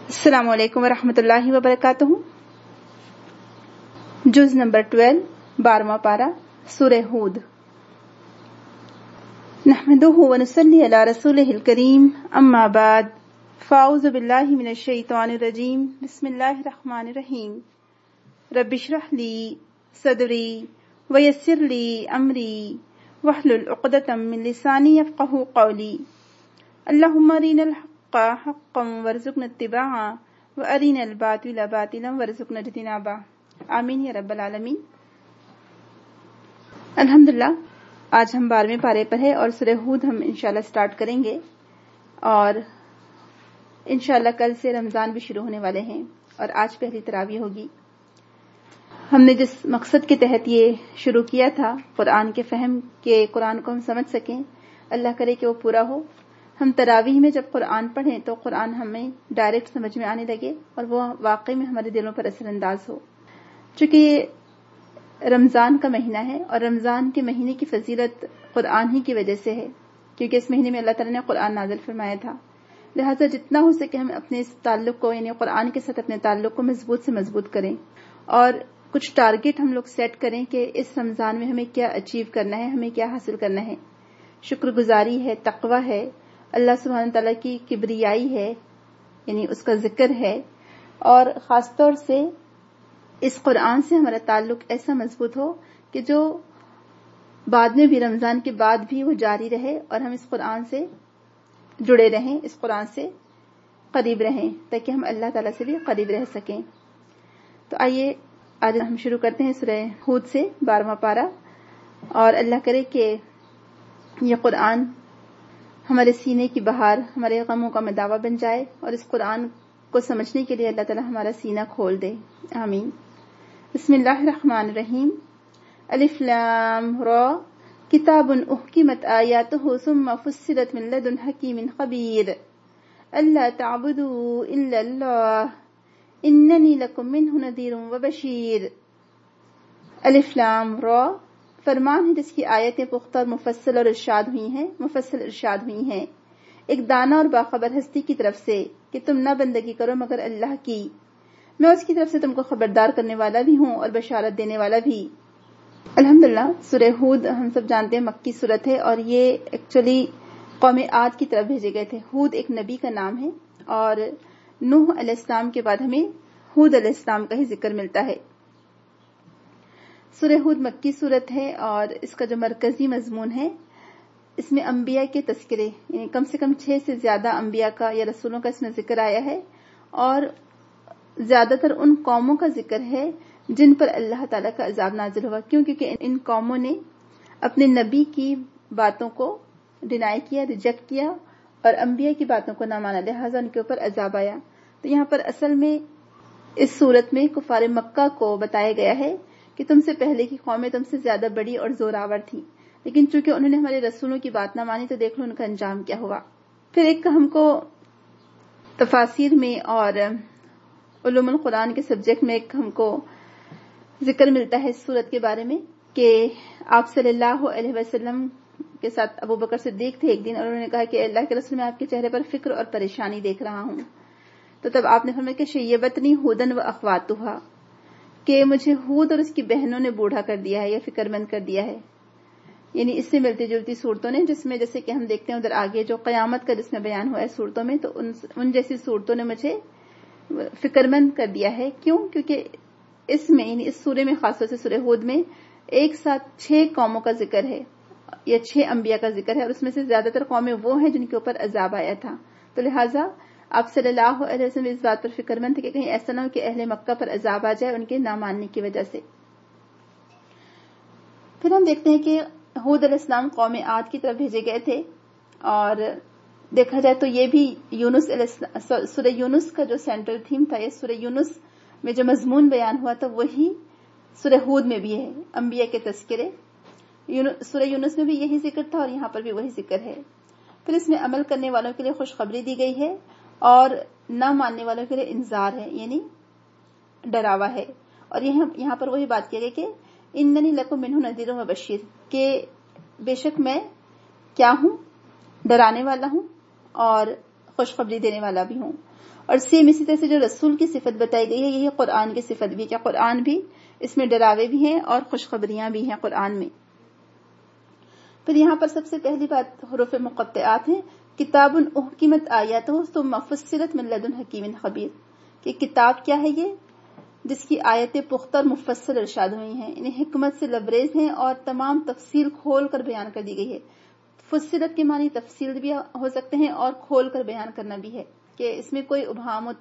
السلام علیکم ورحمۃ اللہ وبرکاتہ۔ جز نمبر 12 12واں پارہ سورہ ہود۔ نحمدہ ونصلی علی رسولہ الکریم، اما بعد، فاعوذ باللہ من الشیطان الرجیم، بسم اللہ الرحمن الرحیم۔ رب اشرح لی صدری ویسر لی امری واحلل عقدۃ من لسانی یفقہوا قولی۔ اللہم ارنا الحق حقا وارزقنا اتباعہ وارنا الباطل باطلا وارزقنا اجتنابہ، آمین یا رب العالمین۔ الحمدللہ آج ہم 12ویں پارے پر ہے اور سورہ ہود ہم انشاءاللہ سٹارٹ کریں گے، اور انشاءاللہ کل سے رمضان بھی شروع ہونے والے ہیں اور آج پہلی تراویح ہوگی۔ ہم نے جس مقصد کے تحت یہ شروع کیا تھا، قرآن کے فہم کے، قرآن کو ہم سمجھ سکیں، اللہ کرے کہ وہ پورا ہو۔ ہم تراویح میں جب قرآن پڑھیں تو قرآن ہمیں ڈائریکٹ سمجھ میں آنے لگے اور وہ واقعی میں ہمارے دلوں پر اثر انداز ہو۔ چونکہ یہ رمضان کا مہینہ ہے اور رمضان کے مہینے کی فضیلت قرآن ہی کی وجہ سے ہے، کیونکہ اس مہینے میں اللہ تعالیٰ نے قرآن نازل فرمایا تھا۔ لہٰذا جتنا ہو سکے ہم اپنے اس تعلق کو، یعنی قرآن کے ساتھ اپنے تعلق کو مضبوط سے مضبوط کریں اور کچھ ٹارگٹ ہم لوگ سیٹ کریں کہ اس رمضان میں ہمیں کیا اچیو کرنا ہے، ہمیں کیا حاصل کرنا ہے۔ شکر گزاری ہے، تقوی ہے، اللہ سبحانہ تعالیٰ کی کبریائی ہے، یعنی اس کا ذکر ہے، اور خاص طور سے اس قرآن سے ہمارا تعلق ایسا مضبوط ہو کہ جو بعد میں بھی، رمضان کے بعد بھی وہ جاری رہے اور ہم اس قرآن سے جڑے رہیں، اس قرآن سے قریب رہیں، تاکہ ہم اللہ تعالیٰ سے بھی قریب رہ سکیں۔ تو آئیے آج ہم شروع کرتے ہیں سورہ ہود سے 12واں پارہ، اور اللہ کرے کہ یہ قرآن ہمارے سینے کی بہار، ہمارے غموں کا مداوا بن جائے اور اس قرآن کو سمجھنے کے لیے اللہ تعالیٰ ہمارا سینہ کھول دے، آمین۔ بسم اللہ الرحمن الرحیم۔ الف لام را کتاب احکمت آیاتہ ثم فصلت من لدن حکیم خبیر الا تعبدوا الا اللہ اننی لکم منہ نذیر وبشیر۔ الف لام را فرمان ہے جس کی آیتیں پختہ اور مفصل ارشاد ہوئی ہیں، ایک دانا اور باخبر ہستی کی طرف سے کہ تم نہ بندگی کرو مگر اللہ کی، میں اس کی طرف سے تم کو خبردار کرنے والا بھی ہوں اور بشارت دینے والا بھی۔ الحمدللہ سورہ ہود ہم سب جانتے ہیں مکی سورت ہے، اور یہ ایکچولی قوم عاد کی طرف بھیجے گئے تھے۔ ہود ایک نبی کا نام ہے اور نوح علیہ السلام کے بعد ہمیں ہود علیہ السلام کا ہی ذکر ملتا ہے۔ سورہ ہود مکی سورت ہے اور اس کا جو مرکزی مضمون ہے، اس میں انبیاء کے تذکرے، یعنی کم سے کم 6 سے زیادہ انبیاء کا یا رسولوں کا اس میں ذکر آیا ہے، اور زیادہ تر ان قوموں کا ذکر ہے جن پر اللہ تعالیٰ کا عذاب نازل ہوا، کیونکہ ان قوموں نے اپنے نبی کی باتوں کو ڈینائی کیا، ریجیکٹ کیا، اور انبیاء کی باتوں کو نہ مانا، لہٰذا ان کے اوپر عذاب آیا۔ تو یہاں پر اصل میں اس صورت میں کفار مکہ کو بتایا گیا ہے کہ تم سے پہلے کی قومیں تم سے زیادہ بڑی اور زوراور تھیں، لیکن چونکہ انہوں نے ہمارے رسولوں کی بات نہ مانی تو دیکھ لو ان کا انجام کیا ہوا۔ پھر ایک ہم کو تفاسیر میں اور علوم القرآن کے سبجیکٹ میں ایک ہم کو ذکر ملتا ہے اس صورت کے بارے میں کہ آپ صلی اللہ علیہ وسلم کے ساتھ ابو بکر صدیق تھے ایک دن، اور انہوں نے کہا کہ اللہ کے رسول، میں آپ کے چہرے پر فکر اور پریشانی دیکھ رہا ہوں۔ تو تب آپ نے فرمایا کہ شیبتنی ہودن و اخواتھا، کہ مجھے ہود اور اس کی بہنوں نے بوڑھا کر دیا ہے یا فکر مند کر دیا ہے، یعنی اس سے ملتی جلتی صورتوں نے، جس میں جیسے کہ ہم دیکھتے ہیں ادھر آگے جو قیامت کا جس میں بیان ہوا ہے صورتوں میں، تو ان جیسی صورتوں نے مجھے فکر مند کر دیا ہے۔ کیوں؟ کیونکہ اس میں، یعنی اس سورے میں، خاص طور سے سورہ ہود میں ایک ساتھ 6 قوموں کا ذکر ہے یا 6 انبیاء کا ذکر ہے، اور اس میں سے زیادہ تر قومیں وہ ہیں جن کے اوپر عذاب آیا تھا۔ تو لہٰذا آپ صلی اللہ علیہ وسلم اس بات پر فکر مند تھے کہ کہیں ایسا نہ ہو کہ اہل مکہ پر عذاب آ جائے ان کے نہ ماننے کی وجہ سے۔ پھر ہم دیکھتے ہیں کہ ہود علیہ السلام قوم عاد کی طرف بھیجے گئے تھے، اور دیکھا جائے تو یہ بھی سورہ یونس کا جو سینٹرل تھیم تھا، یہ سورہ یونس میں جو مضمون بیان ہوا تھا وہی سورہ ہود میں بھی ہے، انبیاء کے تذکرے۔ سورہ یونس میں بھی یہی ذکر تھا اور یہاں پر بھی وہی ذکر ہے۔ پھر اس میں عمل کرنے والوں کے لیے خوشخبری دی گئی ہے اور نہ ماننے والوں کے لیے انذار ہے، یعنی ڈراوا ہے۔ اور یہاں پر وہی بات کی گئی کہ اننی لکم منہ نذیر و بشیر، کہ بے شک میں کیا ہوں، ڈرانے والا ہوں اور خوشخبری دینے والا بھی ہوں۔ اور سیم اسی طرح سے جو رسول کی صفت بتائی گئی ہے یہی قرآن کی صفت بھی، کیا قرآن بھی اس میں ڈراوے بھی ہیں اور خوشخبریاں بھی ہیں قرآن میں۔ پھر یہاں پر سب سے پہلی بات حروف مقطعات ہیں، کتاب احکمت آیاتہ ثم فصلت من لدن حکیم خبیر، کہ کتاب کیا ہے یہ جس کی آیتیں پختہ اور مفصل ارشاد ہوئی ہیں، انہیں حکمت سے لبریز ہیں اور تمام تفصیل کھول کر بیان کر دی گئی ہے۔ فصلت کے معنی تفصیل بھی ہو سکتے ہیں اور کھول کر بیان کرنا بھی ہے، کہ اس میں کوئی ابہام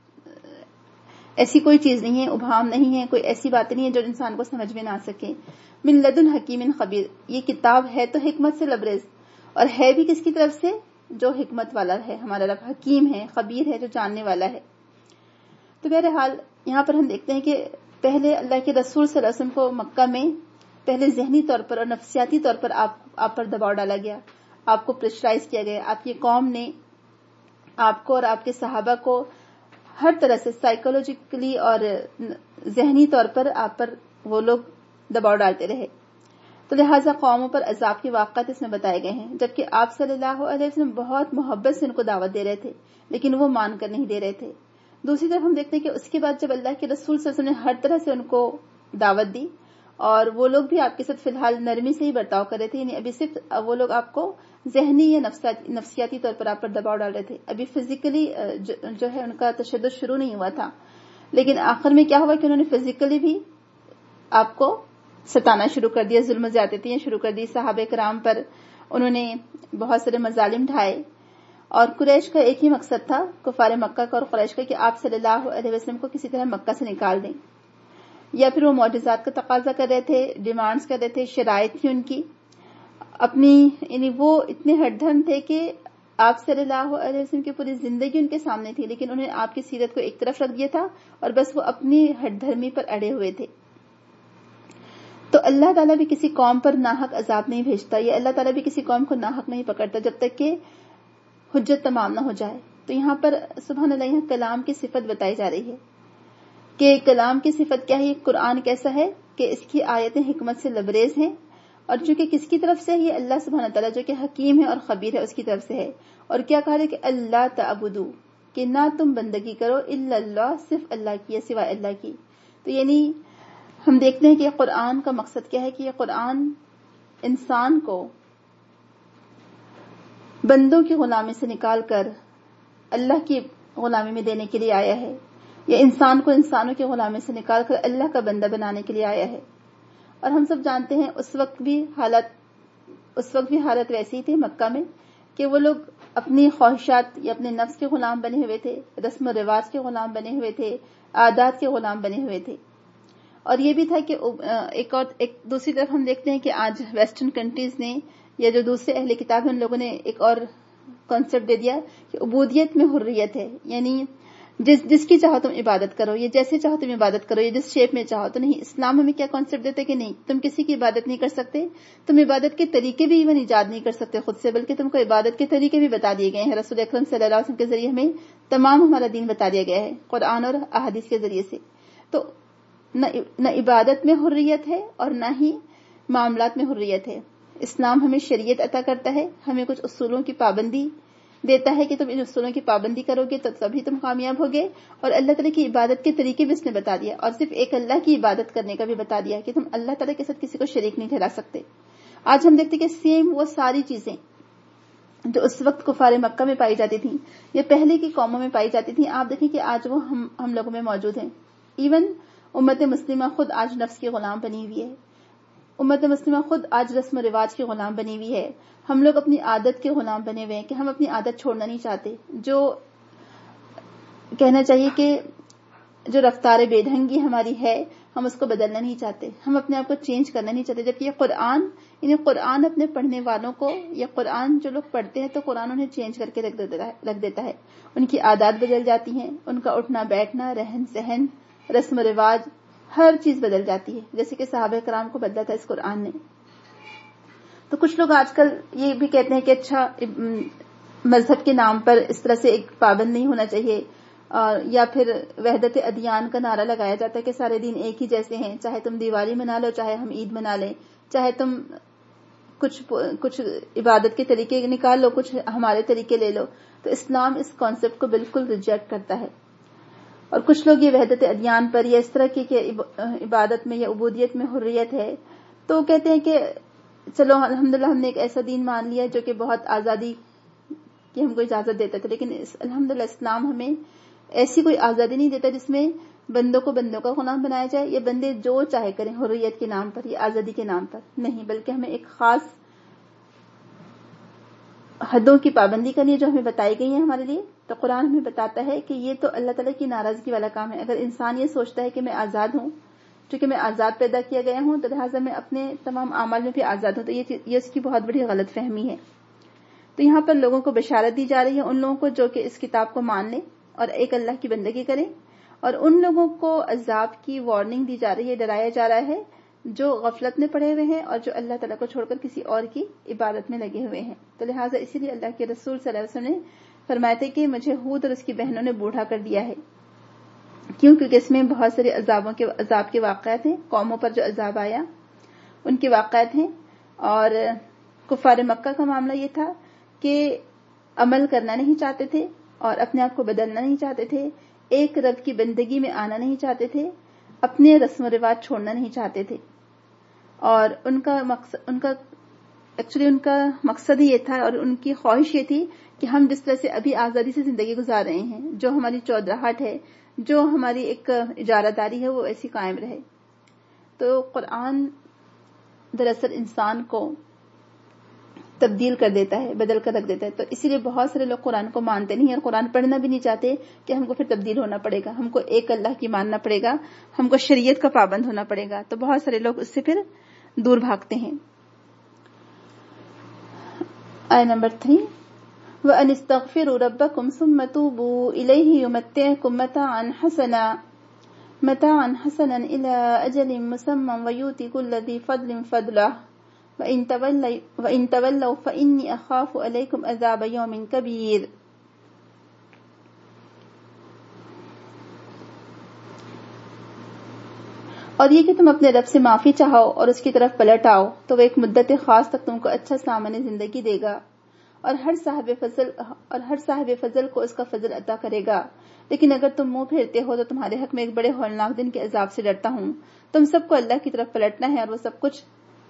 ایسی کوئی چیز نہیں ہے، ابہام نہیں ہے، کوئی ایسی بات نہیں ہے جو انسان کو سمجھ میں نہ آ سکے۔ من لدن حکیم خبیر، یہ کتاب ہے تو حکمت سے لبریز، اور ہے بھی کس کی طرف سے؟ جو حکمت والا ہے، ہمارا رب حکیم ہے، خبیر ہے، جو جاننے والا ہے۔ تو بہرحال یہاں پر ہم دیکھتے ہیں کہ پہلے اللہ کے رسول صلی اللہ علیہ وسلم کو مکہ میں پہلے ذہنی طور پر اور نفسیاتی طور پر آپ پر دباؤ ڈالا گیا، آپ کو پریشرائز کیا گیا، آپ کی قوم نے آپ کو اور آپ کے صحابہ کو ہر طرح سے سائیکولوجیکلی اور ذہنی طور پر آپ پر وہ لوگ دباؤ ڈالتے رہے، تو لہٰذا قوموں پر عذاب کے واقعات اس میں بتائے گئے ہیں، جبکہ آپ صلی اللہ علیہ وسلم بہت محبت سے ان کو دعوت دے رہے تھے لیکن وہ مان کر نہیں دے رہے تھے۔ دوسری طرف ہم دیکھتے ہیں کہ اس کے بعد جب اللہ کے رسول صلی اللہ علیہ وسلم نے ہر طرح سے ان کو دعوت دی اور وہ لوگ بھی آپ کے ساتھ فی الحال نرمی سے ہی برتاؤ کر رہے تھے، یعنی ابھی صرف وہ لوگ آپ کو ذہنی یا نفسیاتی طور پر آپ پر دباؤ ڈال رہے تھے، ابھی فزیکلی جو ہے ان کا تشدد شروع نہیں ہوا تھا، لیکن آخر میں کیا ہوا کہ انہوں نے فزیکلی بھی آپ کو ستانا شروع کر دیا، ظلم زیادتیاں شروع کر دی صحابہ کرام پر، انہوں نے بہت سارے مظالم ڈھائے، اور قریش کا ایک ہی مقصد تھا، کفار مکہ کا اور قریش کا، کہ آپ صلی اللہ علیہ وسلم کو کسی طرح مکہ سے نکال دیں، یا پھر وہ معجزات کا تقاضا کر رہے تھے، ڈیمانڈز کر رہے تھے، شرائط تھی ان کی اپنی، یعنی وہ اتنے ہٹ دھرم تھے کہ آپ صلی اللہ علیہ وسلم کی پوری زندگی ان کے سامنے تھی، لیکن انہوں نے آپ کی سیرت کو ایک طرف رکھ دیا تھا اور بس وہ اپنی ہٹ دھرمی پر اڑے ہوئے تھے۔ تو اللہ تعالیٰ بھی کسی قوم پر ناحق عذاب نہیں بھیجتا، یا اللہ تعالیٰ بھی کسی قوم کو ناحق نہیں پکڑتا جب تک کہ حجت تمام نہ ہو جائے۔ تو یہاں پر سبحان اللہ یہاں کلام کی صفت بتائی جا رہی ہے کہ کلام کی صفت کیا ہے، قرآن کیسا ہے کہ اس کی آیتیں حکمت سے لبریز ہیں، اور چونکہ کس کی طرف سے ہے، یہ اللہ سبحانہ تعالیٰ جو کہ حکیم ہے اور خبیر ہے اس کی طرف سے ہے۔ اور کیا کہا ہے کہ اللہ تعبدو، کہ نہ تم بندگی کرو الا اللہ، صرف اللہ کی، سوائے اللہ کی۔ تو یعنی ہم دیکھتے ہیں کہ یہ قرآن کا مقصد کیا ہے کہ یہ قرآن انسان کو بندوں کی غلامی سے نکال کر اللہ کی غلامی میں دینے کے لیے آیا ہے، یا انسان کو انسانوں کی غلامی سے نکال کر اللہ کا بندہ بنانے کے لیے آیا ہے۔ اور ہم سب جانتے ہیں اس وقت بھی حالت ویسی ہی تھی مکہ میں کہ وہ لوگ اپنی خواہشات یا اپنے نفس کے غلام بنے ہوئے تھے، رسم و رواج کے غلام بنے ہوئے تھے، عادات کے غلام بنے ہوئے تھے۔ اور یہ بھی تھا کہ ایک دوسری طرف ہم دیکھتے ہیں کہ آج ویسٹرن کنٹریز نے یا جو دوسرے اہل کتاب ہیں ان لوگوں نے ایک اور کانسیپٹ دے دیا کہ عبودیت میں حریت ہے، یعنی جس کی چاہو تم عبادت کرو، یہ جیسے چاہو تم عبادت کرو، یہ جس شیپ میں چاہو۔ تو نہیں، اسلام ہمیں کیا کانسیپٹ دیتا ہے کہ نہیں، تم کسی کی عبادت نہیں کر سکتے، تم عبادت کے طریقے بھی ایون ایجاد نہیں کر سکتے خود سے، بلکہ تم کو عبادت کے طریقے بھی بتا دیے گئے ہیں، رسول اکرم صلی اللہ علیہ وسلم کے ذریعے ہمیں تمام ہمارا دین بتا دیا گیا ہے قرآن اور احادیث کے ذریعے سے۔ تو نہ عبادت میں حریت ہے اور نہ ہی معاملات میں حریت ہے۔ اسلام ہمیں شریعت عطا کرتا ہے، ہمیں کچھ اصولوں کی پابندی دیتا ہے کہ تم ان اصولوں کی پابندی کرو گے تو تبھی تم کامیاب ہوگے، اور اللہ تعالیٰ کی عبادت کے طریقے بھی اس نے بتا دیا، اور صرف ایک اللہ کی عبادت کرنے کا بھی بتا دیا کہ تم اللہ تعالیٰ کے ساتھ کسی کو شریک نہیں ٹھہرا سکتے۔ آج ہم دیکھتے کہ سیم وہ ساری چیزیں جو اس وقت کفار مکہ میں پائی جاتی تھیں یا پہلے کی قوموں میں پائی جاتی تھیں، آپ دیکھیں کہ آج وہ ہم لوگوں میں موجود ہیں۔ ایون امت مسلمہ خود آج نفس کی غلام بنی ہوئی ہے، امت مسلمہ خود آج رسم و رواج کی غلام بنی ہوئی ہے، ہم لوگ اپنی عادت کے غلام بنے ہوئے ہیں کہ ہم اپنی عادت چھوڑنا نہیں چاہتے، جو کہنا چاہیے کہ جو رفتار بے ڈھنگی ہماری ہے ہم اس کو بدلنا نہیں چاہتے، ہم اپنے آپ کو چینج کرنا نہیں چاہتے، جبکہ یہ قرآن اپنے پڑھنے والوں کو، یا قرآن جو لوگ پڑھتے ہیں تو قرآن انہیں چینج کر کے رکھ دیتا ہے، ان کی عادات بدل جاتی ہیں، ان کا اٹھنا بیٹھنا، رہن سہن، رسم و رواج، ہر چیز بدل جاتی ہے، جیسے کہ صحابہ کرام کو بدلا تھا اس قرآن نے۔ تو کچھ لوگ آج کل یہ بھی کہتے ہیں کہ اچھا مذہب کے نام پر اس طرح سے ایک پابند نہیں ہونا چاہیے، یا پھر وحدت ادیان کا نعرہ لگایا جاتا ہے کہ سارے دین ایک ہی جیسے ہیں، چاہے تم دیوالی منا لو، چاہے ہم عید منا لیں، چاہے تم کچھ عبادت کے طریقے نکال لو، کچھ ہمارے طریقے لے لو. تو اسلام اس کانسیپٹ کو بالکل ریجیکٹ کرتا ہے. اور کچھ لوگ یہ وحدت ادیان پر یا اس طرح کی کہ عبادت میں یا عبودیت میں حریت ہے، تو کہتے ہیں کہ چلو الحمدللہ ہم نے ایک ایسا دین مان لیا جو کہ بہت آزادی کی ہم کو اجازت دیتا تھا، لیکن الحمدللہ اسلام ہمیں ایسی کوئی آزادی نہیں دیتا جس میں بندوں کو بندوں کا غلام بنایا جائے یا بندے جو چاہے کریں حریت کے نام پر یا آزادی کے نام پر. نہیں، بلکہ ہمیں ایک خاص حدوں کی پابندی کرنی ہے جو ہمیں بتائی گئی ہیں ہمارے لیے. تو قرآن ہمیں بتاتا ہے کہ یہ تو اللہ تعالیٰ کی ناراضگی والا کام ہے. اگر انسان یہ سوچتا ہے کہ میں آزاد ہوں، چونکہ میں آزاد پیدا کیا گیا ہوں تو لہٰذا میں اپنے تمام اعمال میں بھی آزاد ہوں، تو یہ اس کی بہت بڑی غلط فہمی ہے. تو یہاں پر لوگوں کو بشارت دی جا رہی ہے، ان لوگوں کو جو کہ اس کتاب کو مان لیں اور ایک اللہ کی بندگی کریں، اور ان لوگوں کو عذاب کی وارننگ دی جا رہی ہے، ڈرایا جا رہا ہے جو غفلت میں پڑے ہوئے ہیں اور جو اللہ تعالیٰ کو چھوڑ کر کسی اور کی عبادت میں لگے ہوئے ہیں. تو لہٰذا اسی لیے اللہ کے رسول صلی اللہ علیہ وسلم نے فرمایا تھے کہ مجھے ہود اور اس کی بہنوں نے بوڑھا کر دیا ہے. کیوں؟ کیونکہ اس میں بہت سارے عذاب کے واقعات ہیں، قوموں پر جو عذاب آیا ان کے واقعات ہیں. اور کفار مکہ کا معاملہ یہ تھا کہ عمل کرنا نہیں چاہتے تھے اور اپنے آپ کو بدلنا نہیں چاہتے تھے، ایک رب کی بندگی میں آنا نہیں چاہتے تھے، اپنے رسم و رواج چھوڑنا نہیں چاہتے تھے. اور ان کا مقصد ہی یہ تھا اور ان کی خواہش یہ تھی کہ ہم جس طرح سے ابھی آزادی سے زندگی گزار رہے ہیں، جو ہماری چودراہٹ ہے، جو ہماری ایک اجارہ داری ہے، وہ ایسی قائم رہے. تو قرآن دراصل انسان کو تبدیل کر دیتا ہے، بدل کر رکھ دیتا ہے. تو اسی لیے بہت سارے لوگ قرآن کو مانتے نہیں اور قرآن پڑھنا بھی نہیں چاہتے کہ ہم کو پھر تبدیل ہونا پڑے گا، ہم کو ایک اللہ کی ماننا پڑے گا، ہم کو شریعت کا پابند ہونا پڑے گا. تو بہت سارے لوگ اس سے پھر دور بھاگتے ہیں. آیت نمبر 3، وَأَنِ اسْتَغْفِرُوا رَبَّكُمْ ثُمَّ تُوبُوا إِلَيْهِ يُمَتِّعْكُمْ مَتَاعًا حَسَنًا إِلَى أَجَلٍ مُّسَمًّى وَيُؤْتِ كُلَّ ذِي فَضْلٍ فَضْلَهُ وَإِن تَوَلَّوْا فَإِنِّي أَخَافُ عَلَيْكُمْ عَذَابَ يَوْمٍ كَبِيرٍ. اور یہ کہ تم اپنے رب سے معافی چاہو اور اس کی طرف پلٹ آؤ تو وہ ایک مدت خاص تک تم کو اچھا سامان زندگی دے گا اور ہر صاحب فضل کو اس کا فضل عطا کرے گا. لیکن اگر تم منہ پھیرتے ہو تو تمہارے حق میں ایک بڑے ہولناک دن کے عذاب سے ڈرتا ہوں. تم سب کو اللہ کی طرف پلٹنا ہے اور وہ سب کچھ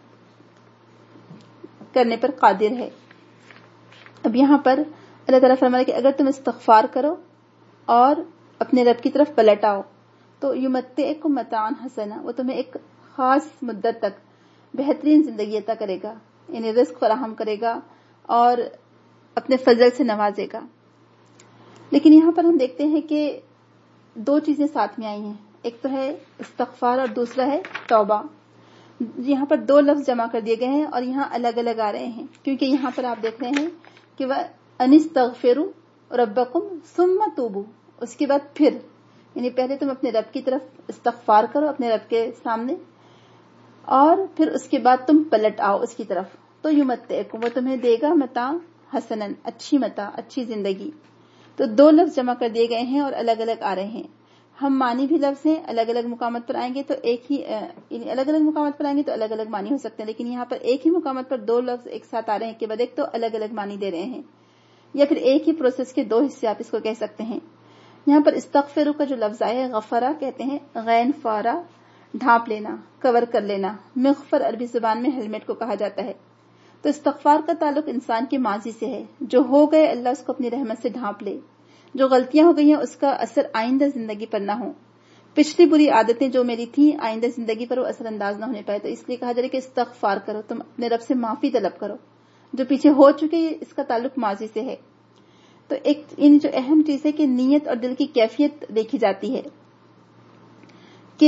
کرنے پر قادر ہے. اب یہاں پر اللہ تعالیٰ فرمایا کہ اگر تم استغفار کرو اور اپنے رب کی طرف پلٹ آؤ تو یمتعکم متاعا حسنا، وہ تمہیں ایک خاص مدت تک بہترین زندگی عطا کرے گا، یعنی رزق فراہم کرے گا اور اپنے فضل سے نوازے گا. لیکن یہاں پر ہم دیکھتے ہیں کہ دو چیزیں ساتھ میں آئی ہیں، ایک تو ہے استغفار اور دوسرا ہے توبہ. یہاں پر دو لفظ جمع کر دیے گئے ہیں اور یہاں الگ الگ آ رہے ہیں، کیونکہ یہاں پر آپ دیکھ رہے ہیں کہ وَأَنِ اسْتَغْفِرُوا رَبَّكُمْ ثُمَّ تُوبُوا، اس کے بعد پھر، یعنی پہلے تم اپنے رب کی طرف استغفار کرو اپنے رب کے سامنے اور پھر اس کے بعد تم پلٹ آؤ اس کی طرف. تو یمتعکم، وہ تمہیں دے گا متاع حسنا، اچھی متاع، اچھی زندگی. تو دو لفظ جمع کر دیے گئے ہیں اور الگ الگ آ رہے ہیں. ہم معنی بھی لفظ ہیں، الگ الگ مقامات پر آئیں گے تو ایک ہی، یعنی الگ الگ مقامات پر آئیں گے تو الگ الگ معنی ہو سکتے ہیں، لیکن یہاں پر ایک ہی مقامات پر دو لفظ ایک ساتھ آ رہے ہیں کہ بعد ایک تو الگ الگ معنی دے رہے ہیں، یا پھر ایک ہی پروسیس کے دو حصے آپ اس کو کہہ سکتے ہیں. یہاں پر استغفروا کا جو لفظ آیا ہے غفرہ کہتے ہیں، غین فارا، ڈھانپ لینا، کور کر لینا. مغفر عربی زبان میں ہیلمٹ کو کہا جاتا ہے. تو استغفار کا تعلق انسان کے ماضی سے ہے، جو ہو گئے اللہ اس کو اپنی رحمت سے ڈھانپ لے، جو غلطیاں ہو گئی ہیں اس کا اثر آئندہ زندگی پر نہ ہو، پچھلی بری عادتیں جو میری تھیں آئندہ زندگی پر وہ اثر انداز نہ ہونے پائے. تو اس لیے کہا جا رہا ہے کہ استغفار کرو، تم اپنے رب سے معافی طلب کرو، جو پیچھے ہو چکے اس کا تعلق ماضی سے ہے. تو ایک ان جو اہم چیز ہے کہ نیت اور دل کی کیفیت دیکھی جاتی ہے کہ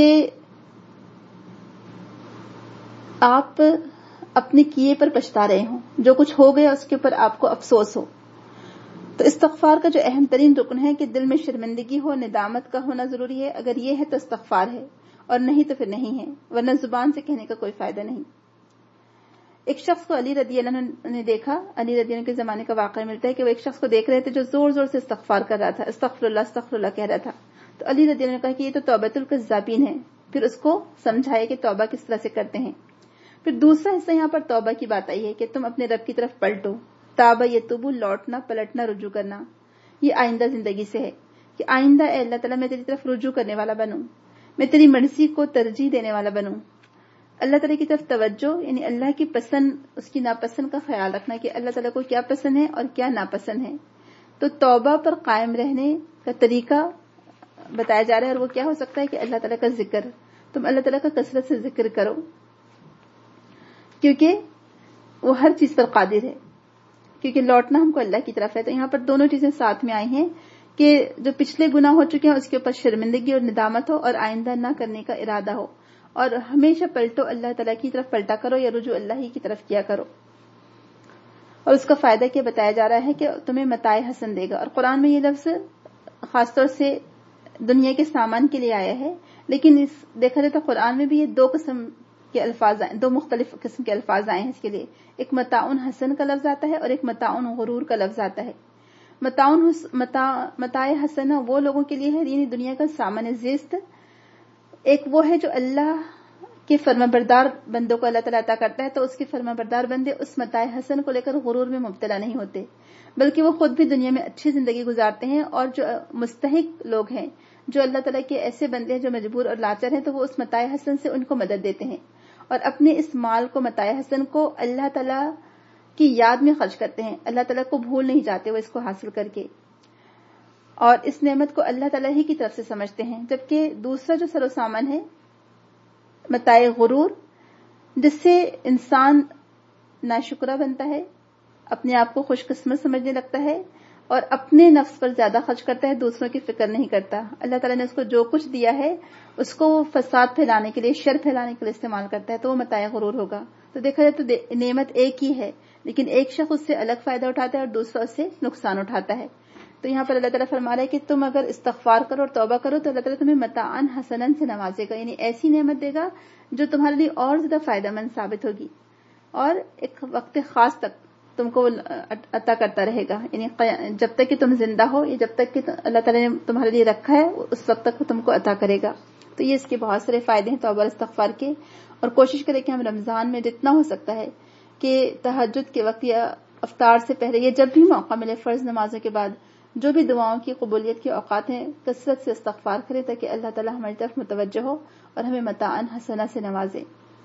آپ اپنے کیے پر پچھتا رہے ہوں، جو کچھ ہو گیا اس کے اوپر آپ کو افسوس ہو. تو استغفار کا جو اہم ترین رکن ہے کہ دل میں شرمندگی ہو، ندامت کا ہونا ضروری ہے. اگر یہ ہے تو استغفار ہے اور نہیں تو پھر نہیں ہے، ورنہ زبان سے کہنے کا کوئی فائدہ نہیں. ایک شخص کو علی رضی اللہ عنہ نے دیکھا، علی رضی اللہ عنہ کے زمانے کا واقعہ ملتا ہے کہ وہ ایک شخص کو دیکھ رہے تھے جو زور زور سے استغفار کر رہا تھا، استغفر اللہ کہہ رہا تھا. تو علی رضی اللہ عنہ نے کہا کہ یہ تو توبۃ الکذابین ہے. پھر اس کو سمجھایا کہ توبہ کس طرح سے کرتے ہیں. پھر دوسرا حصہ یہاں پر توبہ کی بات آئی ہے کہ تم اپنے رب کی طرف پلٹو. تابہ یتوبو، لوٹنا، پلٹنا، رجوع کرنا. یہ آئندہ زندگی سے ہے کہ آئندہ اے اللہ تعالیٰ میں تیری طرف رجوع کرنے والا بنوں، میں تیری مرضی کو ترجیح دینے والا بنوں. اللہ تعالیٰ کی طرف توجہ یعنی اللہ کی پسند اس کی ناپسند کا خیال رکھنا کہ اللہ تعالیٰ کو کیا پسند ہے اور کیا ناپسند ہے. تو توبہ پر قائم رہنے کا طریقہ بتایا جا رہا ہے، اور وہ کیا ہو سکتا ہے کہ اللہ تعالیٰ کا ذکر. تم اللہ تعالیٰ کا کثرت سے ذکر کرو کیونکہ وہ ہر چیز پر قادر ہے، کیونکہ لوٹنا ہم کو اللہ کی طرف ہے. تو یہاں پر دونوں چیزیں ساتھ میں آئی ہیں کہ جو پچھلے گناہ ہو چکے ہیں اس کے اوپر شرمندگی اور ندامت ہو، اور آئندہ نہ کرنے کا ارادہ ہو، اور ہمیشہ پلٹو اللہ تعالیٰ کی طرف پلٹا کرو یا رجوع اللہ ہی کی طرف کیا کرو. اور اس کا فائدہ کیا بتایا جا رہا ہے کہ تمہیں متاع حسن دے گا. اور قرآن میں یہ لفظ خاص طور سے دنیا کے سامان کے لیے آیا ہے، لیکن دیکھا جائے تو قرآن میں بھی یہ دو مختلف قسم کے الفاظ آئے ہیں اس کے لیے. ایک متاع حسن کا لفظ آتا ہے اور ایک متاع غرور کا لفظ آتا ہے. متاع حسن وہ لوگوں کے لیے ہے یعنی دنیا کا سامان زیست. ایک وہ ہے جو اللہ کے فرمانبردار بندوں کو اللہ تعالیٰ عطا کرتا ہے، تو اس کے فرمانبردار بندے اس متاع حسن کو لے کر غرور میں مبتلا نہیں ہوتے، بلکہ وہ خود بھی دنیا میں اچھی زندگی گزارتے ہیں. اور جو مستحق لوگ ہیں، جو اللہ تعالیٰ کے ایسے بندے ہیں جو مجبور اور لاچر ہیں، تو وہ اس متاع حسن سے ان کو مدد دیتے ہیں اور اپنے اس مال کو متاع حسن کو اللہ تعالیٰ کی یاد میں خرچ کرتے ہیں. اللہ تعالیٰ کو بھول نہیں جاتے وہ اس کو حاصل کر کے، اور اس نعمت کو اللہ تعالیٰ ہی کی طرف سے سمجھتے ہیں. جبکہ دوسرا جو سر و سامان ہے متاع غرور، جس سے انسان ناشکرہ بنتا ہے، اپنے آپ کو خوش قسمت سمجھنے لگتا ہے اور اپنے نفس پر زیادہ خرچ کرتا ہے، دوسروں کی فکر نہیں کرتا. اللہ تعالیٰ نے اس کو جو کچھ دیا ہے اس کو وہ فساد پھیلانے کے لیے، شر پھیلانے کے لیے استعمال کرتا ہے، تو وہ متاع غرور ہوگا. تو دیکھا جائے تو نعمت ایک ہی ہے، لیکن ایک شخص اس سے الگ فائدہ اٹھاتا ہے اور دوسرا اس سے نقصان اٹھاتا ہے. تو یہاں پر اللہ تعالیٰ فرما رہا ہے کہ تم اگر استغفار کرو اور توبہ کرو تو اللہ تعالیٰ تمہیں متاعا حسنا سے نوازے گا، یعنی ایسی نعمت دے گا جو تمہارے لیے اور زیادہ فائدہ مند ثابت ہوگی اور ایک وقت خاص تک تم کو عطا کرتا رہے گا. یعنی جب تک کہ تم زندہ ہو یا جب تک کہ اللہ تعالیٰ نے تمہارے لیے رکھا ہے اس وقت تک وہ تم کو عطا کرے گا. تو یہ اس کے بہت سارے فائدے ہیں توبہ اور استغفار کے. اور کوشش کریں کہ ہم رمضان میں جتنا ہو سکتا ہے کہ تہجد کے وقت یا افطار سے پہلے یا جب بھی موقع ملے فرض نمازوں کے بعد جو بھی دعاؤں کی قبولیت کے اوقات ہیں کثرت سے استغفار کریں تاکہ اللہ تعالیٰ ہماری طرف متوجہ ہو اور ہمیں متاعا حسنا سے نوازے.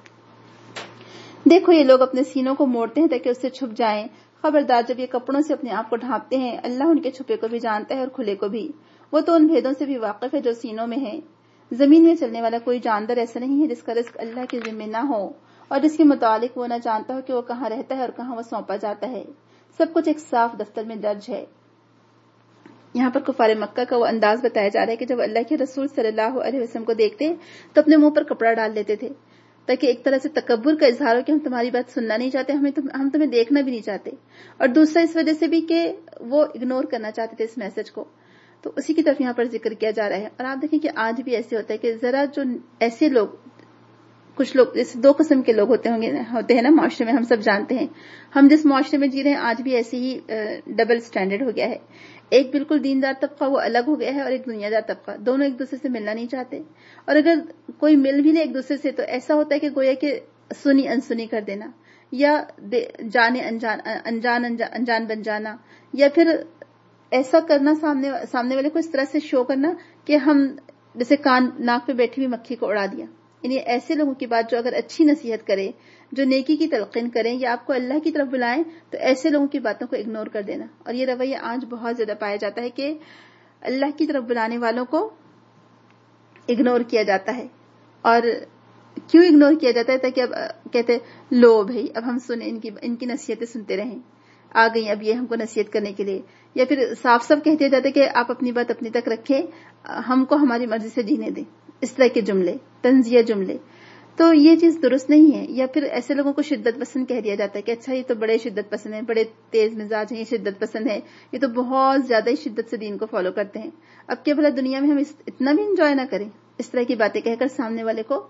دیکھو یہ لوگ اپنے سینوں کو موڑتے ہیں تاکہ اس سے چھپ جائیں. خبردار جب یہ کپڑوں سے اپنے آپ کو ڈھانپتے ہیں، اللہ ان کے چھپے کو بھی جانتا ہے اور کھلے کو بھی. وہ تو ان بھیدوں سے بھی واقف ہے جو سینوں میں ہیں. زمین میں چلنے والا کوئی جاندار ایسا نہیں ہے جس کا رزق اللہ کے ذمہ نہ ہو اور جس کے متعلق وہ نہ جانتا ہو کہ وہ کہاں رہتا ہے اور کہاں وہ سونپا جاتا ہے. سب کچھ ایک صاف دفتر میں درج ہے. یہاں پر کفار مکہ کا وہ انداز بتایا جا رہا ہے کہ جب اللہ کے رسول صلی اللہ علیہ وسلم کو دیکھتے تو اپنے منہ پر کپڑا ڈال لیتے تھے تاکہ ایک طرح سے تکبر کا اظہار ہو کہ ہم تمہاری بات سننا نہیں چاہتے، ہم تمہیں دیکھنا بھی نہیں چاہتے، اور دوسرا اس وجہ سے بھی کہ وہ اگنور کرنا چاہتے تھے اس میسج کو. تو اسی کی طرف یہاں پر ذکر کیا جا رہا ہے. اور آپ دیکھیں کہ آج بھی ایسے ہوتا ہے کہ ذرا جو ایسے لوگ، کچھ لوگ جیسے دو قسم کے لوگ ہوتے ہیں نا معاشرے میں، ہم سب جانتے ہیں. ہم جس معاشرے میں جی رہے ہیں آج بھی ایسے ہی ڈبل سٹینڈرڈ ہو گیا ہے. ایک بالکل دیندار طبقہ وہ الگ ہو گیا ہے اور ایک دنیا دار طبقہ، دونوں ایک دوسرے سے ملنا نہیں چاہتے. اور اگر کوئی مل بھی لے ایک دوسرے سے تو ایسا ہوتا ہے کہ گویا کہ سنی انسنی کر دینا، یا جانے انجان بن جانا، یا پھر ایسا کرنا سامنے والے کو اس طرح سے شو کرنا کہ ہم جیسے کان ناک پہ بیٹھی ہوئی مکھی کو اڑا دیا. یعنی ایسے لوگوں کی بات جو اگر اچھی نصیحت کرے، جو نیکی کی تلقین کریں یا آپ کو اللہ کی طرف بلائیں، تو ایسے لوگوں کی باتوں کو اگنور کر دینا. اور یہ رویہ آج بہت زیادہ پایا جاتا ہے کہ اللہ کی طرف بلانے والوں کو اگنور کیا جاتا ہے. اور کیوں اگنور کیا جاتا ہے؟ تاکہ اب کہتے لو بھائی اب ہم سنیں، ان کی نصیحتیں سنتے رہیں، آ گئی اب یہ ہم کو نصیحت کرنے کے لیے. یا پھر صاف صاف کہہ دیا جاتا ہے کہ آپ اپنی بات اپنی تک رکھیں، ہم کو ہماری مرضی سے جینے دیں. اس طرح کے جملے، طنزیہ جملے، تو یہ چیز درست نہیں ہے. یا پھر ایسے لوگوں کو شدت پسند کہہ دیا جاتا ہے کہ اچھا یہ تو بڑے شدت پسند ہیں، بڑے تیز مزاج ہیں، یہ شدت پسند ہے، یہ تو بہت زیادہ ہی شدت سے دین کو فالو کرتے ہیں. اب کیا بھلا دنیا میں ہم اتنا بھی انجوائے نہ کریں، اس طرح کی باتیں کہہ کر سامنے والے کو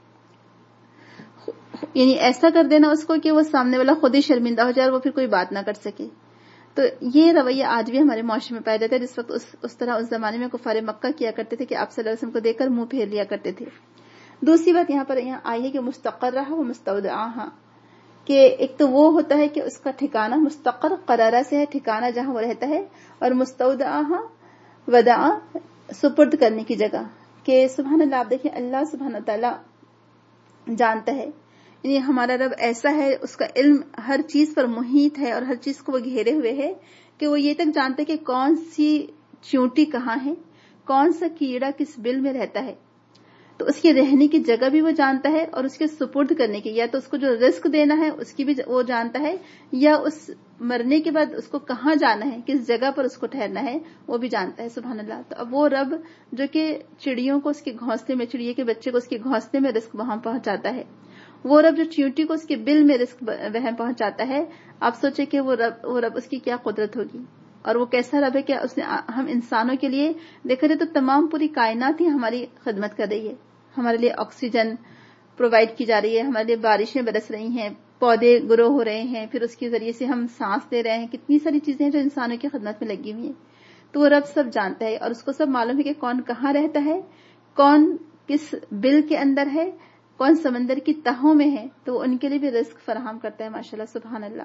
یعنی ایسا کر دینا اس کو کہ وہ سامنے والا خود ہی شرمندہ ہو جائے اور وہ پھر کوئی بات نہ کر سکے. تو یہ رویہ آج بھی ہمارے معاشرے میں پایا جاتا ہے. جس وقت اس طرح اس زمانے میں کفار مکہ کیا کرتے تھے کہ آپ صلی اللہ علیہ وسلم کو دیکھ کر منہ پھیر لیا کرتے تھے. دوسری بات یہاں آئی ہے کہ مستقرہ و مستودعہ، کہ ایک تو وہ ہوتا ہے کہ اس کا ٹھکانہ مستقر قرارہ سے ہے، ٹھکانہ جہاں وہ رہتا ہے، اور مستودعہ ودعہ سپرد کرنے کی جگہ. کہ سبحان اللہ، آپ دیکھیں اللہ سبحانہ تعالیٰ جانتا ہے، یعنی ہمارا رب ایسا ہے، اس کا علم ہر چیز پر محیط ہے اور ہر چیز کو وہ گھیرے ہوئے ہے کہ وہ یہ تک جانتا ہے کہ کون سی چیونٹی کہاں ہے، کون سا کیڑا کس بل میں رہتا ہے. تو اس کے رہنے کی جگہ بھی وہ جانتا ہے، اور اس کے سپرد کرنے کی، یا تو اس کو جو رزق دینا ہے اس کی بھی وہ جانتا ہے، یا اس مرنے کے بعد اس کو کہاں جانا ہے، کس جگہ پر اس کو ٹھہرنا ہے، وہ بھی جانتا ہے. سبحان اللہ. تو اب وہ رب جو کہ چڑیوں کو اس کے گھونسلے میں، چڑیے کے بچے کو اس کے گھونسلے میں رزق وہاں پہنچاتا ہے، وہ رب جو چیونٹی کو اس کے بل میں رزق وہاں پہنچاتا ہے، آپ سوچے کہ وہ رب اس کی کیا قدرت ہوگی، اور وہ کیسا رب ہے. کیا اس نے ہم انسانوں کے لیے دیکھا جائے تو تمام پوری کائنات ہی ہماری خدمت کر رہی ہے. ہمارے لیے آکسیجن پرووائڈ کی جا رہی ہے، ہمارے لیے بارشیں برس رہی ہیں، پودے گرو ہو رہے ہیں، پھر اس کے ذریعے سے ہم سانس لے رہے ہیں. کتنی ساری چیزیں ہیں جو انسانوں کی خدمت میں لگی ہوئی ہیں. تو وہ رب سب جانتا ہے، اور اس کو سب معلوم ہے کہ کون کہاں رہتا ہے، کون کس بل کے اندر ہے، کون سمندر کی تہوں میں ہے. تو وہ ان کے لیے بھی رزق فراہم کرتا ہے. ماشاءاللہ سبحان اللہ.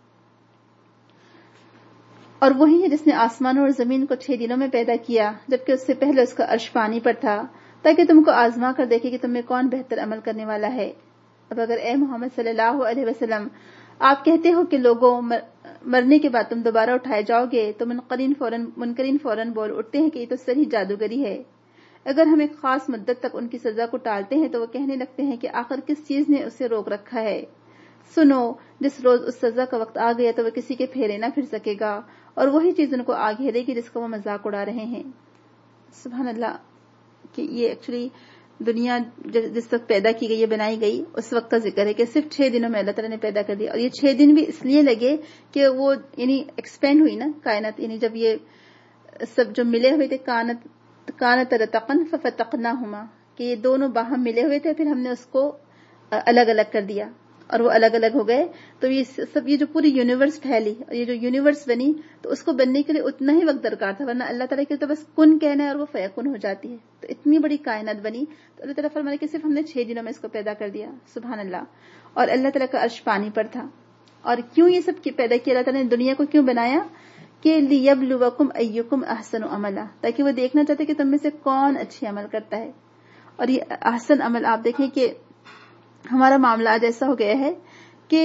اور وہی ہے جس نے آسمانوں اور زمین کو 6 دنوں میں پیدا کیا، جبکہ اس سے پہلے اس کا عرش پانی پر تھا، تاکہ تم کو آزما کر دیکھے کہ تم میں کون بہتر عمل کرنے والا ہے. اب اگر اے محمد صلی اللہ علیہ وسلم آپ کہتے ہو کہ لوگوں مرنے کے بعد تم دوبارہ اٹھائے جاؤ گے، تو منکرین فوراً بول اٹھتے ہیں کہ یہ تو صحیح جادوگری ہے. اگر ہم ایک خاص مدت تک ان کی سزا کو ٹالتے ہیں تو وہ کہنے لگتے ہیں کہ آخر کس چیز نے اسے روک رکھا ہے. سنو، جس روز اس سزا کا وقت آ گیا تو وہ کسی کے پھیرے نہ پھر سکے گا، اور وہی چیز ان کو آ گھیرے گی جس کا وہ مذاق اڑا رہے ہیں. سبحان اللہ. کہ یہ ایکچولی دنیا جس وقت پیدا کی گئی ہے، بنائی گئی، اس وقت کا ذکر ہے کہ صرف 6 دنوں میں اللہ تعالیٰ نے پیدا کر دیا. اور یہ 6 دن بھی اس لیے لگے کہ وہ یعنی ایکسپینڈ ہوئی نا کائنات، یعنی جب یہ سب جو ملے ہوئے تھے کانت رتقن ففتقناہما، کہ یہ دونوں باہم ملے ہوئے تھے، پھر ہم نے اس کو الگ الگ کر دیا اور وہ الگ الگ ہو گئے. تو یہ سب، یہ جو پوری یونیورس پھیلی اور یہ جو یونیورس بنی، تو اس کو بننے کے لیے اتنا ہی وقت درکار تھا، ورنہ اللہ تعالیٰ کے تو بس کن کہنا ہے اور وہ فیکن ہو جاتی ہے. تو اتنی بڑی کائنات بنی، تو اللہ تعالیٰ فرمانے کہ صرف ہم نے 6 دنوں میں اس کو پیدا کر دیا. سبحان اللہ. اور اللہ تعالیٰ کا عرش پانی پر تھا. اور کیوں یہ سب پیدا کیا اللہ تعالیٰ نے، دنیا کو کیوں بنایا؟ کہ لیبلوکم ایکم احسن عملا، تاکہ وہ دیکھنا چاہتے کہ تم میں سے کون اچھے عمل کرتا ہے. اور یہ احسن عمل، آپ دیکھیں کہ ہمارا معاملہ آج ایسا ہو گیا ہے کہ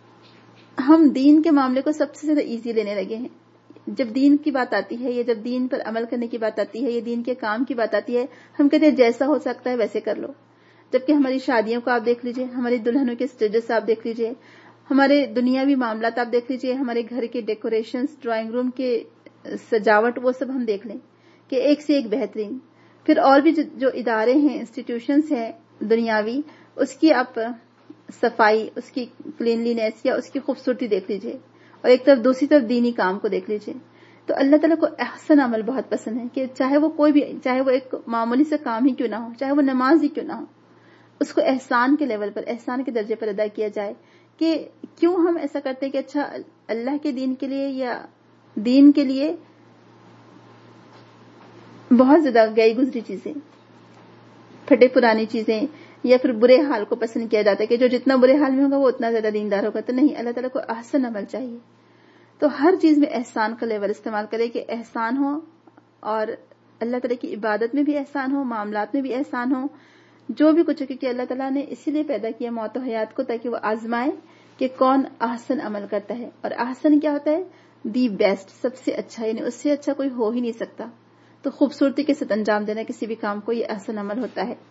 ہم دین کے معاملے کو سب سے زیادہ ایزی لینے لگے ہیں. جب دین کی بات آتی ہے، یا جب دین پر عمل کرنے کی بات آتی ہے، یا دین کے کام کی بات آتی ہے، ہم کہتے ہیں جیسا ہو سکتا ہے ویسے کر لو. جبکہ ہماری شادیوں کو آپ دیکھ لیجئے، ہماری دلہنوں کے اسٹیجز آپ دیکھ لیجئے، ہمارے دنیاوی معاملات آپ دیکھ لیجئے، ہمارے گھر کے ڈیکوریشنز، ڈرائنگ روم کے سجاوٹ، وہ سب ہم دیکھ لیں کہ ایک سے ایک بہترین. پھر اور بھی جو ادارے ہیں، انسٹیٹیوشنز ہیں دنیاوی، اس کی آپ صفائی، اس کی کلینلینس یا اس کی خوبصورتی دیکھ لیجئے، اور ایک طرف دوسری طرف دینی کام کو دیکھ لیجئے. تو اللہ تعالیٰ کو احسن عمل بہت پسند ہے، کہ چاہے وہ کوئی بھی، چاہے وہ ایک معمولی سے کام ہی کیوں نہ ہو، چاہے وہ نماز ہی کیوں نہ ہو، اس کو احسان کے لیول پر، احسان کے درجے پر ادا کیا جائے. کہ کیوں ہم ایسا کرتے ہیں کہ اچھا اللہ کے دین کے لیے یا دین کے لیے بہت زیادہ گئی گزری چیزیں، پھٹے پرانی چیزیں، یا پھر برے حال کو پسند کیا جاتا ہے کہ جو جتنا برے حال میں ہوگا وہ اتنا زیادہ دیندار ہوگا. تو نہیں، اللہ تعالیٰ کو احسن عمل چاہیے. تو ہر چیز میں احسان کا لیول استعمال کرے کہ احسان ہو، اور اللہ تعالیٰ کی عبادت میں بھی احسان ہو، معاملات میں بھی احسان ہو، جو بھی کچھ. کیونکہ اللہ تعالیٰ نے اسی لیے پیدا کیا موت و حیات کو، تاکہ وہ آزمائے کہ کون احسن عمل کرتا ہے. اور احسن کیا ہوتا ہے؟ دی بیسٹ، سب سے اچھا، یعنی اس سے اچھا کوئی ہو ہی نہیں سکتا. تو خوبصورتی کے ساتھ انجام دینا کسی بھی کام کو، یہ احسن عمل ہوتا ہے.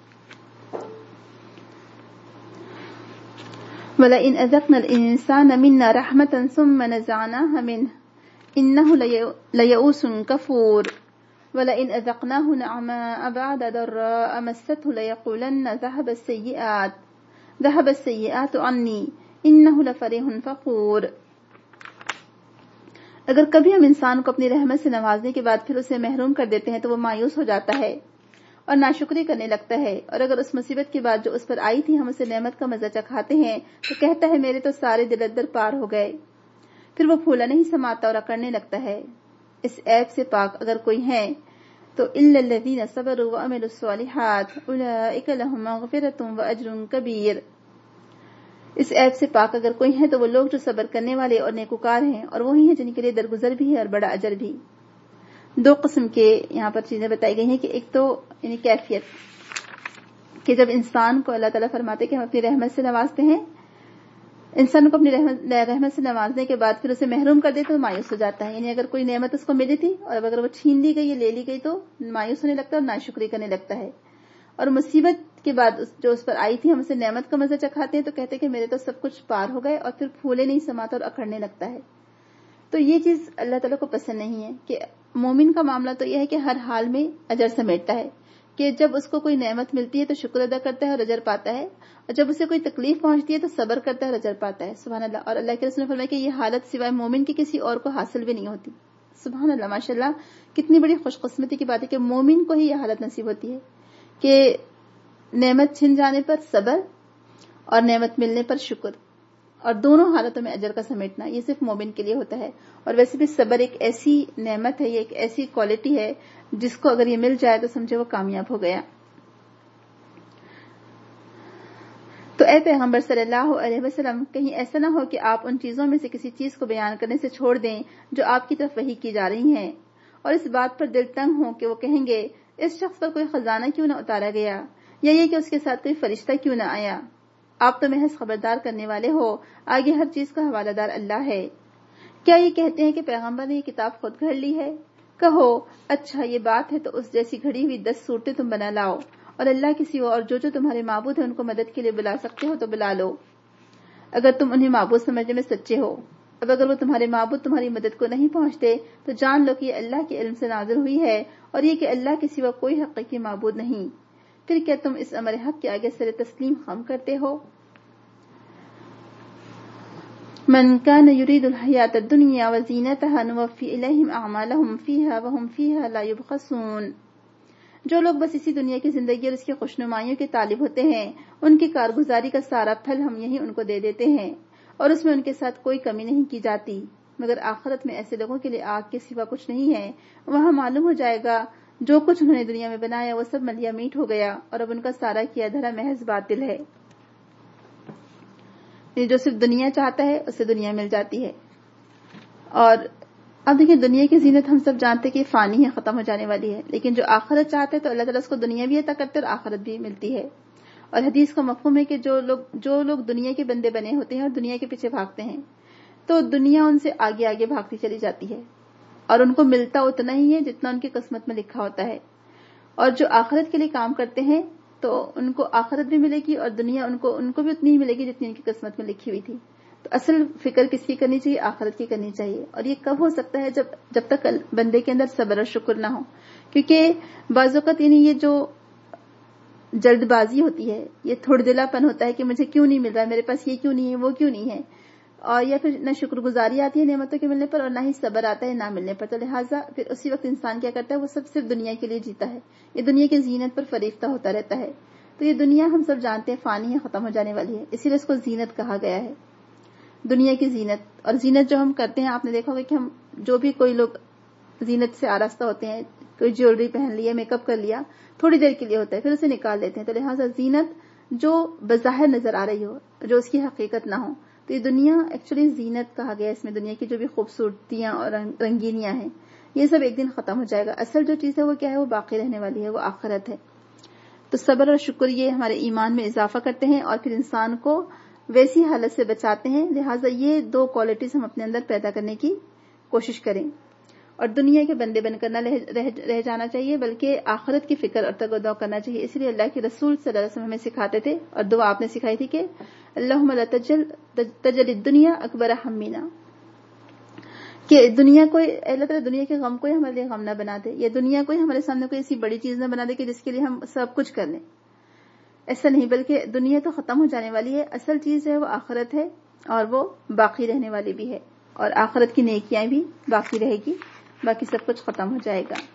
وَلَئِنْ أَذَقْنَا الْإِنسَانَ مِنَّا رَحْمَةً ثُمَّ نَزَعْنَاهَا مِنْهُ إِنَّهُ لَيَئُوسٌ كَفُورٌ وَلَئِنْ أَذَقْنَاهُ نَعْمَاءَ بَعْدَ ضَرَّاءَ مَسَّتْهُ لَيَقُولَنَّ ذَهَبَ السَّيِّئَاتُ عَنِّي إِنَّهُ لَفَرِحٌ فَخُورٌ. اگر کبھی ہم انسان کو اپنی رحمت سے نوازنے کے بعد پھر اسے محروم کر دیتے ہیں تو وہ مایوس ہو جاتا ہے اور ناشکری کرنے لگتا ہے. اور اگر اس مصیبت کے بعد جو اس پر آئی تھی ہم اسے نعمت کا مزہ چکھاتے ہیں تو کہتا ہے میرے تو سارے دل ادر پار ہو گئے. پھر وہ پھولا نہیں سماتا اور اکڑنے لگتا ہے. اس عیب سے پاک اگر کوئی ہے تو الا الذین صبروا وعملوا الصالحات اولئک لهم مغفرۃ واجر کبیر. اس عیب سے پاک اگر کوئی ہے تو وہ لوگ جو صبر کرنے والے اور نیکوکار ہیں، اور وہی ہیں جن کے لیے درگزر بھی ہے اور بڑا اجر بھی. دو قسم کے یہاں پر چیزیں بتائی گئی ہیں کہ ایک تو یعنی کیفیت کہ جب انسان کو اللہ تعالیٰ فرماتے کہ ہم اپنی رحمت سے نوازتے ہیں، انسان کو اپنی رحمت سے نوازنے کے بعد پھر اسے محروم کر دیتے تو مایوس ہو جاتا ہے. یعنی اگر کوئی نعمت اس کو ملی تھی اور اگر وہ چھین لی گئی یا لے لی گئی تو مایوس ہونے لگتا ہے اور ناشکری کرنے لگتا ہے. اور مصیبت کے بعد جو اس پر آئی تھی ہم اسے نعمت کا مزہ چکھاتے ہیں تو کہتے ہیں کہ میرے تو سب کچھ پار ہو گئے، اور پھر پھولے نہیں سماتا اور اکھڑنے لگتا ہے. تو یہ چیز اللہ تعالیٰ کو پسند نہیں ہے. کہ مومن کا معاملہ تو یہ ہے کہ ہر حال میں اجر سمیٹتا ہے، کہ جب اس کو کوئی نعمت ملتی ہے تو شکر ادا کرتا ہے اور اجر پاتا ہے، اور جب اسے کوئی تکلیف پہنچتی ہے تو صبر کرتا ہے اور اجر پاتا ہے. سبحان اللہ. اور اللہ کے رسول نے فرمایا کہ یہ حالت سوائے مومن کی کسی اور کو حاصل بھی نہیں ہوتی. سبحان اللہ، ماشاء اللہ، کتنی بڑی خوش قسمتی کی بات ہے کہ مومن کو ہی یہ حالت نصیب ہوتی ہے کہ نعمت چھن جانے پر صبر اور نعمت ملنے پر شکر، اور دونوں حالتوں میں اجر کا سمیٹنا یہ صرف مومن کے لیے ہوتا ہے. اور ویسے بھی صبر ایک ایسی نعمت ہے، یہ ایک ایسی کوالٹی ہے جس کو اگر یہ مل جائے تو سمجھے وہ کامیاب ہو گیا. تو اے پیغمبر صلی اللہ علیہ وسلم، کہیں ایسا نہ ہو کہ آپ ان چیزوں میں سے کسی چیز کو بیان کرنے سے چھوڑ دیں جو آپ کی طرف وحی کی جا رہی ہیں، اور اس بات پر دل تنگ ہوں کہ وہ کہیں گے اس شخص پر کوئی خزانہ کیوں نہ اتارا گیا، یا یہ کہ اس کے ساتھ کوئی فرشتہ کیوں نہ آیا. آپ تو محض خبردار کرنے والے ہو، آگے ہر چیز کا حوالہ دار اللہ ہے. کیا یہ کہتے ہیں کہ پیغمبر نے یہ کتاب خود گھڑ لی ہے؟ کہو اچھا یہ بات ہے تو اس جیسی گھڑی ہوئی 10 صورتیں تم بنا لاؤ، اور اللہ کے سوا اور جو تمہارے معبود ہیں ان کو مدد کے لیے بلا سکتے ہو تو بلا لو، اگر تم انہیں معبود سمجھنے میں سچے ہو. اب اگر وہ تمہارے معبود تمہاری مدد کو نہیں پہنچتے تو جان لو کہ یہ اللہ کے علم سے نازل ہوئی ہے، اور یہ کہ اللہ کے سوا کوئی حقیقی معبود نہیں. پھر کیا تم اس امر حق کے آگے سر تسلیم خم کرتے ہو؟ من كان يريد الحياة الدنيا وزينتها نوفي إليهم أعمالهم فيها وهم فيها لا يبخسون. جو لوگ بس اسی دنیا کی زندگی اور اس کی خوشنمائیوں کے طالب ہوتے ہیں، ان کی کارگزاری کا سارا پھل ہم یہی ان کو دے دیتے ہیں، اور اس میں ان کے ساتھ کوئی کمی نہیں کی جاتی. مگر آخرت میں ایسے لوگوں کے لیے آگ کے سوا کچھ نہیں ہے. وہاں معلوم ہو جائے گا جو کچھ انہوں نے دنیا میں بنایا وہ سب ملیا میٹ ہو گیا، اور اب ان کا سارا کیا دھرا محض باطل ہے. جو صرف دنیا چاہتا ہے اسے دنیا مل جاتی ہے. اور اب دیکھیں دنیا کی زینت ہم سب جانتے کہ فانی ہے، ختم ہو جانے والی ہے، لیکن جو آخرت چاہتے ہیں تو اللہ تعالیٰ اس کو دنیا بھی عطا کرتے اور آخرت بھی ملتی ہے. اور حدیث کا مفہوم ہے کہ جو لوگ دنیا کے بندے بنے ہوتے ہیں اور دنیا کے پیچھے بھاگتے ہیں تو دنیا ان سے آگے آگے بھاگتی چلی جاتی ہے، اور ان کو ملتا اتنا ہی ہے جتنا ان کی قسمت میں لکھا ہوتا ہے. اور جو آخرت کے لیے کام کرتے ہیں تو ان کو آخرت بھی ملے گی اور دنیا ان کو بھی اتنی ہی ملے گی جتنی ان کی قسمت میں لکھی ہوئی تھی. تو اصل فکر کس کی کرنی چاہیے؟ آخرت کی کرنی چاہیے. اور یہ کب ہو سکتا ہے؟ جب تک بندے کے اندر صبر اور شکر نہ ہو. کیونکہ بعض اوقات یعنی یہ جو جلد بازی ہوتی ہے، یہ تھوڑ دلا پن ہوتا ہے کہ مجھے کیوں نہیں مل رہا ہے، میرے پاس یہ کیوں نہیں ہے، وہ کیوں نہیں ہے، اور یا پھر نہ شکر گزاری آتی ہے نعمتوں کے ملنے پر اور نہ ہی صبر آتا ہے نہ ملنے پر. تو لہٰذا پھر اسی وقت انسان کیا کرتا ہے؟ وہ صرف دنیا کے لیے جیتا ہے، یہ دنیا کی زینت پر فریفتہ ہوتا رہتا ہے. تو یہ دنیا ہم سب جانتے ہیں فانی ہے، ختم ہو جانے والی ہے، اسی لیے اس کو زینت کہا گیا ہے، دنیا کی زینت. اور زینت جو ہم کرتے ہیں، آپ نے دیکھا ہوگا کہ ہم جو بھی کوئی لوگ زینت سے آراستہ ہوتے ہیں، کوئی جیولری پہن لیا، میک اپ کر لیا، تھوڑی دیر کے لیے ہوتا ہے پھر اسے نکال دیتے ہیں. تو لہٰذا زینت جو بظاہر نظر آ رہی ہو، جو اس کی حقیقت نہ ہو، تو یہ دنیا ایکچولی زینت کہا گیا ہے. اس میں دنیا کی جو بھی خوبصورتیاں اور رنگینیاں ہیں یہ سب ایک دن ختم ہو جائے گا. اصل جو چیز ہے وہ کیا ہے؟ وہ باقی رہنے والی ہے، وہ آخرت ہے. تو صبر اور شکر یہ ہمارے ایمان میں اضافہ کرتے ہیں اور پھر انسان کو ویسی حالت سے بچاتے ہیں. لہٰذا یہ دو کوالٹیز ہم اپنے اندر پیدا کرنے کی کوشش کریں، اور دنیا کے بندے بن کر نہ رہ جانا چاہیے بلکہ آخرت کی فکر اور تگ و دو کرنا چاہیے. اس لیے اللہ کے رسول صلی اللہ علیہ وسلم ہمیں سکھاتے تھے اور دعا آپ نے سکھائی تھی کہ اللہم لا تجل الدنیا اکبر ہمینا، کہ دنیا کو اللہ تعالیٰ دنیا کے غم کو ہی ہمارے لیے غم نہ بنا دے، یا دنیا کو ہی ہمارے سامنے کوئی ایسی بڑی چیز نہ بنا دے کہ جس کے لیے ہم سب کچھ کر لیں. ایسا نہیں، بلکہ دنیا تو ختم ہو جانے والی ہے، اصل چیز جو ہے وہ آخرت ہے اور وہ باقی رہنے والی بھی ہے، اور آخرت کی نیکیاں بھی باقی رہے گی، باقی سب کچھ ختم ہو جائے گا.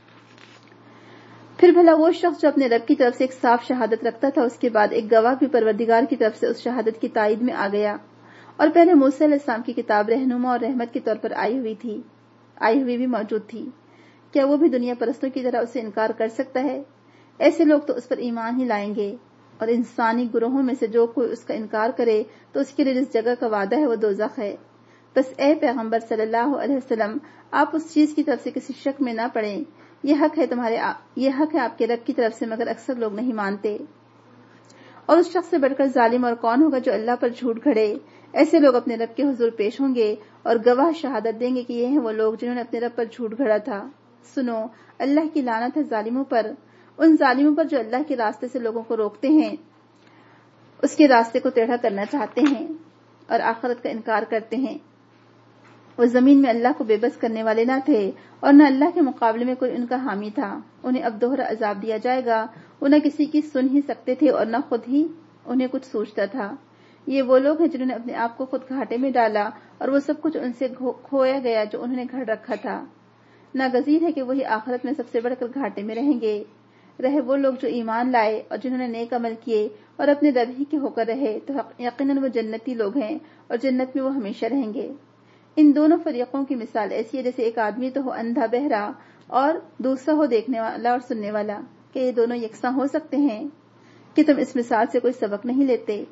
پھر بھلا وہ شخص جو اپنے رب کی طرف سے ایک صاف شہادت رکھتا تھا، اس کے بعد ایک گواہ بھی پروردگار کی طرف سے اس شہادت کی تائید میں آ گیا، اور پہلے موسیٰ علیہ السلام کی کتاب رہنما اور رحمت کے طور پر آئی ہوئی بھی موجود تھی. کیا وہ بھی دنیا پرستوں کی طرح اسے انکار کر سکتا ہے؟ ایسے لوگ تو اس پر ایمان ہی لائیں گے، اور انسانی گروہوں میں سے جو کوئی اس کا انکار کرے تو اس کے لیے جس جگہ کا وعدہ ہے وہ دوزخ ہے۔ بس اے پیغمبر صلی اللہ علیہ وسلم، آپ اس چیز کی طرف سے کسی شک میں نہ پڑیں، یہ حق ہے آپ کے رب کی طرف سے، مگر اکثر لوگ نہیں مانتے۔ اور اس شخص سے بڑھ کر ظالم اور کون ہوگا جو اللہ پر جھوٹ گھڑے؟ ایسے لوگ اپنے رب کے حضور پیش ہوں گے اور گواہ شہادت دیں گے کہ یہ ہیں وہ لوگ جنہوں نے اپنے رب پر جھوٹ گھڑا تھا۔ سنو، اللہ کی لعنت ہے ظالموں پر، ان ظالموں پر جو اللہ کے راستے سے لوگوں کو روکتے ہیں، اس کے راستے کو ٹیڑھا کرنا چاہتے ہیں اور آخرت کا انکار کرتے ہیں۔ وہ زمین میں اللہ کو بے بس کرنے والے نہ تھے اور نہ اللہ کے مقابلے میں کوئی ان کا حامی تھا۔ انہیں اب دوہرا عذاب دیا جائے گا، وہ نہ کسی کی سن ہی سکتے تھے اور نہ خود ہی انہیں کچھ سوچتا تھا۔ یہ وہ لوگ ہیں جنہوں نے اپنے آپ کو خود گھاٹے میں ڈالا اور وہ سب کچھ ان سے کھویا گیا جو انہوں نے گھڑ رکھا تھا۔ ناگزیر ہے کہ وہی آخرت میں سب سے بڑھ کر گھاٹے میں رہیں گے۔ رہے وہ لوگ جو ایمان لائے اور جنہوں نے نیک عمل کیے اور اپنے رب ہی کے ہو کر رہے تو یقیناً وہ جنتی لوگ ہیں اور جنت میں وہ ہمیشہ رہیں گے۔ ان دونوں فریقوں کی مثال ایسی ہے جیسے ایک آدمی تو ہو اندھا بہرا اور دوسرا ہو دیکھنے والا اور سننے والا۔ کہ یہ دونوں یکساں ہو سکتے ہیں؟ کہ تم اس مثال سے کوئی سبق نہیں لیتے؟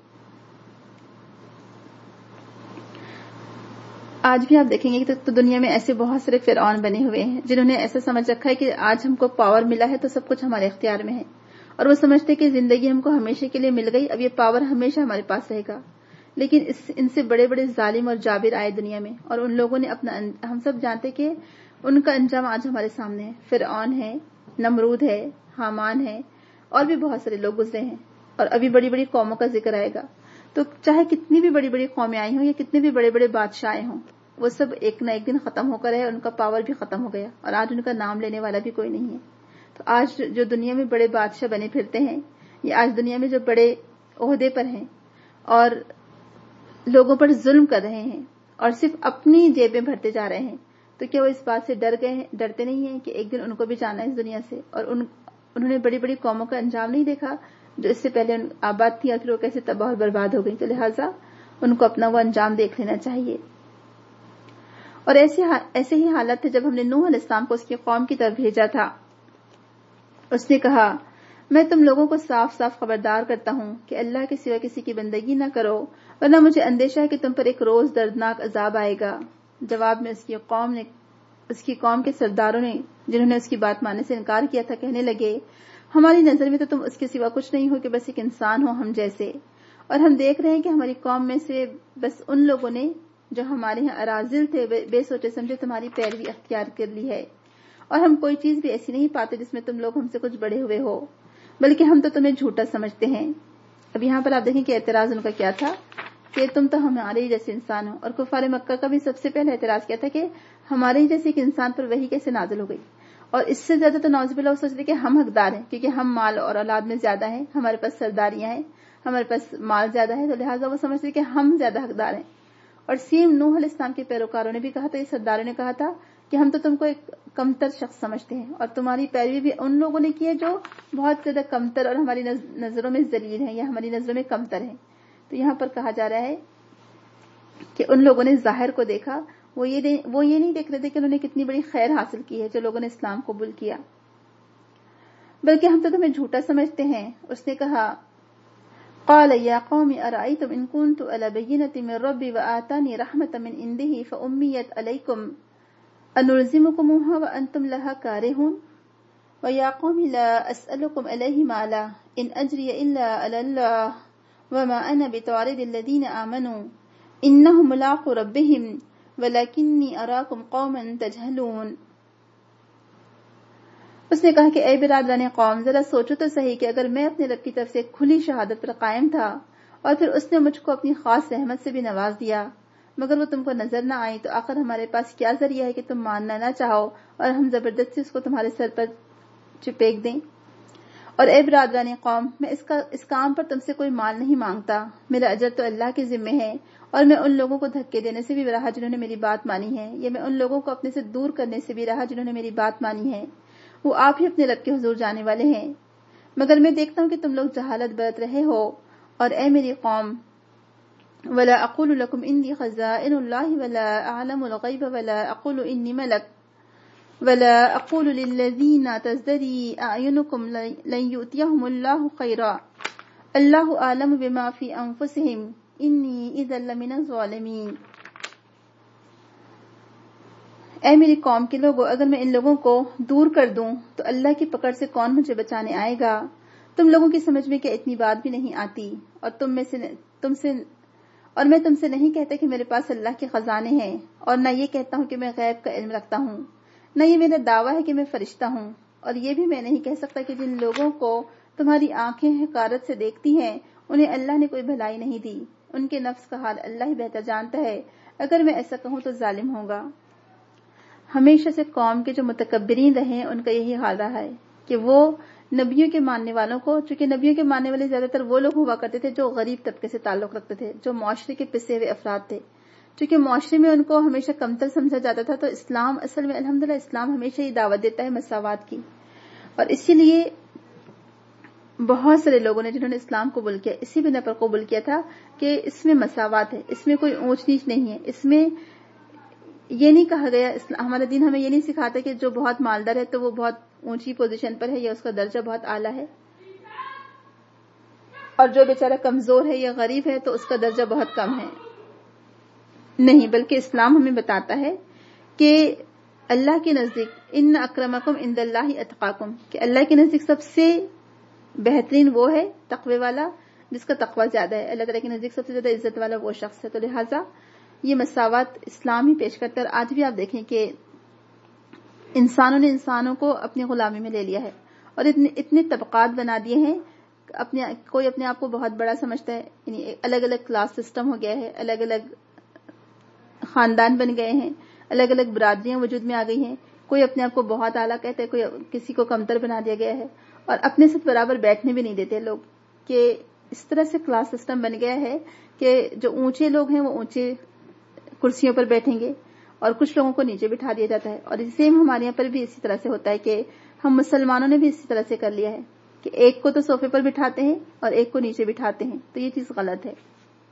آج بھی آپ دیکھیں گے کہ تو دنیا میں ایسے بہت سارے فرعون بنے ہوئے ہیں جنہوں نے ایسا سمجھ رکھا ہے کہ آج ہم کو پاور ملا ہے تو سب کچھ ہمارے اختیار میں ہے، اور وہ سمجھتے کہ زندگی ہم کو ہمیشہ کے لیے مل گئی، اب یہ پاور ہمیشہ ہمارے پاس رہے گا۔ لیکن ان سے بڑے بڑے ظالم اور جابر آئے دنیا میں، اور ان لوگوں نے ہم سب جانتے کہ ان کا انجام آج ہمارے سامنے ہے۔ فرعون ہے، نمرود ہے، حامان ہے، اور بھی بہت سارے لوگ گزرے ہیں، اور ابھی بڑی بڑی قوموں کا ذکر آئے گا۔ تو چاہے کتنی بھی بڑی بڑی قومیں آئی ہوں یا کتنے بھی بڑے بڑے بادشاہ ہوں، وہ سب ایک نہ ایک دن ختم ہو کر ہے، ان کا پاور بھی ختم ہو گیا اور آج ان کا نام لینے والا بھی کوئی نہیں ہے۔ تو آج جو دنیا میں بڑے بادشاہ بنے پھرتے ہیں، یہ آج دنیا میں جو بڑے عہدے پر ہیں اور لوگوں پر ظلم کر رہے ہیں اور صرف اپنی جیبیں بھرتے جا رہے ہیں، تو کیا وہ اس بات سے ڈرتے نہیں ہیں کہ ایک دن ان کو بھی جانا ہے اس دنیا سے؟ اور انہوں نے بڑی بڑی قوموں کا انجام نہیں دیکھا جو اس سے پہلے آباد تھی اور پھر وہ کیسے تباہ اور برباد ہو گئی؟ تو لہٰذا ان کو اپنا وہ انجام دیکھ لینا چاہیے۔ اور ایسے ہی حالت تھے جب ہم نے نوح علیہ السلام کو اس کی قوم کی طرف بھیجا تھا۔ اس نے کہا، میں تم لوگوں کو صاف صاف خبردار کرتا ہوں کہ اللہ کے سوا کسی کی بندگی نہ کرو، ورنہ مجھے اندیشہ ہے کہ تم پر ایک روز دردناک عذاب آئے گا۔ جواب میں اس کی قوم کے سرداروں نے، جنہوں نے اس کی بات ماننے سے انکار کیا تھا، کہنے لگے، ہماری نظر میں تو تم اس کے سوا کچھ نہیں ہو کہ بس ایک انسان ہو ہم جیسے، اور ہم دیکھ رہے ہیں کہ ہماری قوم میں سے بس ان لوگوں نے جو ہمارے ہاں اراذل تھے بے سوچے سمجھے تمہاری پیروی اختیار کر لی ہے، اور ہم کوئی چیز بھی ایسی نہیں پاتے جس میں تم لوگ ہم سے کچھ بڑے ہوئے ہو، بلکہ ہم تو تمہیں جھوٹا سمجھتے ہیں۔ اب یہاں پر آپ دیکھیں کہ اعتراض ان کا کیا تھا کہ تم تو ہمارے ہی جیسے انسان ہو، اور کفار مکہ کا بھی سب سے پہلا اعتراض کیا تھا کہ ہمارے ہی جیسے ایک انسان پر وحی کیسے نازل ہو گئی، اور اس سے زیادہ تو نعوذ باللہ وہ سوچتے کہ ہم حقدار ہیں کیونکہ ہم مال اور اولاد میں زیادہ ہیں، ہمارے پاس سرداریاں ہیں، ہمارے پاس مال زیادہ ہے، تو لہٰذا وہ سمجھتے کہ ہم زیادہ حقدار ہیں۔ اور سیم نوح علیہ السلام کے پیروکاروں نے بھی کہا تھا، یہ سرداروں نے کہا تھا کہ ہم تو تم کو ایک کمتر شخص سمجھتے ہیں، اور تمہاری پیروی بھی ان لوگوں نے کی ہے جو بہت زیادہ کمتر اور ہماری نظروں میں ذلیل ہیں یا ہماری نظروں میں کمتر ہیں۔ تو یہاں پر کہا جا رہا ہے کہ ان لوگوں نے ظاہر کو دیکھا، وہ یہ نہیں دیکھ رہے تھے کہ انہوں نے کتنی بڑی خیر حاصل کی ہے جو لوگوں نے اسلام قبول کیا، بلکہ ہم تو تمہیں جھوٹا سمجھتے ہیں۔ اس نے کہا، قال یا قوم ارأيتم ان كنت على بينة من ربي وآتاني رحمة من عنده فأميت عليكم أنلزمكموها وأنتم لها كارهون ويا قوم لا أسألكم عليه مالا إن أجري إلا على الله وما أنا بطارد الذين آمنوا إنهم ملاقو ربهم ولكني أراكم قوما تجهلون۔ اس نے کہا کہ اے برادران قوم، ذرا سوچو تو صحیح کہ اگر میں اپنے رب کی طرف سے کھلی شہادت پر قائم تھا اور پھر اس نے مجھ کو اپنی خاص رحمت سے بھی نواز دیا، مگر وہ تم کو نظر نہ آئی، تو آخر ہمارے پاس کیا ذریعہ ہے کہ تم ماننا نہ چاہو اور ہم زبردستی اس کو تمہارے سر پر چپیک دیں؟ اور اے برادران قوم، میں اس کام پر تم سے کوئی مال نہیں مانگتا، میرا اجر تو اللہ کے ذمے ہے، اور میں ان لوگوں کو دھکے دینے سے بھی رہا جنہوں نے میری بات مانی ہے، یا میں ان لوگوں کو اپنے سے دور کرنے سے بھی رہا جنہوں نے میری بات مانی ہے، وہ آپ ہی اپنے رب کے حضور جانے والے ہیں۔ مگر میں دیکھتا ہوں کہ تم لوگ جہالت برت رہے ہو، اور اے میری قوم، ولا اقول لكم انی خزائن اللہ ولا اعلم الغیب ولا اقول انی ملک، ولا اقول للذین تزدری اعینکم لن یؤتیہم اللہ خیرا اللہ اعلم بما فی انفسہم انی اذا لمن الظالمین. اے میری قوم کے لوگوں، اگر میں ان لوگوں کو دور کر دوں تو اللہ کی پکڑ سے کون مجھے بچانے آئے گا؟ تم لوگوں کی سمجھ میں کیا اتنی بات بھی نہیں آتی؟ اور میں تم سے نہیں کہتا کہ میرے پاس اللہ کے خزانے ہیں، اور نہ یہ کہتا ہوں کہ میں غیب کا علم رکھتا ہوں، نہ یہ میرا دعویٰ ہے کہ میں فرشتہ ہوں، اور یہ بھی میں نہیں کہہ سکتا کہ جن لوگوں کو تمہاری آنکھیں حقارت سے دیکھتی ہیں انہیں اللہ نے کوئی بھلائی نہیں دی، ان کے نفس کا حال اللہ ہی بہتر جانتا ہے، اگر میں ایسا کہوں تو ظالم ہوگا. ہمیشہ سے قوم کے جو متکبرین رہے ان کا یہی حال رہا ہے کہ وہ نبیوں کے ماننے والوں کو، چونکہ نبیوں کے ماننے والے زیادہ تر وہ لوگ ہوا کرتے تھے جو غریب طبقے سے تعلق رکھتے تھے، جو معاشرے کے پسے ہوئے افراد تھے، چونکہ معاشرے میں ان کو ہمیشہ کمتر سمجھا جاتا تھا. تو اسلام اصل میں الحمدللہ اسلام ہمیشہ ہی دعوت دیتا ہے مساوات کی، اور اسی لیے بہت سارے لوگوں نے جنہوں نے اسلام قبول کیا اسی بنا پر قبول کیا تھا کہ اس میں مساوات ہے، اس میں کوئی اونچ نیچ نہیں ہے، اس میں یہ نہیں کہا گیا، ہمارا دین ہمیں یہ نہیں سکھاتا کہ جو بہت مالدار ہے تو وہ بہت اونچی پوزیشن پر ہے یا اس کا درجہ بہت اعلیٰ ہے، اور جو بیچارہ کمزور ہے یا غریب ہے تو اس کا درجہ بہت کم ہے. نہیں، بلکہ اسلام ہمیں بتاتا ہے کہ اللہ کے نزدیک ان اکرمکم عند اللہ اتقاکم، کہ اللہ کے نزدیک سب سے بہترین وہ ہے تقوی والا جس کا تقوی زیادہ ہے. اللہ تعالیٰ کے نزدیک سب سے زیادہ عزت والا وہ شخص ہے. تو لہٰذا یہ مساوات اسلام ہی پیش کرتا ہے. اور آج بھی آپ دیکھیں کہ انسانوں نے انسانوں کو اپنی غلامی میں لے لیا ہے اور اتنے طبقات بنا دیے ہیں. کوئی اپنے آپ کو بہت بڑا سمجھتا ہے، یعنی الگ الگ کلاس سسٹم ہو گیا ہے، الگ الگ خاندان بن گئے ہیں، الگ الگ برادریاں وجود میں آ گئی ہیں. کوئی اپنے آپ کو بہت اعلیٰ کہتا ہے، کوئی کسی کو کمتر بنا دیا گیا ہے، اور اپنے ساتھ برابر بیٹھنے بھی نہیں دیتے لوگ. کہ اس طرح سے کلاس سسٹم بن گیا ہے کہ جو اونچے لوگ ہیں وہ اونچے کرسیوں پر بیٹھیں گے اور کچھ لوگوں کو نیچے بٹھا دیا جاتا ہے. اور سیم ہمارے یہاں پر بھی اسی طرح سے ہوتا ہے کہ ہم مسلمانوں نے بھی اسی طرح سے کر لیا ہے کہ ایک کو تو صوفے پر بٹھاتے ہیں اور ایک کو نیچے بٹھاتے ہیں. تو یہ چیز غلط ہے.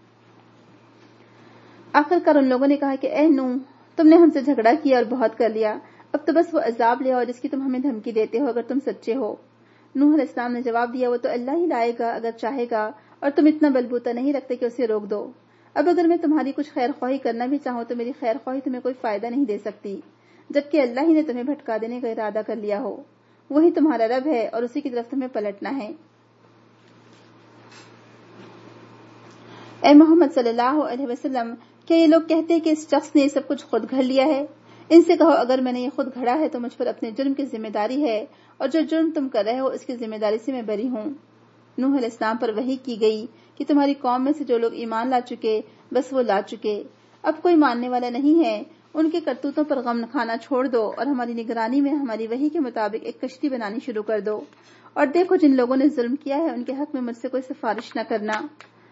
آخرکار ان لوگوں نے کہا کہ اے نوح، تم نے ہم سے جھگڑا کیا اور بہت کر لیا، اب تو بس وہ عذاب لے آؤ جس کی تم ہمیں دھمکی دیتے ہو اگر تم سچے ہو. نوح علیہ السلام نے جواب دیا، وہ تو اللہ ہی لائے گا اگر چاہے گا، اور تم اتنا بلبوتا نہیں رکھتے کہ اسے روک دو. اب اگر میں تمہاری کچھ خیر خواہی کرنا بھی چاہوں تو میری خیر خواہی تمہیں کوئی فائدہ نہیں دے سکتی، جبکہ اللہ ہی نے تمہیں بھٹکا دینے کا ارادہ کر لیا ہو. وہی تمہارا رب ہے اور اسی کی طرف تمہیں پلٹنا ہے. اے محمد صلی اللہ علیہ وسلم، کیا یہ لوگ کہتے ہیں کہ اس شخص نے سب کچھ خود گھڑ لیا ہے؟ ان سے کہو اگر میں نے یہ خود گھڑا ہے تو مجھ پر اپنے جرم کی ذمہ داری ہے، اور جو جرم تم کر رہے ہو اس کی ذمہ داری سے میں بری ہوں. نوح علیہ السلام پر وحی کی گئی کہ تمہاری قوم میں سے جو لوگ ایمان لا چکے بس وہ لا چکے، اب کوئی ماننے والا نہیں ہے. ان کے کرتوتوں پر غم کھانا چھوڑ دو اور ہماری نگرانی میں ہماری وحی کے مطابق ایک کشتی بنانی شروع کر دو. اور دیکھو جن لوگوں نے ظلم کیا ہے ان کے حق میں مجھ سے کوئی سفارش نہ کرنا،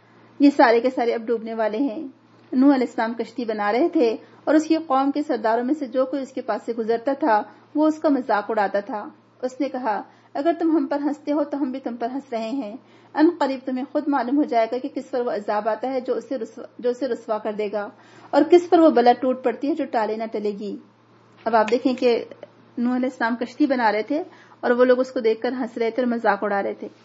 یہ سارے کے سارے اب ڈوبنے والے ہیں. نوح علیہ السلام کشتی بنا رہے تھے اور اس کی قوم کے سرداروں میں سے جو کوئی اس کے پاس سے گزرتا تھا وہ اس کا مذاق اڑاتا تھا. اس نے کہا اگر تم ہم پر ہنستے ہو تو ہم بھی تم پر ہنس رہے ہیں. ان قریب تمہیں خود معلوم ہو جائے گا کہ کس پر وہ عذاب آتا ہے جو اسے رسوا کر دے گا، اور کس پر وہ بلا ٹوٹ پڑتی ہے جو ٹالے نہ ٹلے گی. اب آپ دیکھیں کہ نوح علیہ السلام کشتی بنا رہے تھے اور وہ لوگ اس کو دیکھ کر ہنس رہے تھے اور مذاق اڑا رہے تھے.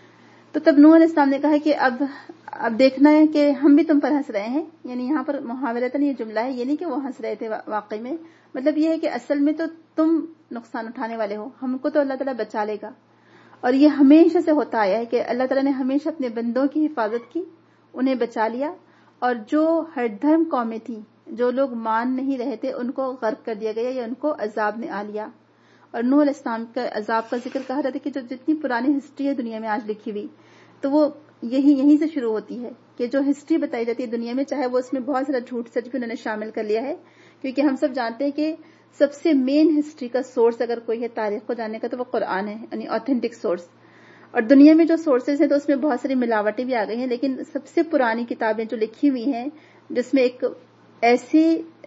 تو تب نوح علیہ السلام نے کہا کہ اب دیکھنا ہے کہ ہم بھی تم پر ہنس رہے ہیں. یعنی یہاں پر محاورتاً یہ جملہ ہے، یہ نہیں کہ وہ ہنس رہے تھے واقعی میں، مطلب یہ ہے کہ اصل میں تو تم نقصان اٹھانے والے ہو، ہم کو تو اللہ تعالیٰ بچا لے گا. اور یہ ہمیشہ سے ہوتا آیا ہے کہ اللہ تعالیٰ نے ہمیشہ اپنے بندوں کی حفاظت کی، انہیں بچا لیا، اور جو ہر دھرم قومیں تھیں جو لوگ مان نہیں رہے تھے ان کو غرق کر دیا گیا یا ان کو عذاب نے آ لیا. اور نوح علیہ السلام کا عذاب کا ذکر کہا جاتا ہے کہ جو جتنی پرانی ہسٹری ہے دنیا میں آج لکھی ہوئی تو وہ یہیں سے شروع ہوتی ہے کہ جو ہسٹری بتائی جاتی ہے دنیا میں، چاہے وہ اس میں بہت سارا جھوٹ سچ بھی انہوں نے شامل کر لیا ہے، کیونکہ ہم سب جانتے ہیں کہ سب سے مین ہسٹری کا سورس اگر کوئی ہے تاریخ کو جاننے کا تو وہ قرآن ہے، یعنی آتھینٹک سورس. اور دنیا میں جو سورسز ہیں تو اس میں بہت ساری ملاوٹیں بھی آ گئی ہیں، لیکن سب سے پرانی کتابیں جو لکھی ہوئی ہیں جس میں ایک ایسے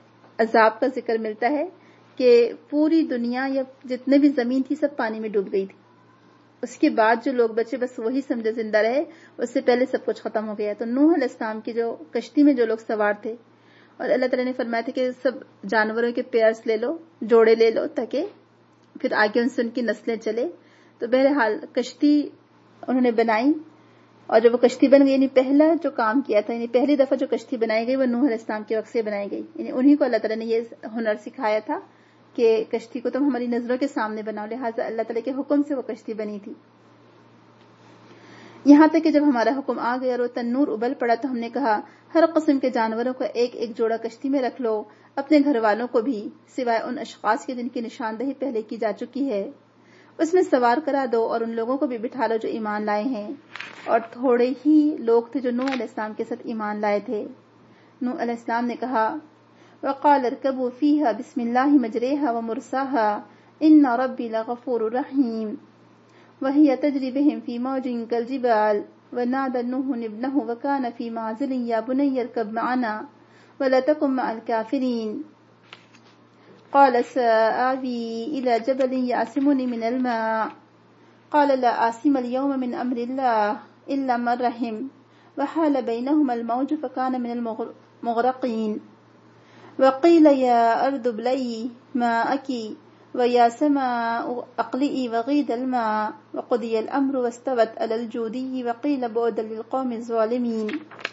عذاب کا ذکر ملتا ہے کہ پوری دنیا یا جتنے بھی زمین تھی سب پانی میں ڈوب گئی تھی. اس کے بعد جو لوگ بچے بس وہی سمجھے زندہ رہے، اس سے پہلے سب کچھ ختم ہو گیا. تو نوح علیہ السلام کی جو کشتی میں جو لوگ سوار تھے اور اللہ تعالیٰ نے فرمایا تھا کہ سب جانوروں کے پیئرس لے لو، جوڑے لے لو، تاکہ پھر آگے ان سے ان کی نسلیں چلے. تو بہرحال کشتی انہوں نے بنائی، اور جب وہ کشتی بن گئی، یعنی پہلا جو کام کیا تھا، یعنی پہلی دفعہ جو کشتی بنائی گئی وہ نوح علیہ السلام کے وقت سے بنائی گئی. یعنی انہی کو اللہ تعالیٰ نے یہ ہنر سکھایا تھا کہ کشتی کو تم ہماری نظروں کے سامنے بناؤ، لہٰذا اللہ تعالیٰ کے حکم سے وہ کشتی بنی تھی. یہاں تک کہ جب ہمارا حکم آ گیا اور وہ تنور ابل پڑا تو ہم نے کہا ہر قسم کے جانوروں کا ایک ایک جوڑا کشتی میں رکھ لو، اپنے گھر والوں کو بھی سوائے ان اشخاص کے جن کی نشاندہی پہلے کی جا چکی ہے اس میں سوار کرا دو، اور ان لوگوں کو بھی بٹھا لو جو ایمان لائے ہیں. اور تھوڑے ہی لوگ تھے جو نوح علیہ السلام کے ساتھ ایمان لائے تھے. نوح علیہ السلام نے کہا وقال اركبوا فيها بسم الله مجريها ومرساها ان ربي لغفور رحيم وهي تجري بهم في موج كالجبال ونادى نوح ابنه وكان في معزل يا بني اركب معنا ولا تكن مع الكافرين قال سآوي إلى جبل يعصمني من الماء قال لا عاصم اليوم من أمر الله إلا من رحم وحال بينهما الموج فكان من المغرقين وقيل يا أرض ابلعي ماءك ويا سماء أقلئي وغيض الماء وقضي الأمر واستوت على الجودي وقيل بعدا للقوم الظالمين.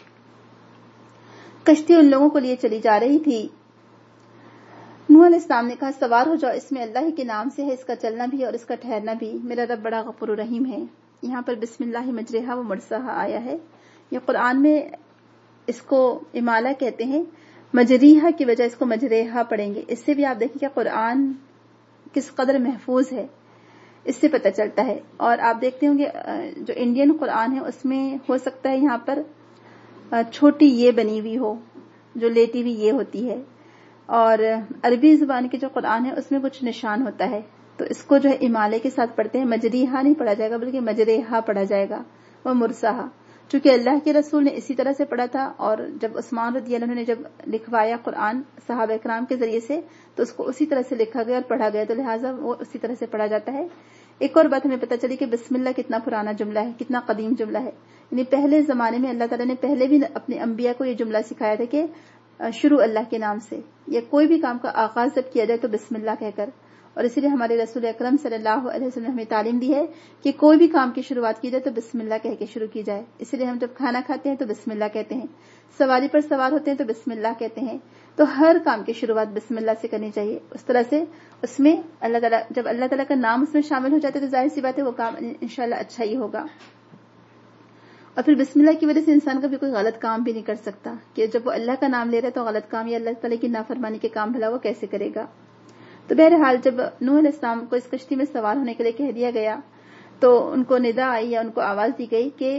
کشتی ان لوگوں کو لیے چلی جا رہی تھی. نوح علیہ السلام نے کہا سوار ہو جاؤ، اس میں اللہ ہی کے نام سے ہے، اس کا چلنا بھی اور اس کا ٹھہرنا بھی، میرا رب بڑا غفور و رحیم ہے. یہاں پر بسم اللہ مجریہا و مرساہا آیا ہے. یہ قرآن میں اس کو امالہ کہتے ہیں، مجریہا کی وجہ اس کو مجریہا پڑھیں گے. اس سے بھی آپ دیکھیں کہ قرآن کس قدر محفوظ ہے، اس سے پتہ چلتا ہے. اور آپ دیکھتے ہوں گے جو انڈین قرآن ہے اس میں ہو سکتا ہے یہاں پر چھوٹی یہ بنی ہوئی ہو، جو لیٹی ہوئی یہ ہوتی ہے، اور عربی زبان کے جو قرآن ہے اس میں کچھ نشان ہوتا ہے، تو اس کو جو ہے امالے کے ساتھ پڑھتے ہیں. مجریہا نہیں پڑھا جائے گا بلکہ مجریہا پڑھا جائے گا. وہ مرساہا، چونکہ اللہ کے رسول نے اسی طرح سے پڑھا تھا، اور جب عثمان رضی اللہ عنہ نے جب لکھوایا قرآن صحابہ کرام کے ذریعے سے تو اس کو اسی طرح سے لکھا گیا اور پڑھا گیا، تو لہٰذا وہ اسی طرح سے پڑھا جاتا ہے. ایک اور بات ہمیں پتہ چلی کہ بسم اللہ کتنا پرانا جملہ ہے، کتنا قدیم جملہ ہے. یعنی پہلے زمانے میں اللہ تعالیٰ نے پہلے بھی اپنے انبیاء کو یہ جملہ سکھایا تھا کہ شروع اللہ کے نام سے، یا کوئی بھی کام کا آغاز جب کیا جائے تو بسم اللہ کہہ کر. اور اسی لیے ہمارے رسول اکرم صلی اللہ علیہ وسلم نے ہمیں تعلیم دی ہے کہ کوئی بھی کام کی شروعات کی جائے تو بسم اللہ کہہ کے شروع کی جائے. اسی لیے ہم جب کھانا کھاتے ہیں تو بسم اللہ کہتے ہیں، سواری پر سوار ہوتے ہیں تو بسم اللہ کہتے ہیں. تو ہر کام کی شروعات بسم اللہ سے کرنی چاہیے. اس طرح سے اس میں اللہ تعالیٰ، جب اللہ تعالیٰ کا نام اس میں شامل ہو جاتا ہے تو ظاہر سی بات ہے وہ کام انشاءاللہ اچھا ہی ہوگا. اور پھر بسم اللہ کی وجہ سے انسان کا بھی کوئی غلط کام بھی نہیں کر سکتا، کہ جب وہ اللہ کا نام لے رہا ہے تو غلط کام یا اللہ تعالیٰ کی نافرمانی کے کام بھلا وہ کیسے کرے گا. تو بہرحال جب نوح علیہ السلام کو اس کشتی میں سوار ہونے کے لیے کہہ دیا گیا تو ان کو ندا آئی یا ان کو آواز دی گئی کہ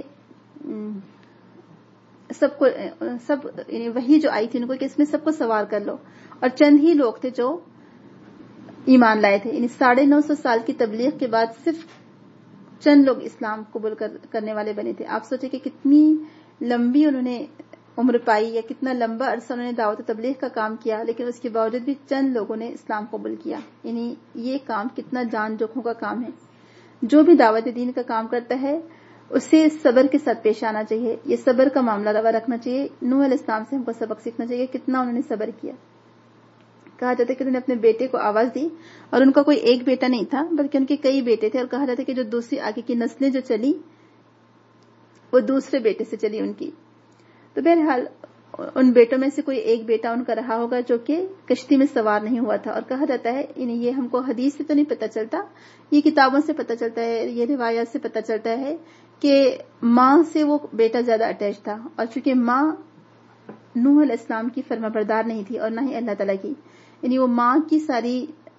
سب یعنی وہی جو آئی تھی ان کو کہ اس میں سب کو سوار کر لو. اور چند ہی لوگ تھے جو ایمان لائے تھے، یعنی 950 سال کی تبلیغ کے بعد صرف چند لوگ اسلام قبول کرنے والے بنے تھے. آپ سوچیں کہ کتنی لمبی انہوں نے عمر پائی، یا کتنا لمبا عرصہ انہوں نے دعوت و تبلیغ کا کام کیا، لیکن اس کے باوجود بھی چند لوگوں نے اسلام قبول کیا. یعنی یہ کام کتنا جان جوکھوں کا کام ہے. جو بھی دعوت دین کا کام کرتا ہے اسے صبر کے ساتھ پیش آنا چاہیے، یہ صبر کا معاملہ روا رکھنا چاہیے. نوح علیہ السلام سے ہم کو سبق سیکھنا چاہیے کتنا انہوں نے صبر کیا. کہا جاتا ہے کہ انہوں نے اپنے بیٹے کو آواز دی، اور ان کا کوئی ایک بیٹا نہیں تھا بلکہ ان کے کئی بیٹے تھے، اور کہا جاتا ہے کہ جو دوسری آگے کی نسلیں جو چلی وہ دوسرے بیٹے سے چلی ان کی. تو بہرحال ان بیٹوں میں سے کوئی ایک بیٹا ان کا رہا ہوگا جو کہ کشتی میں سوار نہیں ہوا تھا. اور کہا جاتا ہے یعنی یہ ہم کو حدیث سے تو نہیں پتہ چلتا، یہ کتابوں سے پتہ چلتا ہے، یہ روایات سے پتہ چلتا ہے کہ ماں سے وہ بیٹا زیادہ اٹیچ تھا. اور چونکہ ماں نوح علیہ السلام کی فرما بردار نہیں تھی اور نہ ہی اللہ تعالیٰ کی، یعنی وہ ماں کی ساری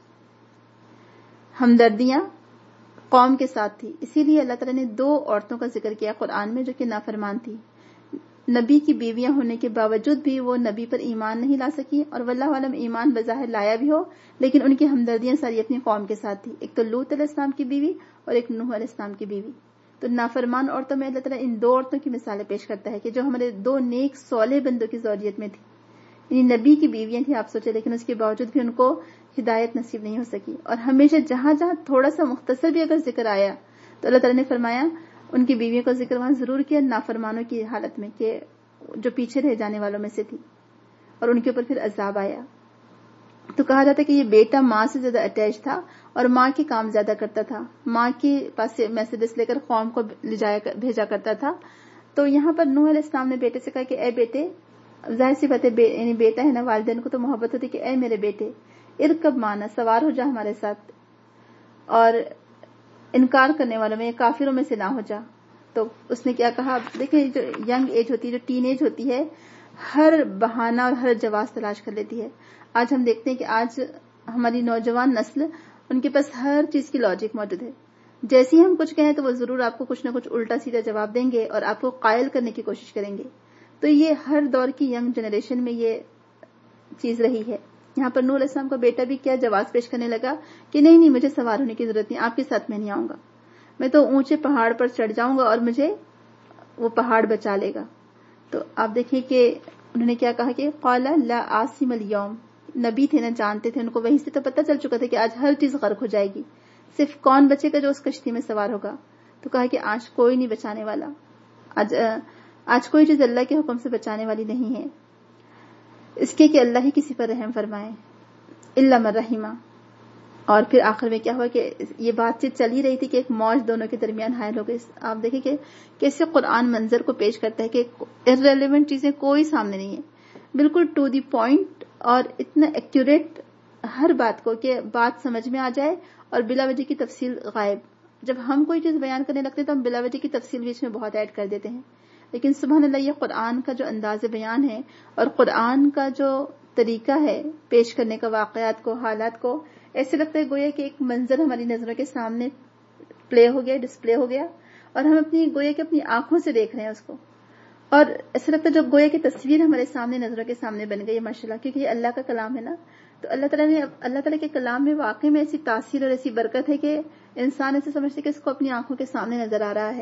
ہمدردیاں قوم کے ساتھ تھی. اسی لیے اللہ تعالیٰ نے 2 عورتوں کا ذکر کیا قرآن میں جو کہ نافرمان تھی. نبی کی بیویاں ہونے کے باوجود بھی وہ نبی پر ایمان نہیں لا سکی، اور واللہ عالم ایمان بظاہر لایا بھی ہو لیکن ان کی ہمدردیاں ساری اپنی قوم کے ساتھ تھی. ایک تو لوط علیہ السلام کی بیوی اور ایک نوح علیہ السلام کی بیوی. تو نافرمان عورتوں میں اللہ تعالیٰ ان 2 عورتوں کی مثالیں پیش کرتا ہے کہ جو ہمارے 2 نیک صالح بندوں کی زوجیت میں تھی. یعنی نبی کی بیویاں تھیں آپ سوچے، لیکن اس کے باوجود بھی ان کو ہدایت نصیب نہیں ہو سکی. اور ہمیشہ جہاں جہاں تھوڑا سا مختصر بھی اگر ذکر آیا تو اللہ تعالیٰ نے فرمایا ان کی بیویوں کا ذکر وہاں ضرور کیا نافرمانوں کی حالت میں، کہ جو پیچھے رہ جانے والوں میں سے تھی. اور ان کے اوپر پھر عذاب آیا. تو کہا جاتا ہے کہ یہ بیٹا ماں سے زیادہ اٹیچ تھا اور ماں کے کام زیادہ کرتا تھا, ماں کے پاس سے میسیجز لے کر قوم کو بھیجا کرتا تھا. تو یہاں پر نوح علیہ السلام نے بیٹے سے کہا کہ اے بیٹے, ظاہر سی بات ہے یعنی بیٹا ہے نا, والدین کو تو محبت ہوتی کہ اے میرے بیٹے ارکب معنا, سوار ہو جا ہمارے ساتھ, اور انکار کرنے والوں میں, کافروں میں سے نہ ہو جا. تو اس نے کیا کہا, دیکھیں جو ینگ ایج ہوتی ہے, جو ٹین ایج ہوتی ہے, ہر بہانہ اور ہر جواز تلاش کر لیتی ہے. آج ہم دیکھتے ہیں کہ آج ہماری نوجوان نسل, ان کے پاس ہر چیز کی لاجک موجود ہے. جیسے ہی ہم کچھ کہیں تو وہ ضرور آپ کو کچھ نہ کچھ الٹا سیدھا جواب دیں گے اور آپ کو قائل کرنے کی کوشش کریں گے. تو یہ ہر دور کی ینگ جنریشن میں یہ چیز رہی ہے. یہاں پر نوح علیہ السلام کا بیٹا بھی کیا جواز پیش کرنے لگا کہ نہیں مجھے سوار ہونے کی ضرورت نہیں, آپ کے ساتھ میں نہیں آؤں گا, میں تو اونچے پہاڑ پر چڑھ جاؤں گا اور مجھے وہ پہاڑ بچا لے گا. تو آپ دیکھیں کہ انہوں نے کیا کہا کہ قال لا عاصم اليوم, نبی تھے نا, جانتے تھے, ان کو وہیں سے تو پتہ چل چکا تھا کہ آج ہر چیز غرق ہو جائے گی, صرف کون بچے گا جو اس کشتی میں سوار ہوگا. تو کہا کہ آج کوئی نہیں بچانے والا, آج کوئی چیز اللہ کے حکم سے بچانے والی نہیں ہے, اس کے کہ اللہ ہی کسی پر رحم فرمائے, الا من رحمہ. اور پھر آخر میں کیا ہوا کہ یہ بات چیت چل ہی رہی تھی کہ ایک موج دونوں کے درمیان حائل ہو گئی. آپ دیکھیں کہ کیسے قرآن منظر کو پیش کرتا ہے کہ ارریلیونٹ چیزیں کوئی سامنے نہیں ہے, بالکل ٹو دی پوائنٹ, اور اتنا ایکوریٹ ہر بات کو کہ بات سمجھ میں آ جائے اور بلا وجہ کی تفصیل غائب. جب ہم کوئی چیز بیان کرنے لگتے ہیں تو ہم بلا وجہ کی تفصیل بیچ میں بہت ایڈ کر دیتے ہیں, لیکن سبحان اللہ یہ قرآن کا جو انداز بیان ہے اور قرآن کا جو طریقہ ہے پیش کرنے کا واقعات کو, حالات کو, ایسے لگتا ہے گویا کہ ایک منظر ہماری نظروں کے سامنے پلے ہو گیا, ڈسپلے ہو گیا, اور ہم گویا کہ اپنی آنکھوں سے دیکھ رہے ہیں اس کو, اور ایسا لگتا ہے جو گویا کی تصویر ہمارے سامنے نظروں کے سامنے بن گئی ہے ماشاءاللہ, کیونکہ یہ اللہ کا کلام ہے نا. تو اللہ تعالیٰ کے کلام میں واقعی میں ایسی تاثیر اور ایسی برکت ہے کہ انسان ایسے سمجھتے کہ اس کو اپنی آنکھوں کے سامنے نظر آ رہا ہے.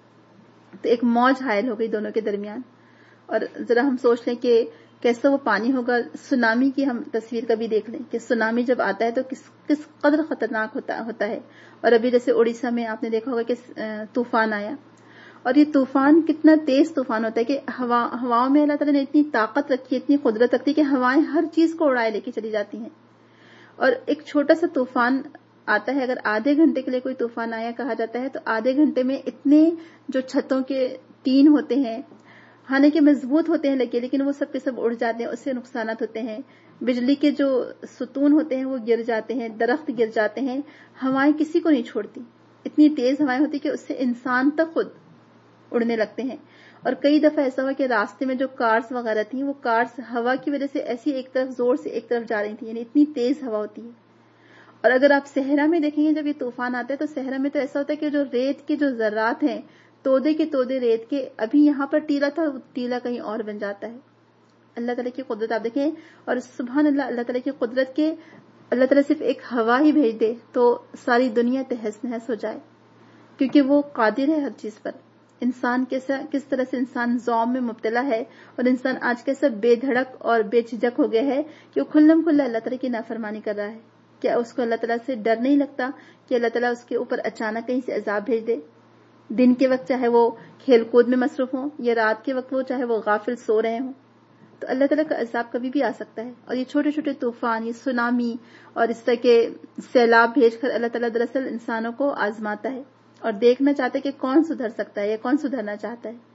تو ایک موج حائل ہو گئی دونوں کے درمیان. اور ذرا ہم سوچ لیں کہ کیسا وہ پانی ہوگا. سونامی کی ہم تصویر کبھی دیکھ لیں کہ سونامی جب آتا ہے تو کس قدر خطرناک ہوتا ہے. اور ابھی جیسے اڑیسہ میں آپ نے دیکھا ہوگا کہ طوفان آیا, اور یہ طوفان کتنا تیز طوفان ہوتا ہے کہ ہواؤں میں اللہ تعالیٰ نے اتنی طاقت رکھی ہے, اتنی قدرت رکھتی ہے کہ ہوائیں ہر چیز کو اڑائے لے کے چلی جاتی ہیں. اور ایک چھوٹا سا طوفان آتا ہے, اگر آدھے گھنٹے کے لیے کوئی طوفان آیا کہا جاتا ہے, تو آدھے گھنٹے میں اتنے جو چھتوں کے ٹین ہوتے ہیں, حالانکہ مضبوط ہوتے ہیں لگے, لیکن وہ سب کے سب اڑ جاتے ہیں, اس سے نقصانات ہوتے ہیں. بجلی کے جو ستون ہوتے ہیں وہ گر جاتے ہیں, درخت گر جاتے ہیں, ہوائیں کسی کو نہیں چھوڑتی, اتنی تیز ہوائیں ہوتی کہ اس سے انسان تک خود اڑنے لگتے ہیں. اور کئی دفعہ ایسا ہوا کہ راستے میں جو کارز وغیرہ تھیں, وہ کارز ہوا کی وجہ سے ایسی ایک طرف زور سے ایک طرف جا رہی تھیں, یعنی اتنی تیز ہوا ہوتی ہے. اور اگر آپ صحرا میں دیکھیں گے جب یہ طوفان آتا ہے تو صحرا میں تو ایسا ہوتا ہے کہ جو ریت کے جو ذرات ہیں, تودے کے تودے ریت کے, ابھی یہاں پر ٹیلا تھا, ٹیلا کہیں اور بن جاتا ہے. اللہ تعالیٰ کی قدرت آپ دیکھیں, اور سبحان اللہ, اللہ تعالیٰ کی قدرت کے اللہ تعالیٰ صرف ایک ہوا ہی بھیج دے تو ساری دنیا تہس نہس ہو جائے, کیونکہ وہ قادر ہے ہر چیز پر. انسان کس طرح سے انسان زوم میں مبتلا ہے, اور انسان آج کیسا بے دھڑک اور بے جھجک ہو گیا ہے کہ وہ کھلم کھلا اللہ تعالیٰ کی نافرمانی کر رہا ہے. کیا اس کو اللہ تعالیٰ سے ڈر نہیں لگتا کہ اللہ تعالیٰ اس کے اوپر اچانک کہیں سے عذاب بھیج دے؟ دن کے وقت چاہے وہ کھیل کود میں مصروف ہوں, یا رات کے وقت وہ چاہے وہ غافل سو رہے ہوں, تو اللہ تعالیٰ کا عذاب کبھی بھی آ سکتا ہے. اور یہ چھوٹے چھوٹے طوفان, یہ سونامی اور اس طرح کے سیلاب بھیج کر اللہ تعالیٰ دراصل انسانوں کو آزماتا ہے اور دیکھنا چاہتا ہے کہ کون سدھر سکتا ہے یا کون سدھرنا چاہتا ہے.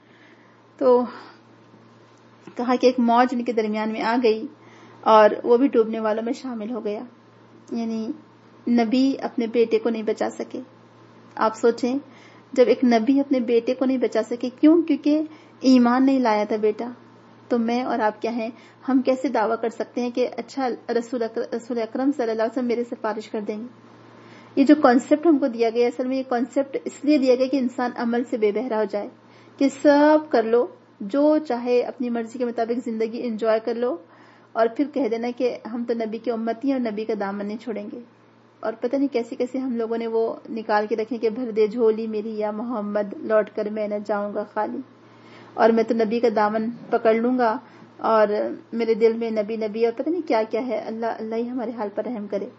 تو کہا کہ ایک موج ان کے درمیان میں آ گئی اور وہ بھی ڈوبنے والوں میں شامل ہو گیا. یعنی نبی اپنے بیٹے کو نہیں بچا سکے. آپ سوچیں, جب ایک نبی اپنے بیٹے کو نہیں بچا سکے, کیوں؟ کیونکہ ایمان نہیں لایا تھا بیٹا. تو میں اور آپ کیا ہیں, ہم کیسے دعویٰ کر سکتے ہیں کہ اچھا رسول اکرم صلی اللہ علیہ وسلم میرے سفارش کر دیں گے؟ یہ جو کانسیپٹ ہم کو دیا گیا, اصل میں یہ کانسیپٹ اس لیے دیا گیا کہ انسان عمل سے بے بہرا ہو جائے, کہ سب کر لو, جو چاہے اپنی مرضی کے مطابق زندگی انجوائے کر لو, اور پھر کہہ دینا کہ ہم تو نبی کی امتی ہیں اور نبی کا دامن نہیں چھوڑیں گے. اور پتہ نہیں کیسے کیسے ہم لوگوں نے وہ نکال کے رکھے کہ بھر دے جھولی میری یا محمد, لوٹ کر میں نہ جاؤں گا خالی, اور میں تو نبی کا دامن پکڑ لوں گا, اور میرے دل میں نبی نبی, اور پتہ نہیں کیا کیا ہے. اللہ ہی ہمارے حال پر رحم کرے.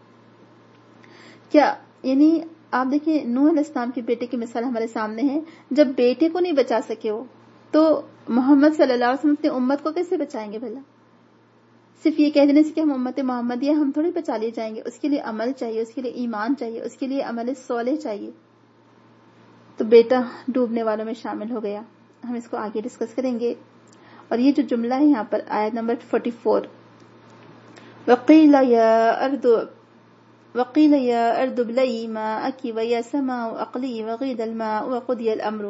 کیا یعنی آپ دیکھیں, نوح علیہ السلام کے بیٹے کی مثال ہمارے سامنے ہے. جب بیٹے کو نہیں بچا سکے وہ, تو محمد صلی اللہ علیہ وسلم اپنی امت کو کیسے بچائیں گے بھلا؟ صرف یہ کہہ دینے سے کہ ہم امت محمدیہ ہم تھوڑی بچا لیے جائیں گے. اس کے لیے عمل چاہیے, اس کے لیے ایمان چاہیے, اس کے لیے عمل صالح چاہیے. تو بیٹا ڈوبنے والوں میں شامل ہو گیا. ہم اس کو آگے ڈسکس کریں گے. اور یہ جو جملہ ہے یہاں پر آیت نمبر 44, وقیل یا ارض ابلعی ماءکی ویا سماء اقلیعی وغیض الماء وقضی الامر,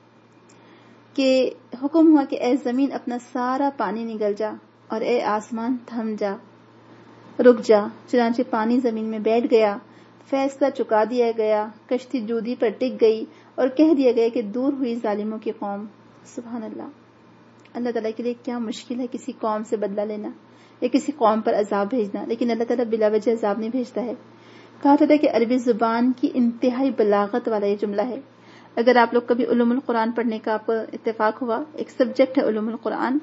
کہ حکم ہوا کہ اے زمین اپنا سارا پانی نگل جا اور اے آسمان تھم جا, رک جا. چنانچہ پانی زمین میں بیٹھ گیا, فیصلہ چکا دیا گیا, کشتی جودی پر ٹک گئی اور کہہ دیا گیا کہ دور ہوئی ظالموں کی قوم. سبحان اللہ. اللہ تعالیٰ کے لیے کیا مشکل ہے کسی قوم سے بدلہ لینا یا کسی قوم پر عذاب بھیجنا, لیکن اللہ تعالیٰ بلا وجہ عذاب نہیں بھیجتا ہے. کہا تھا کہ عربی زبان کی انتہائی بلاغت والا یہ جملہ ہے. اگر آپ لوگ کبھی علوم القرآن پڑھنے کا آپ کو اتفاق ہوا, ایک سبجیکٹ ہے علوم القرآن,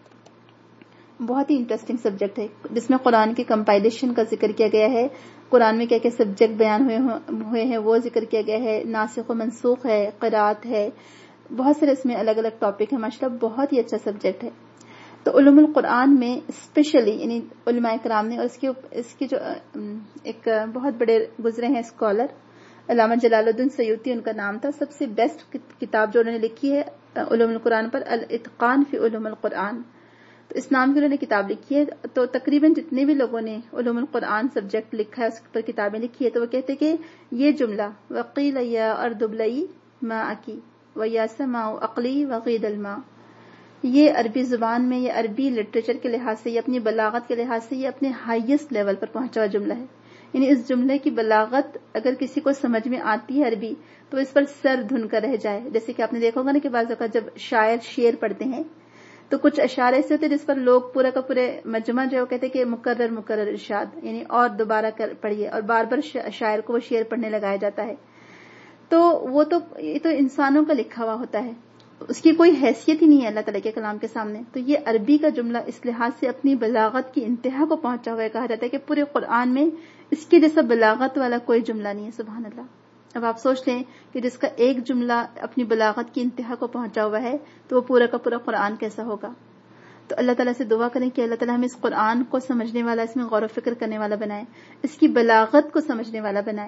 بہت ہی انٹرسٹنگ سبجیکٹ ہے, جس میں قرآن کے کمپائلیشن کا ذکر کیا گیا ہے, قرآن میں کیا کیا سبجیکٹ بیان ہوئے ہیں وہ ذکر کیا گیا ہے, ناسخ و منسوخ ہے, قرات ہے, بہت سارے اس میں الگ الگ ٹاپک ہے. ماشاءاللہ بہت ہی اچھا سبجیکٹ ہے. تو علوم القرآن میں اسپیشلی یعنی علماء کرام نے, اور اس کی جو ایک بہت بڑے گزرے ہیں اسکالر, علامہ جلال الدین سیوطی ان کا نام تھا. سب سے بیسٹ کتاب جو انہوں نے لکھی ہے علوم القرآن پر, الاتقان فی علوم القرآن, تو اس نام کی انہوں نے کتاب لکھی ہے. تو تقریباً جتنے بھی لوگوں نے علوم القرآن سبجیکٹ لکھا ہے, اس پر کتابیں لکھی ہے, تو وہ کہتے کہ یہ جملہ وقیل یا ارض ابلعی ماءکی ویا سماء اقلیعی وغیض الماء, یہ عربی زبان میں, یہ عربی لٹریچر کے لحاظ سے, یہ اپنی بلاغت کے لحاظ سے یہ اپنے ہائیسٹ لیول پر پہنچا ہوا جملہ ہے. یعنی اس جملے کی بلاغت اگر کسی کو سمجھ میں آتی ہے عربی, تو اس پر سر دھن کر رہ جائے. جیسے کہ آپ نے دیکھا ہوگا نا کہ بعض اوقات جب شاعر شعر پڑھتے ہیں تو کچھ اشعار ایسے ہوتے ہیں جس پر لوگ پورا کا پورے مجمع جو کہتے ہیں کہ مکرر ارشاد, یعنی اور دوبارہ پڑھیے, اور بار بار شاعر کو وہ شعر پڑھنے لگایا جاتا ہے. تو وہ تو یہ تو انسانوں کا لکھا ہوا ہوتا ہے, اس کی کوئی حیثیت ہی نہیں ہے اللہ تعالیٰ کے کلام کے سامنے. تو یہ عربی کا جملہ اس لحاظ سے اپنی بلاغت کی انتہا کو پہنچا ہوا ہے. کہا جاتا ہے کہ پورے قرآن میں اس کے جیسا بلاغت والا کوئی جملہ نہیں ہے. سبحان اللہ. اب آپ سوچ لیں کہ جس کا ایک جملہ اپنی بلاغت کی انتہا کو پہنچا ہوا ہے, تو وہ پورا کا پورا قرآن کیسا ہوگا. تو اللہ تعالیٰ سے دعا کریں کہ اللہ تعالیٰ ہمیں اس قرآن کو سمجھنے والا, اس میں غور و فکر کرنے والا بنائے, اس کی بلاغت کو سمجھنے والا بنائے.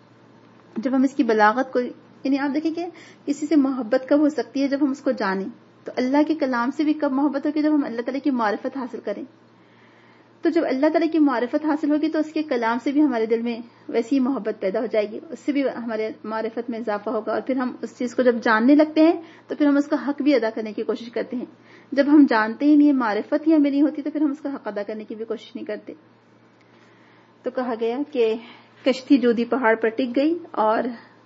جب ہم اس کی بلاغت کو, یعنی آپ دیکھیں کہ کسی سے محبت کب ہو سکتی ہے, جب ہم اس کو جانیں. تو اللہ کے کلام سے بھی کب محبت ہوگی, جب ہم اللہ تعالیٰ کی معرفت حاصل کریں. تو جب اللہ تعالیٰ کی معرفت حاصل ہوگی تو اس کے کلام سے بھی ہمارے دل میں ویسی محبت پیدا ہو جائے گی, اس سے بھی ہمارے معرفت میں اضافہ ہوگا, اور پھر ہم اس چیز کو جب جاننے لگتے ہیں تو پھر ہم اس کا حق بھی ادا کرنے کی کوشش کرتے ہیں. جب ہم جانتے ہی نہیں, معرفت ہی ہمیں نہیں ہوتی, تو پھر ہم اس کا حق ادا کرنے کی بھی کوشش نہیں کرتے. تو کہا گیا کہ کشتی جودی پہاڑ پر ٹک گئی اور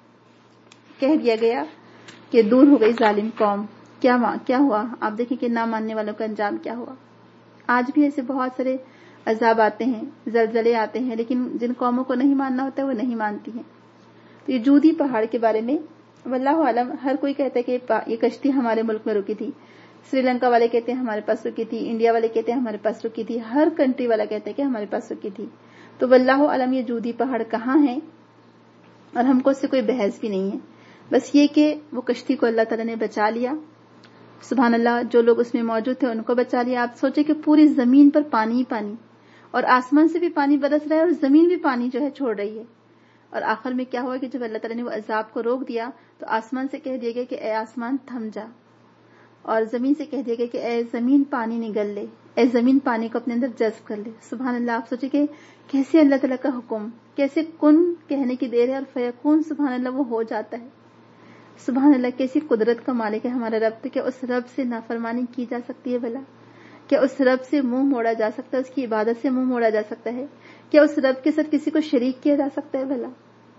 کہہ دیا گیا کہ دور ہو گئی ظالم قوم. کیا ہوا آپ دیکھیں کہ نہ ماننے والوں کا انجام کیا ہوا. آج بھی ایسے بہت سارے عذاب آتے ہیں, زلزلے آتے ہیں, لیکن جن قوموں کو نہیں ماننا ہوتا ہے وہ نہیں مانتی ہیں. تو یہ جودی پہاڑ کے بارے میں واللہ عالم, ہر کوئی کہتا ہے کہ یہ کشتی ہمارے ملک میں رکی تھی, سری لنکا والے کہتے ہیں ہمارے پاس رکی تھی, انڈیا والے کہتے ہیں ہمارے پاس رکی تھی, ہر کنٹری والا کہتا ہے کہ ہمارے پاس رکی تھی. تو واللہ عالم یہ جودی پہاڑ کہاں ہیں, اور ہم کو اس سے کوئی بحث بھی نہیں ہے. بس یہ کہ وہ کشتی کو اللہ تعالیٰ نے بچا لیا. سبحان اللہ. جو لوگ اس میں موجود تھے ان کو بچا لیا. آپ سوچیں کہ پوری زمین پر پانی ہی پانی, اور آسمان سے بھی پانی برس رہا ہے, اور زمین بھی پانی جو ہے چھوڑ رہی ہے. اور آخر میں کیا ہوا کہ جب اللہ تعالیٰ نے وہ عذاب کو روک دیا تو آسمان سے کہہ دیا گیا کہ اے آسمان تھم جا, اور زمین سے کہہ دیا گیا کہ اے زمین پانی نگل لے, اے زمین پانی کو اپنے اندر جذب کر لے. سبحان اللہ. آپ سوچیں کہ کیسے اللہ تعالیٰ کا حکم, کیسے کن کہنے کی دیر ہے اور فیکون سبحان اللہ وہ ہو جاتا ہے. سبحان اللہ. کیسی قدرت کا مالک ہے ہمارا رب. تو کیا اس رب سے نافرمانی کی جا سکتی ہے بھلا؟ کیا اس رب سے منہ موڑا جا سکتا ہے, اس کی عبادت سے منہ موڑا جا سکتا ہے؟ کیا اس رب کے ساتھ کسی کو شریک کیا جا سکتا ہے بھلا؟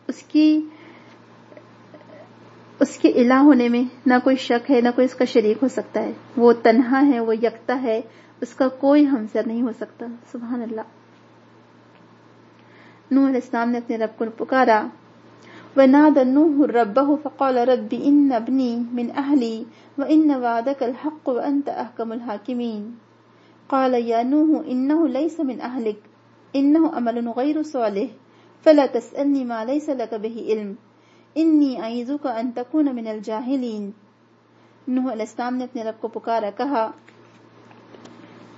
اس کے الہ ہونے میں نہ کوئی شک ہے, نہ کوئی اس کا شریک ہو سکتا ہے. وہ تنہا ہے, وہ یکتا ہے, اس کا کوئی ہمسر نہیں ہو سکتا. سبحان اللہ. نوح علیہ السلام نے اپنے رب کو پکارا. وَنَادَى نُوحٌ رَبَّهُ فَقَالَ رَبِّ إِنَّ ابْنِي مِنْ أَهْلِي وَإِنَّ وَعْدَكَ الْحَقُّ وَأَنْتَ أَحْكَمُ الْحَاكِمِينَ. قَالَ يَا نُوحُ إِنَّهُ لَيْسَ مِنْ أَهْلِكَ إِنَّهُ عَمَلٌ غَيْرُ صَالِحٍ فَلَا تَسْأَلْنِي مَا لَيْسَ لَكَ بِهِ عِلْمٌ إِنِّي أَعِظُكَ أَن تَكُونَ مِنَ الْجَاهِلِينَ. نوح علیہ السلام نے اپنے رب کو پکارا, کہا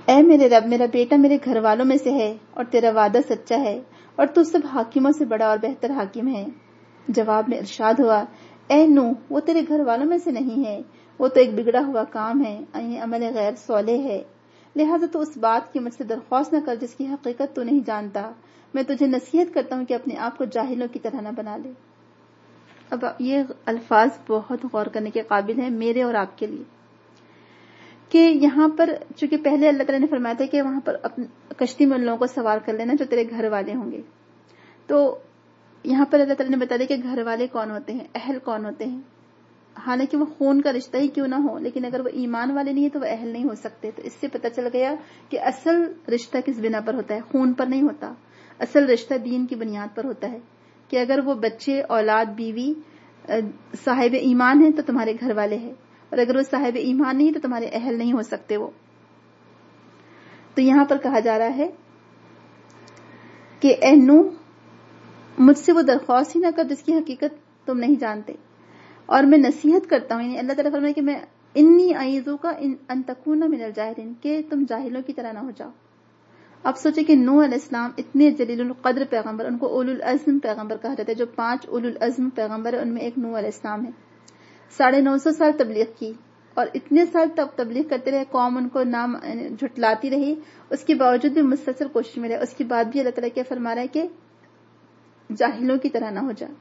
اے میرے رب میرا بیٹا میرے گھر والوں میں سے ہے اور تیرا وعدہ سچا ہے اور تو سب حاکموں سے بڑا اور بہتر حاکم ہے۔ جواب میں ارشاد ہوا اے نوح وہ تیرے گھر والوں میں سے نہیں ہے، وہ تو ایک بگڑا ہوا کام ہے، عمل غیر صالح ہے، لہٰذا تو اس بات کی مجھ سے درخواست نہ کر جس کی حقیقت تو نہیں جانتا۔ میں تجھے نصیحت کرتا ہوں کہ اپنے آپ کو جاہلوں کی طرح نہ بنا لے۔ اب یہ الفاظ بہت غور کرنے کے قابل ہیں میرے اور آپ کے لیے، کہ یہاں پر چونکہ پہلے اللہ تعالیٰ نے فرمایا تھا کہ وہاں پر کشتی میں ان لوگوں کو سوار کر لینا جو تیرے گھر والے ہوں گے، تو یہاں پر اللہ تعالیٰ نے بتا دیا کہ گھر والے کون ہوتے ہیں، اہل کون ہوتے ہیں، حالانکہ وہ خون کا رشتہ ہی کیوں نہ ہو، لیکن اگر وہ ایمان والے نہیں ہیں تو وہ اہل نہیں ہو سکتے۔ تو اس سے پتہ چل گیا کہ اصل رشتہ کس بنا پر ہوتا ہے، خون پر نہیں ہوتا، اصل رشتہ دین کی بنیاد پر ہوتا ہے، کہ اگر وہ بچے اولاد بیوی صاحب ایمان ہیں تو تمہارے گھر والے ہیں، اور اگر وہ صاحب ایمان نہیں تو تمہارے اہل نہیں ہو سکتے وہ۔ تو یہاں پر کہا جا رہا ہے کہ اے نوح مجھ سے وہ درخواست ہی نہ کر جس کی حقیقت تم نہیں جانتے، اور میں نصیحت کرتا ہوں، یعنی اللہ تعالیٰ فرمائے کہ میں انی اعیذک ان تکون من الجاہلین، کہ تم جاہلوں کی طرح نہ ہو جاؤ۔ اب سوچے کہ نوح علیہ السلام اتنے جلیل القدر پیغمبر، ان کو اولو العزم پیغمبر کہا جاتا ہے، جو 5 اولو العزم پیغمبر ہیں ان میں ایک نوح علیہ السلام ہے۔ 950 سال تبلیغ کی، اور اتنے سال تب تبلیغ کرتے رہے، قوم ان کو نام جھٹلاتی رہی، اس کے باوجود بھی مسلسل کوشش میں رہے، اس کے بعد بھی اللہ تعالیٰ کیا فرما رہا ہے کہ جاہلوں کی طرح نہ ہو جا۔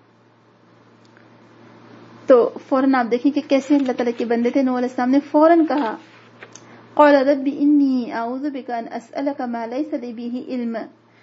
تو فوراً آپ دیکھیں کہ کیسے اللہ تعالیٰ کے بندے تھے، نوح علیہ السلام نے فوراً کہا قال رب انی اعوذ بک ان اسألک ما لیس لی بہ علم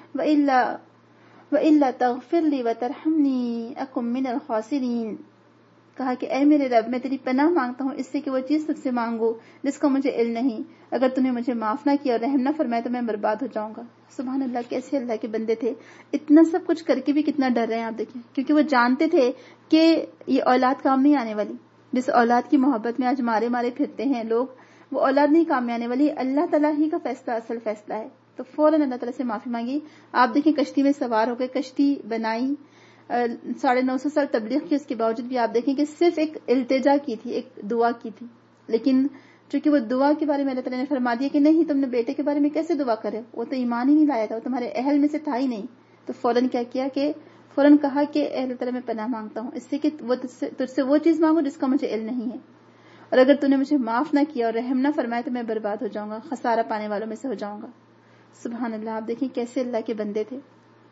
والا تغفر لی وترحمنی اکن من الخاسرین، کہا کہ اے میرے رب میں تیری پناہ مانگتا ہوں اس سے کہ وہ چیز تجھ سے مانگو جس کا مجھے علم نہیں، اگر تم نے مجھے معاف نہ کیا اور رحم نہ فرمایا تو میں برباد ہو جاؤں گا۔ سبحان اللہ، کیسے اللہ کے بندے تھے، اتنا سب کچھ کر کے بھی کتنا ڈر رہے ہیں آپ دیکھیں، کیونکہ وہ جانتے تھے کہ یہ اولاد کام نہیں آنے والی، جس اولاد کی محبت میں آج مارے پھرتے ہیں لوگ، وہ اولاد نہیں کام میں آنے والی، اللہ تعالیٰ ہی کا فیصلہ اصل فیصلہ ہے۔ تو فوراً اللہ تعالیٰ سے معافی مانگی۔ آپ دیکھیں کشتی میں سوار ہو گئے، کشتی بنائی، 950 سال تبلیغ کی، اس کے باوجود بھی آپ دیکھیں کہ صرف ایک التجا کی تھی، ایک دعا کی تھی، لیکن چونکہ وہ دعا کے بارے میں اللہ تعالیٰ نے فرما دیا کہ نہیں تم نے بیٹے کے بارے میں کیسے دعا کرے، وہ تو ایمان ہی نہیں لایا تھا، وہ تمہارے اہل میں سے تھا ہی نہیں۔ تو فوراً کیا کیا کہ فوراً کہا کہ اے اللہ تعالیٰ میں پناہ مانگتا ہوں اس سے کہ وہ تجھ سے وہ چیز مانگو جس کا مجھے علم نہیں ہے، اور اگر تو نے مجھے معاف نہ کیا اور رحم نہ فرمایا تو میں برباد ہو جاؤں گا، خسارہ پانے والوں میں سے ہو جاؤں گا۔ سبحان اللہ، آپ دیکھیں کیسے اللہ کے بندے تھے،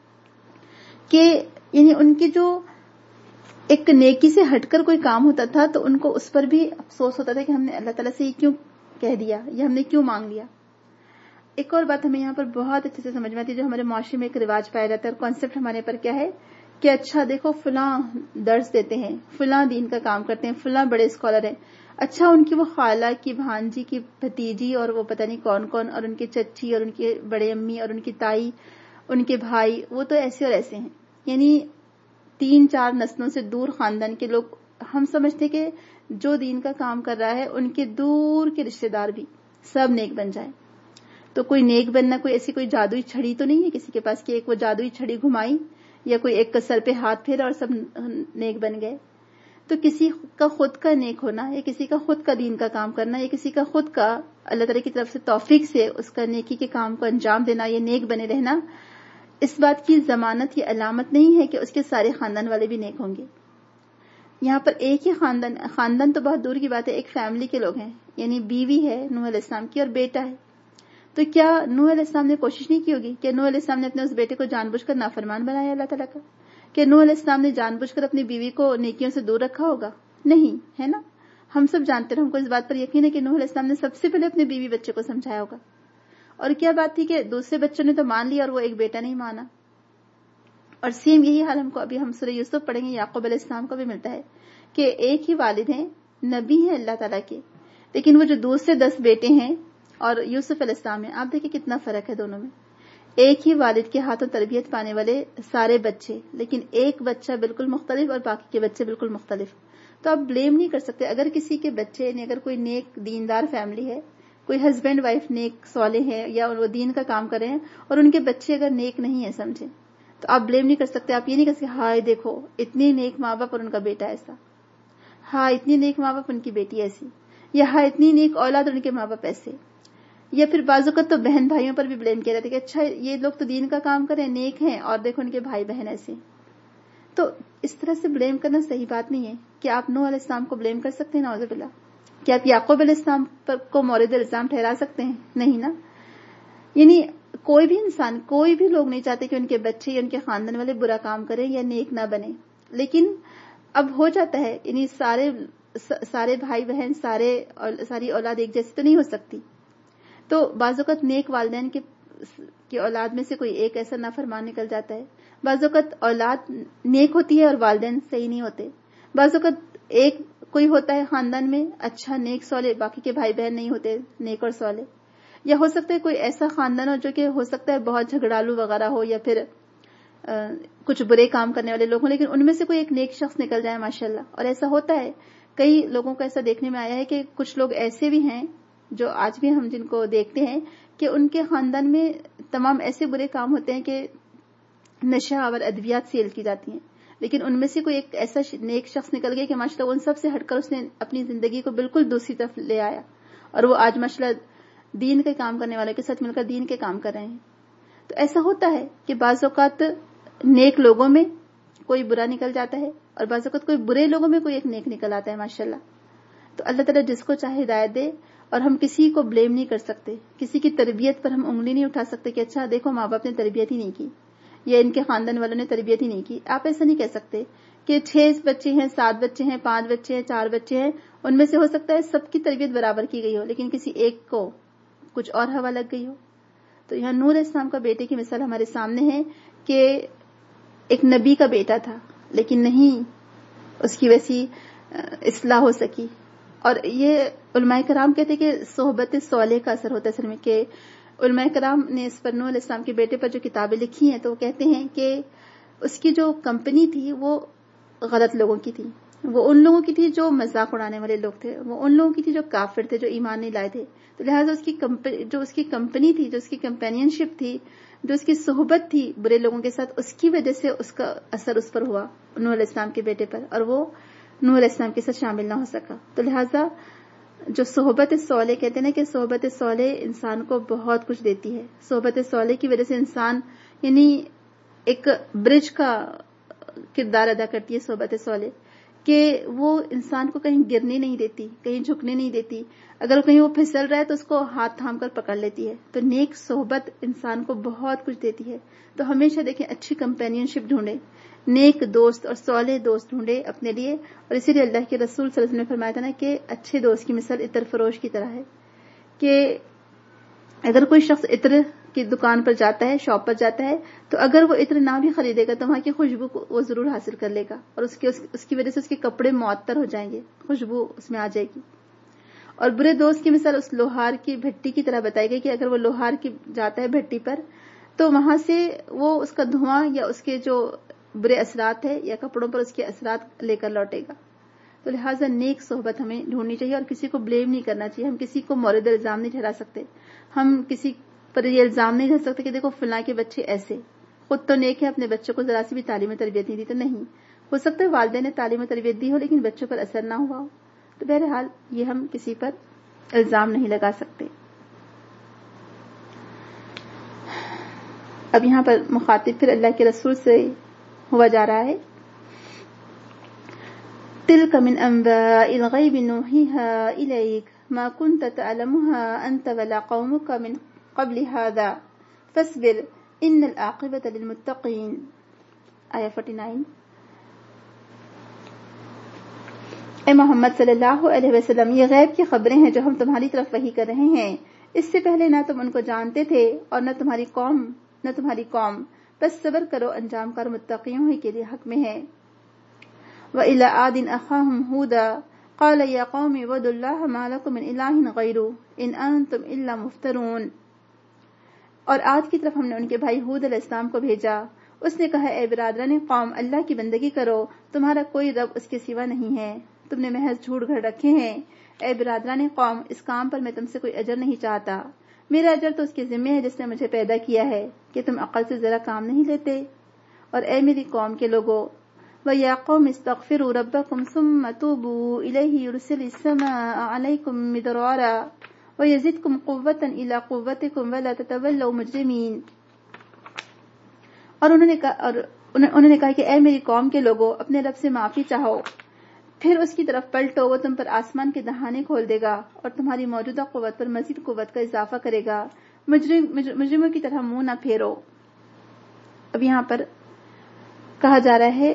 کہ یعنی ان کی جو ایک نیکی سے ہٹ کر کوئی کام ہوتا تھا تو ان کو اس پر بھی افسوس ہوتا تھا کہ ہم نے اللہ تعالیٰ سے یہ کیوں کہہ دیا، یہ ہم نے کیوں مانگ لیا۔ ایک اور بات ہمیں یہاں پر بہت اچھے سے سمجھ میں آتی ہے، جو ہمارے معاشرے میں ایک رواج پایا جاتا ہے اور کانسیپٹ ہمارے پر کیا ہے کہ اچھا دیکھو فلاں درس دیتے ہیں، فلاں دین کا کام کرتے ہیں، فلاں بڑے اسکالر ہیں، اچھا ان کی وہ خالہ کی بھانجی کی بھتیجی اور وہ پتہ نہیں کون کون، اور ان کی چچی اور ان کے بڑے امی اور ان کی تائی، ان کے بھائی، وہ تو ایسے اور ایسے ہیں، یعنی 3-4 نسلوں سے دور خاندان کے لوگ، ہم سمجھتے کہ جو دین کا کام کر رہا ہے ان کے دور کے رشتہ دار بھی سب نیک بن جائیں۔ تو کوئی نیک بننا کوئی ایسی کوئی جادوئی چھڑی تو نہیں ہے کسی کے پاس کہ ایک وہ جادوئی چھڑی گھمائی یا کوئی ایک کا سر پہ ہاتھ پھیرا اور سب نیک بن گئے۔ تو کسی کا خود کا نیک ہونا یا کسی کا خود کا دین کا کام کرنا یا کسی کا خود کا اللہ تعالیٰ کی طرف سے توفیق سے اس کا نیکی کے کام کو انجام دینا یا نیک بنے رہنا، اس بات کی ضمانت یا علامت نہیں ہے کہ اس کے سارے خاندان والے بھی نیک ہوں گے۔ یہاں پر ایک ہی خاندان تو بہت دور کی بات ہے، ایک فیملی کے لوگ ہیں، یعنی بیوی ہے نوح علیہ السلام کی اور بیٹا ہے، تو کیا نوح علیہ السلام نے کوشش نہیں کی ہوگی کہ نوح علیہ السلام نے اپنے اس بیٹے کو جان بوجھ کر نافرمان بنایا اللہ تعالیٰ کا؟ کہ نوح علیہ السلام نے جان بوجھ کر اپنی بیوی کو نیکیوں سے دور رکھا ہوگا؟ نہیں، ہے نا؟ ہم سب جانتے ہیں، ہم کو اس بات پر یقین ہے کہ نوح علیہ السلام نے سب سے پہلے اپنے بیوی بچے کو سمجھایا ہوگا۔ اور کیا بات تھی کہ دوسرے بچوں نے تو مان لیا اور وہ ایک بیٹا نہیں مانا۔ اور سیم یہی حال ہم کو ابھی ہم سورہ یوسف پڑھیں گے، یعقوب علیہ السلام کو بھی ملتا ہے کہ ایک ہی والد ہیں، نبی ہیں اللہ تعالیٰ کے، لیکن وہ جو دوسرے 10 بیٹے ہیں اور یوسف علیہ السلام ہیں، آپ دیکھیں کتنا فرق ہے دونوں میں۔ ایک ہی والد کے ہاتھوں تربیت پانے والے سارے بچے، لیکن ایک بچہ بالکل مختلف اور باقی کے بچے بالکل مختلف۔ تو آپ بلیم نہیں کر سکتے اگر کسی کے بچے، یعنی اگر کوئی نیک دیندار فیملی ہے، کوئی ہسبینڈ وائف نیک صالح ہے یا وہ دین کا کام کر رہے ہیں اور ان کے بچے اگر نیک نہیں ہیں، سمجھیں، تو آپ بلیم نہیں کر سکتے۔ آپ یہ نہیں کر سکتے ہائے دیکھو اتنی نیک ماں باپ اور ان کا بیٹا ایسا، ہاں اتنی نیک ماں باپ ان کی بیٹی ایسی، یا ہاں اتنی نیک اولاد اور ان کے ماں باپ ایسے۔ یا پھر بعض اوقات تو بہن بھائیوں پر بھی بلیم کیا جاتا ہے کہ اچھا یہ لوگ تو دین کا کام کریں، نیک ہیں، اور دیکھو ان کے بھائی بہن ایسے. تو اس طرح سے بلیم کرنا صحیح بات نہیں ہے. کیا آپ نوح علیہ السلام کو بلیم کر سکتے ہیں؟ نعوذ باللہ. کیا آپ یعقوب علیہ السلام کو مورد الزام ٹھہرا سکتے ہیں؟ نہیں نا. یعنی کوئی بھی انسان، کوئی بھی لوگ نہیں چاہتے کہ ان کے بچے یا ان کے خاندان والے برا کام کریں یا نیک نہ بنے. لیکن اب ہو جاتا ہے، یعنی سارے بھائی بہن، ساری اولاد ایک جیسی تو نہیں ہو سکتی. تو بعض اوقات نیک والدین کی اولاد میں سے کوئی ایک ایسا نافرمان نکل جاتا ہے. بعض اوقات اولاد نیک ہوتی ہے اور والدین صحیح نہیں ہوتے. بعض اوقات ایک کوئی ہوتا ہے خاندان میں اچھا نیک صالح، باقی کے بھائی بہن نہیں ہوتے نیک اور صالح. یا ہو سکتا ہے کوئی ایسا خاندان ہو جو کہ ہو سکتا ہے بہت جھگڑالو وغیرہ ہو، یا پھر کچھ برے کام کرنے والے لوگ ہوں، لیکن ان میں سے کوئی ایک نیک شخص نکل جائے ماشاءاللہ. اور ایسا ہوتا ہے، کئی لوگوں کو ایسا دیکھنے میں آیا ہے کہ کچھ لوگ ایسے بھی ہیں جو آج بھی ہم جن کو دیکھتے ہیں کہ ان کے خاندان میں تمام ایسے برے کام ہوتے ہیں کہ نشہ اور ادویات سیل کی جاتی ہیں، لیکن ان میں سے کوئی ایک ایسا نیک شخص نکل گیا کہ ماشاءاللہ ان سب سے ہٹ کر اس نے اپنی زندگی کو بالکل دوسری طرف لے آیا، اور وہ آج ماشاءاللہ دین کے کام کرنے والے کے ساتھ مل کر دین کے کام کر رہے ہیں. تو ایسا ہوتا ہے کہ بعض اوقات نیک لوگوں میں کوئی برا نکل جاتا ہے، اور بعض اوقات کوئی برے لوگوں میں کوئی ایک نیک نکل آتا ہے ماشاءاللہ. تو اللہ تعالیٰ جس کو چاہے ہدایت دے، اور ہم کسی کو بلیم نہیں کر سکتے، کسی کی تربیت پر ہم انگلی نہیں اٹھا سکتے کہ اچھا دیکھو ماں باپ نے تربیت ہی نہیں کی، یا ان کے خاندان والوں نے تربیت ہی نہیں کی. آپ ایسا نہیں کہہ سکتے کہ 6 بچے ہیں، 7 بچے ہیں، 5 بچے ہیں، 4 بچے ہیں، ان میں سے ہو سکتا ہے سب کی تربیت برابر کی گئی ہو، لیکن کسی ایک کو کچھ اور ہوا لگ گئی ہو. تو یہاں نوح علیہ السلام کا بیٹے کی مثال ہمارے سامنے ہے کہ ایک نبی کا بیٹا تھا، لیکن نہیں اس کی ویسی اصلاح ہو سکی. اور یہ علماء کرام کہتے کہ صحبت صالح کا اثر ہوتا ہے اصل میں، کہ علماء کرام نے اس پر نوح علیہ السلام کے بیٹے پر جو کتابیں لکھی ہیں تو وہ کہتے ہیں کہ اس کی جو کمپنی تھی وہ غلط لوگوں کی تھی، وہ ان لوگوں کی تھی جو مذاق اڑانے والے لوگ تھے، وہ ان لوگوں کی تھی جو کافر تھے، جو ایمان نہیں لائے تھے. تو لہٰذا جو اس کی کمپنی تھی، جو اس کی کمپینین شپ تھی، جو اس کی صحبت تھی برے لوگوں کے ساتھ، اس کی وجہ سے اس کا اثر اس پر ہوا نوح علیہ السلام کے بیٹے پر، اور وہ نوح علیہ السلام کے ساتھ شامل نہ ہو سکا. تو لہٰذا جو صحبت صالح کہتے ہیں نا کہ صحبت صالح انسان کو بہت کچھ دیتی ہے. صحبت صالح کی وجہ سے انسان یعنی ایک برج کا کردار ادا کرتی ہے صحبت صالح، کہ وہ انسان کو کہیں گرنے نہیں دیتی، کہیں جھکنے نہیں دیتی. اگر کہیں وہ پھسل رہا ہے تو اس کو ہاتھ تھام کر پکڑ لیتی ہے. تو نیک صحبت انسان کو بہت کچھ دیتی ہے. تو ہمیشہ دیکھیں اچھی کمپینین شپ ڈھونڈے، نیک دوست اور صالح دوست ڈھونڈے اپنے لیے. اور اسی لیے اللہ کے رسول صلی اللہ علیہ وسلم نے فرمایا تھا نا کہ اچھے دوست کی مثال عطر فروش کی طرح ہے، کہ اگر کوئی شخص عطر کی دکان پر جاتا ہے، شاپ پر جاتا ہے، تو اگر وہ عطر نہ بھی خریدے گا تو وہاں کی خوشبو کو وہ ضرور حاصل کر لے گا، اور اس کی وجہ سے اس کے کپڑے معطر ہو جائیں گے، خوشبو اس میں آ جائے گی. اور برے دوست کی مثال اس لوہار کی بھٹی کی طرح بتائی گئی کہ اگر وہ لوہار کی جاتا ہے بھٹی پر تو وہاں سے وہ اس کا دھواں یا اس کے جو برے اثرات ہے یا کپڑوں پر اس کے اثرات لے کر لوٹے گا. تو لہٰذا نیک صحبت ہمیں ڈھونڈنی چاہیے، اور کسی کو بلیم نہیں کرنا چاہیے. ہم کسی کو مورد الزام نہیں ٹھہرا سکتے، ہم کسی پر یہ الزام نہیں دے سکتے کہ دیکھو فلاں کے بچے ایسے، خود تو نیک ہے، اپنے بچوں کو ذرا سی بھی تعلیم و تربیت نہیں دی. تو نہیں، ہو سکتا ہے والدین نے تعلیم و تربیت دی ہو لیکن بچوں پر اثر نہ ہوا ہو. تو بہرحال یہ ہم کسی پر الزام نہیں لگا سکتے. اب یہاں پر مخاطب پھر اللہ کے رسول سے ہوا جا رہا ہے. تلک من انباء الغیب نوحیها الیک ما كنت تعلمها انت ولا قومك من قبل هذا فاصبر ان العاقبة للمتقین. آیہ 49. اے محمد صلی اللہ علیہ وسلم، یہ غیب کی خبریں ہیں جو ہم تمہاری طرف وحی کر رہے ہیں. اس سے پہلے نہ تم ان کو جانتے تھے اور نہ تمہاری قوم، بس صبر کرو، انجام کار متقیوں ہی کے لیے حق میں ہے. وَإِلَىٰ عَادٍ أَخَاهُمْ هُودًا قَالَ يَا قَوْمِ اعْبُدُوا اللَّهَ مَا لَكُم مِّنْ إِلَٰهٍ غَيْرُهُ إِنْ أَنتُمْ إِلَّا مُفْتَرُونَ. اور عاد کی طرف ہم نے ان کے بھائی ہود علیہ السلام کو بھیجا. اس نے کہا اے برادران قوم، اللہ کی بندگی کرو، تمہارا کوئی رب اس کے سوا نہیں ہے، تم نے محض جھوٹ گھڑ رکھے ہیں. اے برادران قوم، اس کام پر میں تم سے کوئی اجر نہیں چاہتا، میرا اجر تو اس کے ذمہ ہے جس نے مجھے پیدا کیا ہے. کہ تم عقل سے ذرا کام نہیں لیتے؟ اور اے میری قوم کے لوگوں، وَيَا قَوْمِ اسْتَغْفِرُوا رَبَّكُمْ ثُمَّ تُوبُوا إِلَيْهِ يُرْسِلِ السَّمَاءَ عَلَيْكُمْ مِدْرَارًا وَيَزِدْكُمْ قُوَّةً إِلَىٰ قُوَّتِكُمْ وَلَا تَتَوَلَّوْا مُجْرِمِينَ. اور انہوں نے کہا کہ اے میری قوم کے لوگوں، اپنے رب سے معافی چاہو، پھر اس کی طرف پلٹو، وہ تم پر آسمان کے دہانے کھول دے گا اور تمہاری موجودہ قوت پر مزید قوت کا اضافہ کرے گا. مجرموں کی طرح منہ نہ پھیرو. اب یہاں پر کہا جا رہا ہے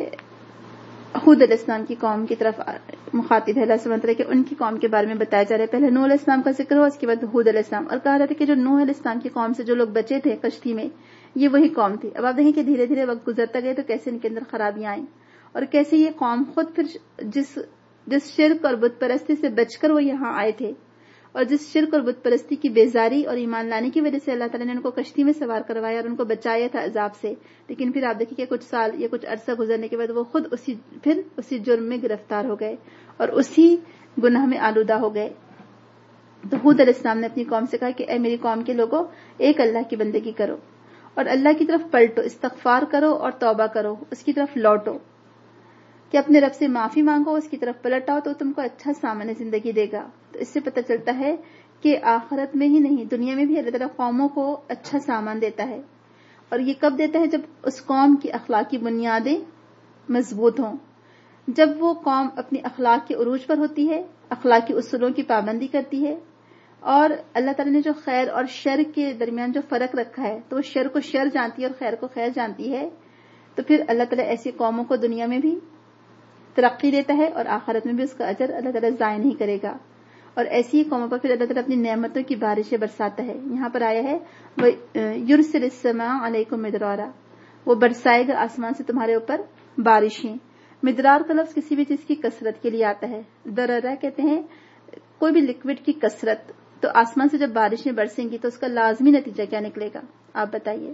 ہود علیہ السلام کی قوم کی طرف مخاطب ہے اللہ سبحانہ وتعالیٰ کہ ان کی قوم کے بارے میں بتایا جا رہا ہے. پہلے نوح علیہ السلام کا ذکر ہوا، اس کے بعد ہود علیہ السلام، اور کہا جاتا ہے کہ جو نوح علیہ السلام کی قوم سے جو لوگ بچے تھے کشتی میں، یہ وہی قوم تھی. اب آپ دیکھیں کہ دھیرے دھیرے وقت گزرتا گیا تو کیسے ان کے اندر خرابیاں آئیں، اور کیسے یہ قوم خود پھر جس شرک اور بت پرستی سے بچ کر وہ یہاں آئے تھے، اور جس شرک اور بت پرستی کی بیزاری اور ایمان لانے کی وجہ سے اللہ تعالیٰ نے ان کو کشتی میں سوار کروایا اور ان کو بچایا تھا عذاب سے، لیکن پھر آپ دیکھیں کہ کچھ سال یا کچھ عرصہ گزرنے کے بعد وہ خود اسی جرم میں گرفتار ہو گئے اور اسی گناہ میں آلودہ ہو گئے. تو ہود علیہ السلام نے اپنی قوم سے کہا کہ اے میری قوم کے لوگوں، ایک اللہ کی بندگی کرو اور اللہ کی طرف پلٹو، استغفار کرو اور توبہ کرو، اس کی طرف لوٹو، کہ اپنے رب سے معافی مانگو، اس کی طرف پلٹ آؤ تو تم کو اچھا سامان زندگی دے گا. تو اس سے پتہ چلتا ہے کہ آخرت میں ہی نہیں، دنیا میں بھی اللہ تعالیٰ قوموں کو اچھا سامان دیتا ہے. اور یہ کب دیتا ہے؟ جب اس قوم کی اخلاقی بنیادیں مضبوط ہوں، جب وہ قوم اپنی اخلاق کے عروج پر ہوتی ہے، اخلاقی اصولوں کی پابندی کرتی ہے، اور اللہ تعالیٰ نے جو خیر اور شر کے درمیان جو فرق رکھا ہے تو وہ شر کو شر جانتی ہے اور خیر کو خیر جانتی ہے. تو پھر اللہ تعالیٰ ایسی قوموں کو دنیا میں بھی ترقی دیتا ہے اور آخرت میں بھی اس کا اجر اللہ تعالیٰ ضائع نہیں کرے گا. اور ایسی قوموں پر پھر اللہ تعالیٰ اپنی نعمتوں کی بارشیں برساتا ہے. یہاں پر آیا ہے یرسل السماء علیکم مدرارا، وہ برسائے گا آسمان سے تمہارے اوپر بارشیں. مدرار کا لفظ کسی بھی چیز کی کثرت کے لیے آتا ہے. دررہ کہتے ہیں کوئی بھی لکوڈ کی کثرت. تو آسمان سے جب بارشیں برسیں گی تو اس کا لازمی نتیجہ کیا نکلے گا؟ آپ بتائیے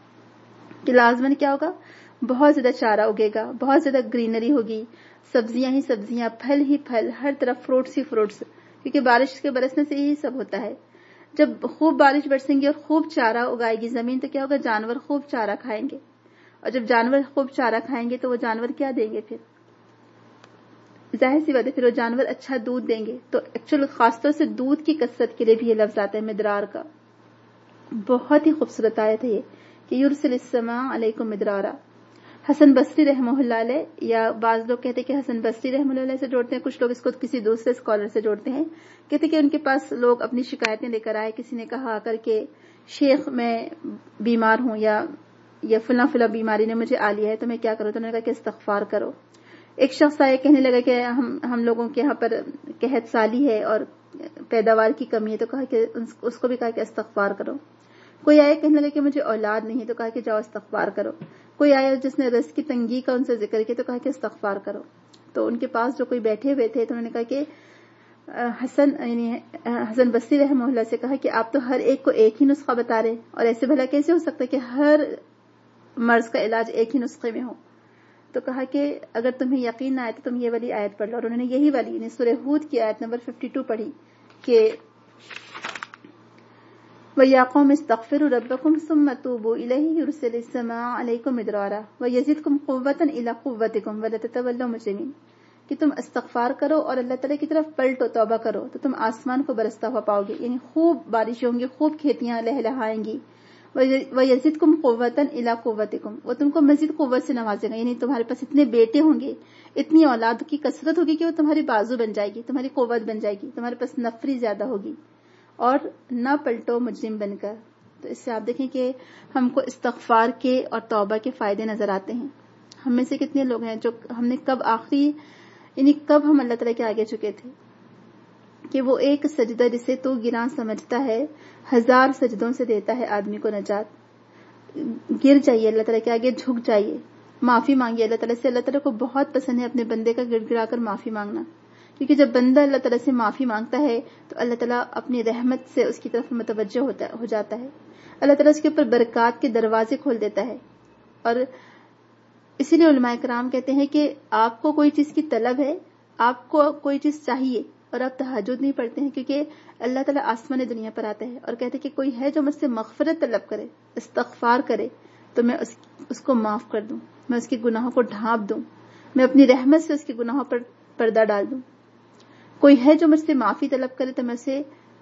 کہ لازماً کیا ہوگا؟ بہت زیادہ چارہ اگے گا، بہت زیادہ گرینری ہوگی، سبزیاں ہی سبزیاں، پھل ہی پھل، ہر طرف فروٹس ہی فروٹس، کیونکہ بارش کے برسنے سے یہی سب ہوتا ہے. جب خوب بارش برسیں گی اور خوب چارہ اگائے گی زمین تو کیا ہوگا؟ جانور خوب چارہ کھائیں گے، اور جب جانور خوب چارہ کھائیں گے تو وہ جانور کیا دیں گے؟ پھر ظاہر سی بات ہے پھر وہ جانور اچھا دودھ دیں گے. تو ایکچوئل خاص طور سے دودھ کی کثرت کے لیے بھی یہ لفظ آتا ہے مدرار کا. بہت ہی خوبصورت آیت ہے یہ کہ یرسل السماء علیکم مدرارا. حسن بصری رحمہ اللہ علیہ، یا بعض لوگ کہتے ہیں کہ حسن بصری رحمہ اللہ علیہ سے جوڑتے ہیں، کچھ لوگ اس کو کسی دوسرے اسکالر سے جوڑتے ہیں. کہتے ہیں کہ ان کے پاس لوگ اپنی شکایتیں لے کر آئے، کسی نے کہا کر کہ شیخ میں بیمار ہوں یا فلاں بیماری نے مجھے آ لیا ہے تو میں کیا کروں؟ تو انہوں نے کہا کہ استغفار کرو. ایک شخص آیا کہنے لگا کہ ہم لوگوں کے یہاں پر قحط سالی ہے اور پیداوار کی کمی ہے، تو کہا کہ اس کو بھی کہا کہ استغفار کرو. کوئی آیا کہنے لگا کہ مجھے اولاد نہیں ہے، تو کہا کہ جاؤ استغفار کرو. کوئی آیا جس نے رزق کی تنگی کا ان سے ذکر کیا تو کہا کہ استغفار کرو. تو ان کے پاس جو کوئی بیٹھے ہوئے تھے تو انہوں نے کہا کہ حسن بصری رحمہ اللہ سے کہا کہ آپ تو ہر ایک کو ایک ہی نسخہ بتا رہے، اور ایسے بھلا کیسے ہو سکتا ہے کہ ہر مرض کا علاج ایک ہی نسخے میں ہو؟ تو کہا کہ اگر تمہیں یقین نہ آئے تو تم یہ والی آیت پڑھ لو. اور انہوں نے یہی والی یعنی سورہ ہود کی آیت نمبر 52 پڑھی کہ وَيَا قَوْمِ اسْتَغْفِرُوا رَبَّكُمْ ثُمَّ تُوبُوا إِلَيْهِ يُرْسِلِ السَّمَاءَ عَلَيْكُمْ مِدْرَارًا وَيَزِدْكُمْ قُوَّةً إِلَىٰ قُوَّتِكُمْ وَلَا تَتَوَلَّوْا مُجْرِمِينَ. کہ تم استغفار کرو اور اللہ تعالیٰ کی طرف پلٹو، توبہ کرو تو تم آسمان کو برستا ہوا پاؤ گے، یعنی خوب بارشیں ہوں گی، خوب کھیتیاں لہلہائیں گی. وَيَزِدْكُمْ قُوَّةً إِلَىٰ قُوَّتِكُمْ، وہ تم کو مزید قوت سے نوازے گا، یعنی تمہارے پاس اتنے بیٹے ہوں گے، اتنی اولاد کی کثرت ہوگی کہ وہ تمہاری بازو بن جائے گی، تمہاری قوت بن جائے گی، تمہارے پاس نفری زیادہ ہوگی. اور نہ پلٹو مجرم بن کر. تو اس سے آپ دیکھیں کہ ہم کو استغفار کے اور توبہ کے فائدے نظر آتے ہیں. ہم میں سے کتنے لوگ ہیں جو ہم نے کب ہم اللہ تعالیٰ کے آگے چکے تھے کہ وہ ایک سجدہ جسے تو گراں سمجھتا ہے 1000 سجدوں سے دیتا ہے آدمی کو نجات. گر جائیے اللہ تعالیٰ کے آگے، جھک جائیے، معافی مانگیے اللہ تعالیٰ سے. اللہ تعالیٰ کو بہت پسند ہے اپنے بندے کا گڑ گڑا کر معافی مانگنا، کیونکہ جب بندہ اللہ تعالیٰ سے معافی مانگتا ہے تو اللہ تعالیٰ اپنی رحمت سے اس کی طرف متوجہ ہو جاتا ہے. اللہ تعالیٰ اس کے اوپر برکات کے دروازے کھول دیتا ہے. اور اسی لیے علماء کرام کہتے ہیں کہ آپ کو کوئی چیز کی طلب ہے، آپ کو کوئی چیز چاہیے اور آپ تہجد نہیں پڑھتے ہیں، کیونکہ اللہ تعالیٰ آسمان دنیا پر آتا ہے اور کہتے ہیں کہ کوئی ہے جو مجھ سے مغفرت طلب کرے، استغفار کرے تو میں اس کو معاف کر دوں، میں اس کے گناہوں کو ڈھانپ دوں، میں اپنی رحمت سے اس کے گناہوں پر پردہ ڈال دوں. کوئی ہے جو مجھ سے معافی طلب کرے تو میں اسے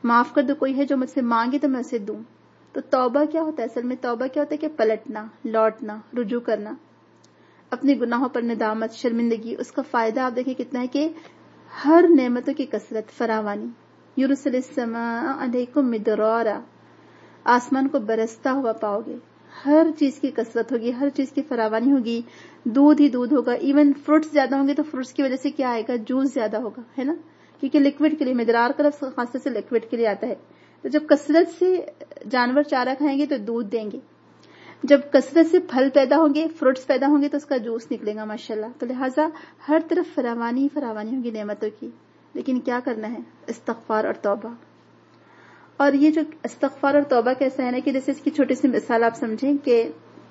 معاف کر دو، کوئی ہے جو مجھ سے مانگے تو میں اسے دوں. تو توبہ کیا ہوتا ہے؟ اصل میں توبہ کیا ہوتا ہے کہ پلٹنا، لوٹنا، رجوع کرنا، اپنے گناہوں پر ندامت، شرمندگی. اس کا فائدہ آپ دیکھیں کتنا ہے کہ ہر نعمتوں کی کثرت، فراوانی. یرسل السماء علیکم مدرارا، آسمان کو برستا ہوا پاؤ گے. ہر چیز کی کثرت ہوگی، ہر چیز کی فراوانی ہوگی. دودھ ہی دودھ ہوگا. ایون فروٹس زیادہ ہوں گے تو فروٹس کی وجہ سے کیا آئے گا؟ جوس زیادہ ہوگا، ہے نا، کیونکہ لکوڈ کے لیے، مدرار کا لفظ خاص طور سے لکوڈ کے لیے آتا ہے. تو جب کثرت سے جانور چارہ کھائیں گے تو دودھ دیں گے، جب کثرت سے پھل پیدا ہوں گے، فروٹس پیدا ہوں گے تو اس کا جوس نکلے گا ماشاءاللہ. تو لہٰذا ہر طرف فراوانی فراوانی ہوگی نعمتوں کی. لیکن کیا کرنا ہے؟ استغفار اور توبہ. اور یہ جو استغفار اور توبہ کیسا ہے نا کہ جیسے اس کی چھوٹی سی مثال آپ سمجھیں کہ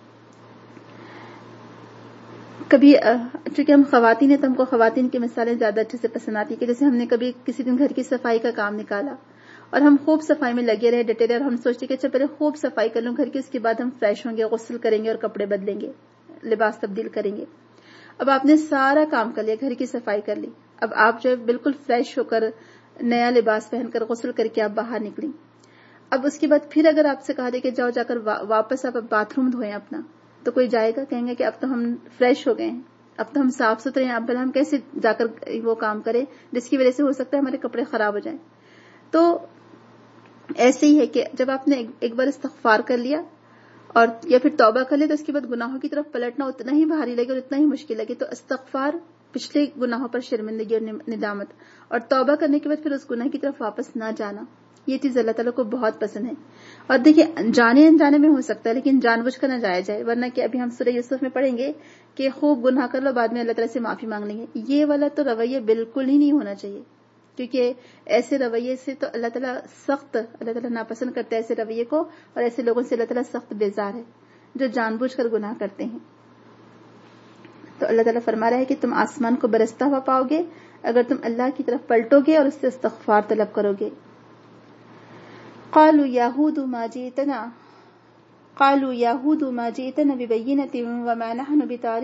کبھی چونکہ ہم خواتین ہیں تو ہم کو خواتین کی مثالیں زیادہ اچھے سے پسند آتی ہیں کہ جیسے ہم نے کبھی کسی دن گھر کی صفائی کا کام نکالا اور ہم خوب صفائی میں لگے رہے، ڈٹے رہے، اور ہم سوچتے کہ اچھا پہلے خوب صفائی کر لوں گھر کی، اس کے بعد ہم فریش ہوں گے، غسل کریں گے اور کپڑے بدلیں گے، لباس تبدیل کریں گے. اب آپ نے سارا کام کر لیا، گھر کی صفائی کر لی، اب آپ جو ہے بالکل فریش ہو کر نیا لباس پہن کر غسل کر کے آپ باہر نکلیں. اب اس کے بعد پھر اگر آپ سے کہا دے کہ جاؤ جا کر واپس آپ باتھ روم دھوئیں اپنا، تو کوئی جائے گا؟ کہیں گے کہ اب تو ہم فریش ہو گئے ہیں، اب تو ہم صاف ستھرے ہیں، اب پہلے ہم کیسے جا کر وہ کام کریں جس کی وجہ سے ہو سکتا ہے ہمارے کپڑے خراب ہو جائیں. تو ایسے ہی ہے کہ جب آپ نے ایک بار استغفار کر لیا اور یا پھر توبہ کر لیا تو اس کے بعد گناہوں کی طرف پلٹنا اتنا ہی بھاری لگے اور اتنا ہی مشکل لگے. تو استغفار پچھلے گناہوں پر شرمندگی اور ندامت، اور توبہ کرنے کے بعد پھر اس گناہ کی طرف واپس نہ جانا، یہ چیز اللہ تعالیٰ کو بہت پسند ہے. اور دیکھیے جانے انجانے میں ہو سکتا ہے لیکن جان بوجھ کر نہ جایا جائے، ورنہ کہ ابھی ہم سورہ یوسف میں پڑھیں گے کہ خوب گناہ کر لو، بعد میں اللہ تعالیٰ سے معافی مانگ لیں گے. یہ والا تو رویہ بالکل ہی نہیں ہونا چاہیے، کیونکہ ایسے رویے سے تو اللہ تعالیٰ ناپسند کرتا ہے ایسے رویے کو، اور ایسے لوگوں سے اللہ تعالیٰ سخت بیزار ہے جو جان بوجھ کر گناہ کرتے ہیں. تو اللہ تعالیٰ فرما رہا ہے کہ تم آسمان کو برستا ہوا پاؤ گے اگر تم اللہ کی طرف پلٹو گے اور اس سے استغفار طلب کرو گے. قالوا يهود ما جئتنا ببينة وما نحن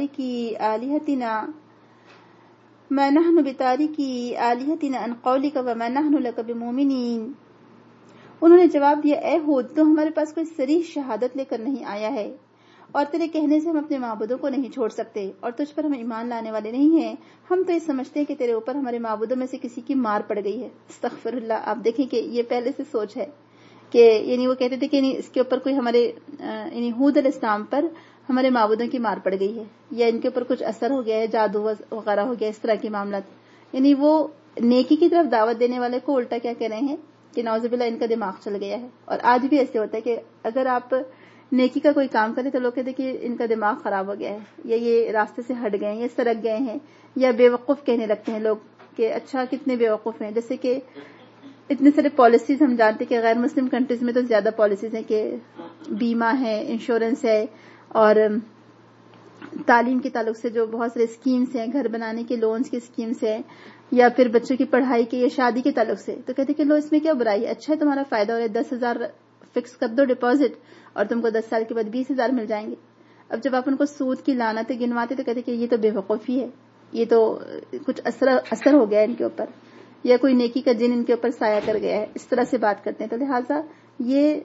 بتاركي آلهتنا عن قولك وما نحن لك بمؤمنين. انہوں نے جواب دیا، اے ہود، تو ہمارے پاس کوئی صریح شہادت لے کر نہیں آیا ہے اور تیرے کہنے سے ہم اپنے معبودوں کو نہیں چھوڑ سکتے اور تجھ پر ہم ایمان لانے والے نہیں ہیں. ہم تو یہ سمجھتے ہیں کہ تیرے اوپر ہمارے معبودوں میں سے کسی کی مار پڑ گئی ہے. استغفر اللہ. آپ دیکھیں کہ یہ پہلے سے سوچ ہے کہ یعنی وہ کہتے تھے کہ اس کے اوپر کوئی ہمارے یعنی ہود علیہ السلام پر ہمارے معبودوں کی مار پڑ گئی ہے، یا ان کے اوپر کچھ اثر ہو گیا ہے، جادو وغیرہ ہو گیا، اس طرح کے معاملات. یعنی وہ نیکی کی طرف دعوت دینے والے کو الٹا کیا کہہ رہے ہیں کہ نعوذ باللہ ان کا دماغ چل گیا ہے. اور آج بھی ایسے ہوتا ہے کہ اگر آپ نیکی کا کوئی کام کریں تو لوگ کہتے ہیں کہ ان کا دماغ خراب ہو گیا ہے، یا یہ راستے سے ہٹ گئے ہیں، یا سرک گئے ہیں، یا بے وقوف کہنے لگتے ہیں لوگ کہ اچھا کتنے بے وقوف ہیں. جیسے کہ اتنے سارے پالیسیز ہم جانتے ہیں کہ غیر مسلم کنٹریز میں تو زیادہ پالیسیز ہیں کہ بیمہ ہے، انشورنس ہے، اور تعلیم کے تعلق سے جو بہت سارے اسکیمز ہیں، گھر بنانے کے لونز کی اسکیمز ہیں، یا پھر بچوں کی پڑھائی کے یا شادی کے تعلق سے. تو کہتے ہیں کہ لو اس میں کیا برائی ہے، اچھا ہے تمہارا فائدہ ہو رہا ہے، 10,000 فکس کر دو ڈپازٹ اور تم کو 10 سال کے بعد 20,000 مل جائیں گے. اب جب آپ ان کو سود کی لعنتیں گنواتے تو کہتے ہیں کہ یہ تو بے وقوفی ہے، یہ تو کچھ اثر ہو گیا ان کے اوپر، یا کوئی نیکی کا جن ان کے اوپر سایہ کر گیا ہے، اس طرح سے بات کرتے ہیں. تو لہٰذا یہ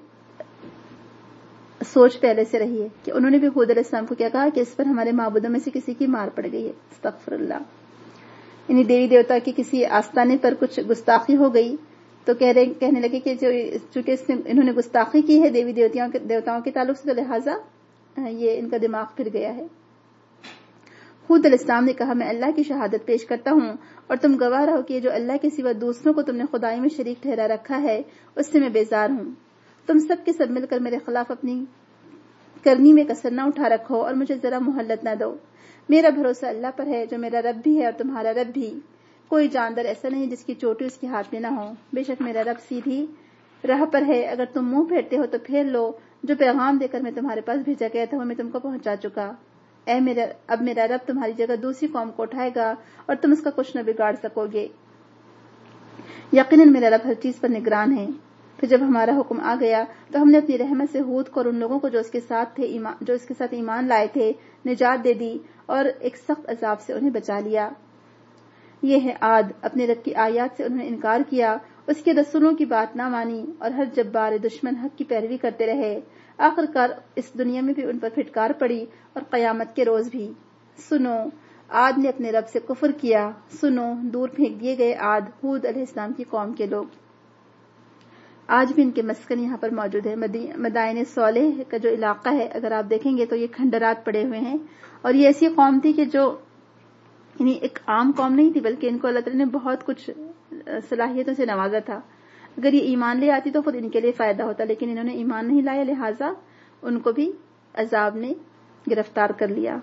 سوچ پہلے سے رہی ہے کہ انہوں نے بھی ہود علیہ السلام کو کیا کہا کہ اس پر ہمارے معبودوں میں سے کسی کی مار پڑ گئی ہے. استغفر اللہ. یعنی دیوی دیوتا کی کسی آستانے پر کچھ گستاخی ہو گئی تو کہنے لگے کہ چونکہ انہوں نے گستاخی کی ہے دیوی دیوتاؤں کے تعلق سے، تو لہٰذا یہ ان کا دماغ پھر گیا ہے. ہود علیہ السلام نے کہا، میں اللہ کی شہادت پیش کرتا ہوں اور تم گواہ رہو کہ جو اللہ کے سوا دوسروں کو تم نے خدائی میں شریک ٹھہرا رکھا ہے اس سے میں بیزار ہوں. تم سب کے سب مل کر میرے خلاف اپنی کرنی میں کسر نہ اٹھا رکھو اور مجھے ذرا مہلت نہ دو. میرا بھروسہ اللہ پر ہے جو میرا رب بھی ہے اور تمہارا رب بھی. کوئی جاندار ایسا نہیں جس کی چوٹی اس کے ہاتھ میں نہ ہو. بے شک میرا رب سیدھی راہ پر ہے. اگر تم منہ پھیرتے ہو تو پھیر لو. جو پیغام دے کر میں تمہارے پاس بھیجا گیا تھا وہ میں تم کو پہنچا چکا. اب میرا رب تمہاری جگہ دوسری قوم کو اٹھائے گا اور تم اس کا کچھ نہ بگاڑ سکو گے. یقیناً میرا رب ہر چیز پر نگران ہے. پھر جب ہمارا حکم آ گیا تو ہم نے اپنی رحمت سے ہود کو اور ان لوگوں کو جو اس کے ساتھ ایمان لائے تھے نجات دے دی اور ایک سخت عذاب سے انہیں بچا لیا. یہ ہے عاد. اپنے رب کی آیات سے انہوں نے انکار کیا اس کے رسولوں کی بات نہ مانی اور ہر جبار دشمن حق کی پیروی کرتے رہے. آخرکار اس دنیا میں بھی ان پر پھٹکار پڑی اور قیامت کے روز بھی. سنو، عاد نے اپنے رب سے کفر کیا. سنو، دور پھینک دیے گئے عاد، ہود علیہ السلام کی قوم کے لوگ. آج بھی ان کے مسکن یہاں پر موجود ہے. مدائن صالح کا جو علاقہ ہے، اگر آپ دیکھیں گے تو یہ کھنڈرات پڑے ہوئے ہیں. اور یہ ایسی قوم تھی کہ جو یعنی ایک عام قوم نہیں تھی، بلکہ ان کو اللہ تعالیٰ نے بہت کچھ صلاحیتوں سے نوازا تھا. اگر یہ ایمان لے آتی تو خود ان کے لیے فائدہ ہوتا، لیکن انہوں نے ایمان نہیں لایا، لہٰذا ان کو بھی عذاب نے گرفتار کر لیا.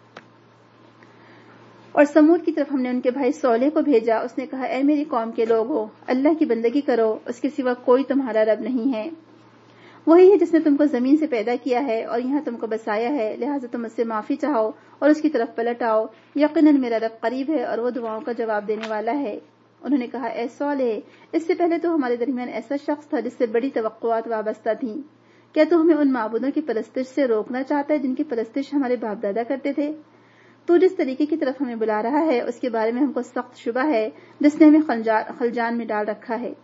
اور سمود کی طرف ہم نے ان کے بھائی صالح کو بھیجا. اس نے کہا، اے میری قوم کے لوگو، اللہ کی بندگی کرو، اس کے سوا کوئی تمہارا رب نہیں ہے. وہی ہے جس نے تم کو زمین سے پیدا کیا ہے اور یہاں تم کو بسایا ہے، لہٰذا تم اس سے معافی چاہو اور اس کی طرف پلٹ آؤ. یقیناً میرا رب قریب ہے اور وہ دعاؤں کا جواب دینے والا ہے. انہوں نے کہا، اے صالح، اس سے پہلے تو ہمارے درمیان ایسا شخص تھا جس سے بڑی توقعات وابستہ تھیں. کیا تو ہمیں ان معبودوں کی پرستش سے روکنا چاہتا ہے جن کی پرستش ہمارے باپ دادا کرتے تھے؟ تو جس طریقے کی طرف ہمیں بلا رہا ہے اس کے بارے میں ہم کو سخت شبہ ہے، جس نے ہمیں خلجان میں ڈال رکھا ہے.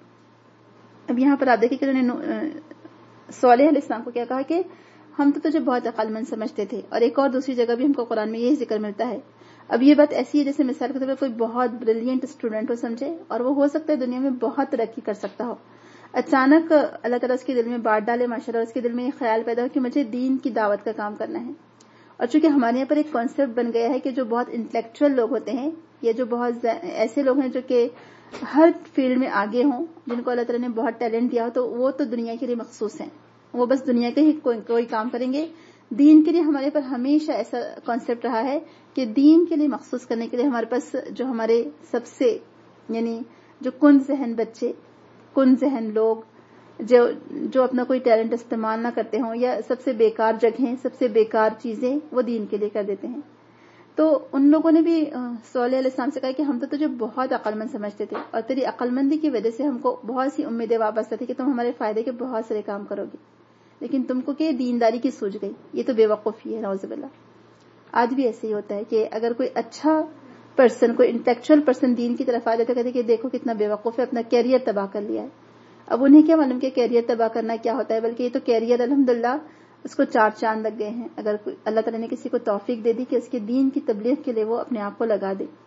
اب یہاں پر آپ دیکھیں کہ انہوں نے صالح علیہ السلام کو کیا کہا کہ ہم تو تجھے بہت عقل مند سمجھتے تھے. اور ایک اور دوسری جگہ بھی ہم کو قرآن میں یہی ذکر ملتا ہے. اب یہ بات ایسی ہے جیسے مثال کے طور پر کوئی بہت بریلینٹ اسٹوڈنٹ ہو، سمجھے، اور وہ ہو سکتا ہے دنیا میں بہت ترقی کر سکتا ہو. اچانک اللہ تعالیٰ اس کے دل میں بات ڈالے، ماشاءاللہ، اور اس کے دل میں یہ خیال پیدا ہو کہ مجھے دین کی دعوت کا کام کرنا ہے. اور چونکہ ہمارے یہاں پر ایک کانسیپٹ بن گیا ہے کہ جو بہت انٹلیکچوئل لوگ ہوتے ہیں یا جو بہت ایسے لوگ ہیں جو کہ ہر فیلڈ میں آگے ہوں، جن کو اللہ تعالیٰ نے بہت ٹیلنٹ دیا ہو، تو وہ تو دنیا کے لیے مخصوص ہیں، وہ بس دنیا کے ہی کوئی کام کریں گے. دین کے لیے ہمارے پر ہمیشہ ایسا کانسیپٹ رہا ہے کہ دین کے لیے مخصوص کرنے کے لیے ہمارے پاس جو ہمارے سب سے یعنی جو کن ذہن بچے، کن ذہن لوگ جو اپنا کوئی ٹیلنٹ استعمال نہ کرتے ہوں، یا سب سے بیکار جگہیں، سب سے بیکار چیزیں وہ دین کے لیے کر دیتے ہیں. تو ان لوگوں نے بھی صالح علیہ السلام سے کہا کہ ہم تو تجھے بہت عقل مند سمجھتے تھے اور تیری عقل مندی کی وجہ سے ہم کو بہت سی امیدیں وابستہ تھی کہ تم ہمارے فائدے کے بہت سارے کام کرو گے، لیکن تم کو کہ دینداری کی سوچ گئی. یہ تو بے وقوفی ہے، نعوذ باللہ. آج بھی ایسے ہی ہوتا ہے کہ اگر کوئی اچھا پرسن، کوئی انٹلیکچوئل پرسن دین کی طرف آ جاتا ہے، کہتے کہ دیکھو کتنا بے وقوف ہے، اپنا کیریئر تباہ کر لیا ہے. اب انہیں کیا معلوم کہ کیریئر تباہ کرنا کیا ہوتا ہے، بلکہ یہ تو کیریئر الحمدللہ اس کو 4 چاند لگ گئے ہیں. اگر اللہ تعالیٰ نے کسی کو توفیق دے دی کہ اس کے دین کی تبلیغ کے لیے وہ اپنے آپ کو لگا دے.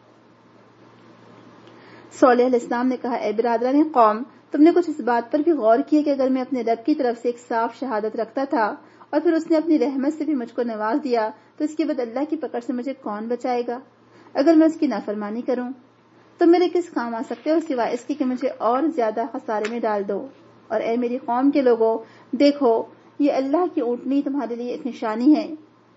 صالح علیہ السلام نے کہا، اے برادران قوم، تم نے کچھ اس بات پر بھی غور کیا کہ اگر میں اپنے رب کی طرف سے ایک صاف شہادت رکھتا تھا اور پھر اس نے اپنی رحمت سے بھی مجھ کو نواز دیا، تو اس کے بعد اللہ کی پکڑ سے مجھے کون بچائے گا؟ اگر میں اس کی نافرمانی کروں تو میرے کس کام آ سکتے ہو سوائے اس کی کہ مجھے اور زیادہ خسارے میں ڈال دو. اور اے میری قوم کے لوگوں، دیکھو یہ اللہ کی اونٹنی تمہارے لیے ایک نشانی ہے،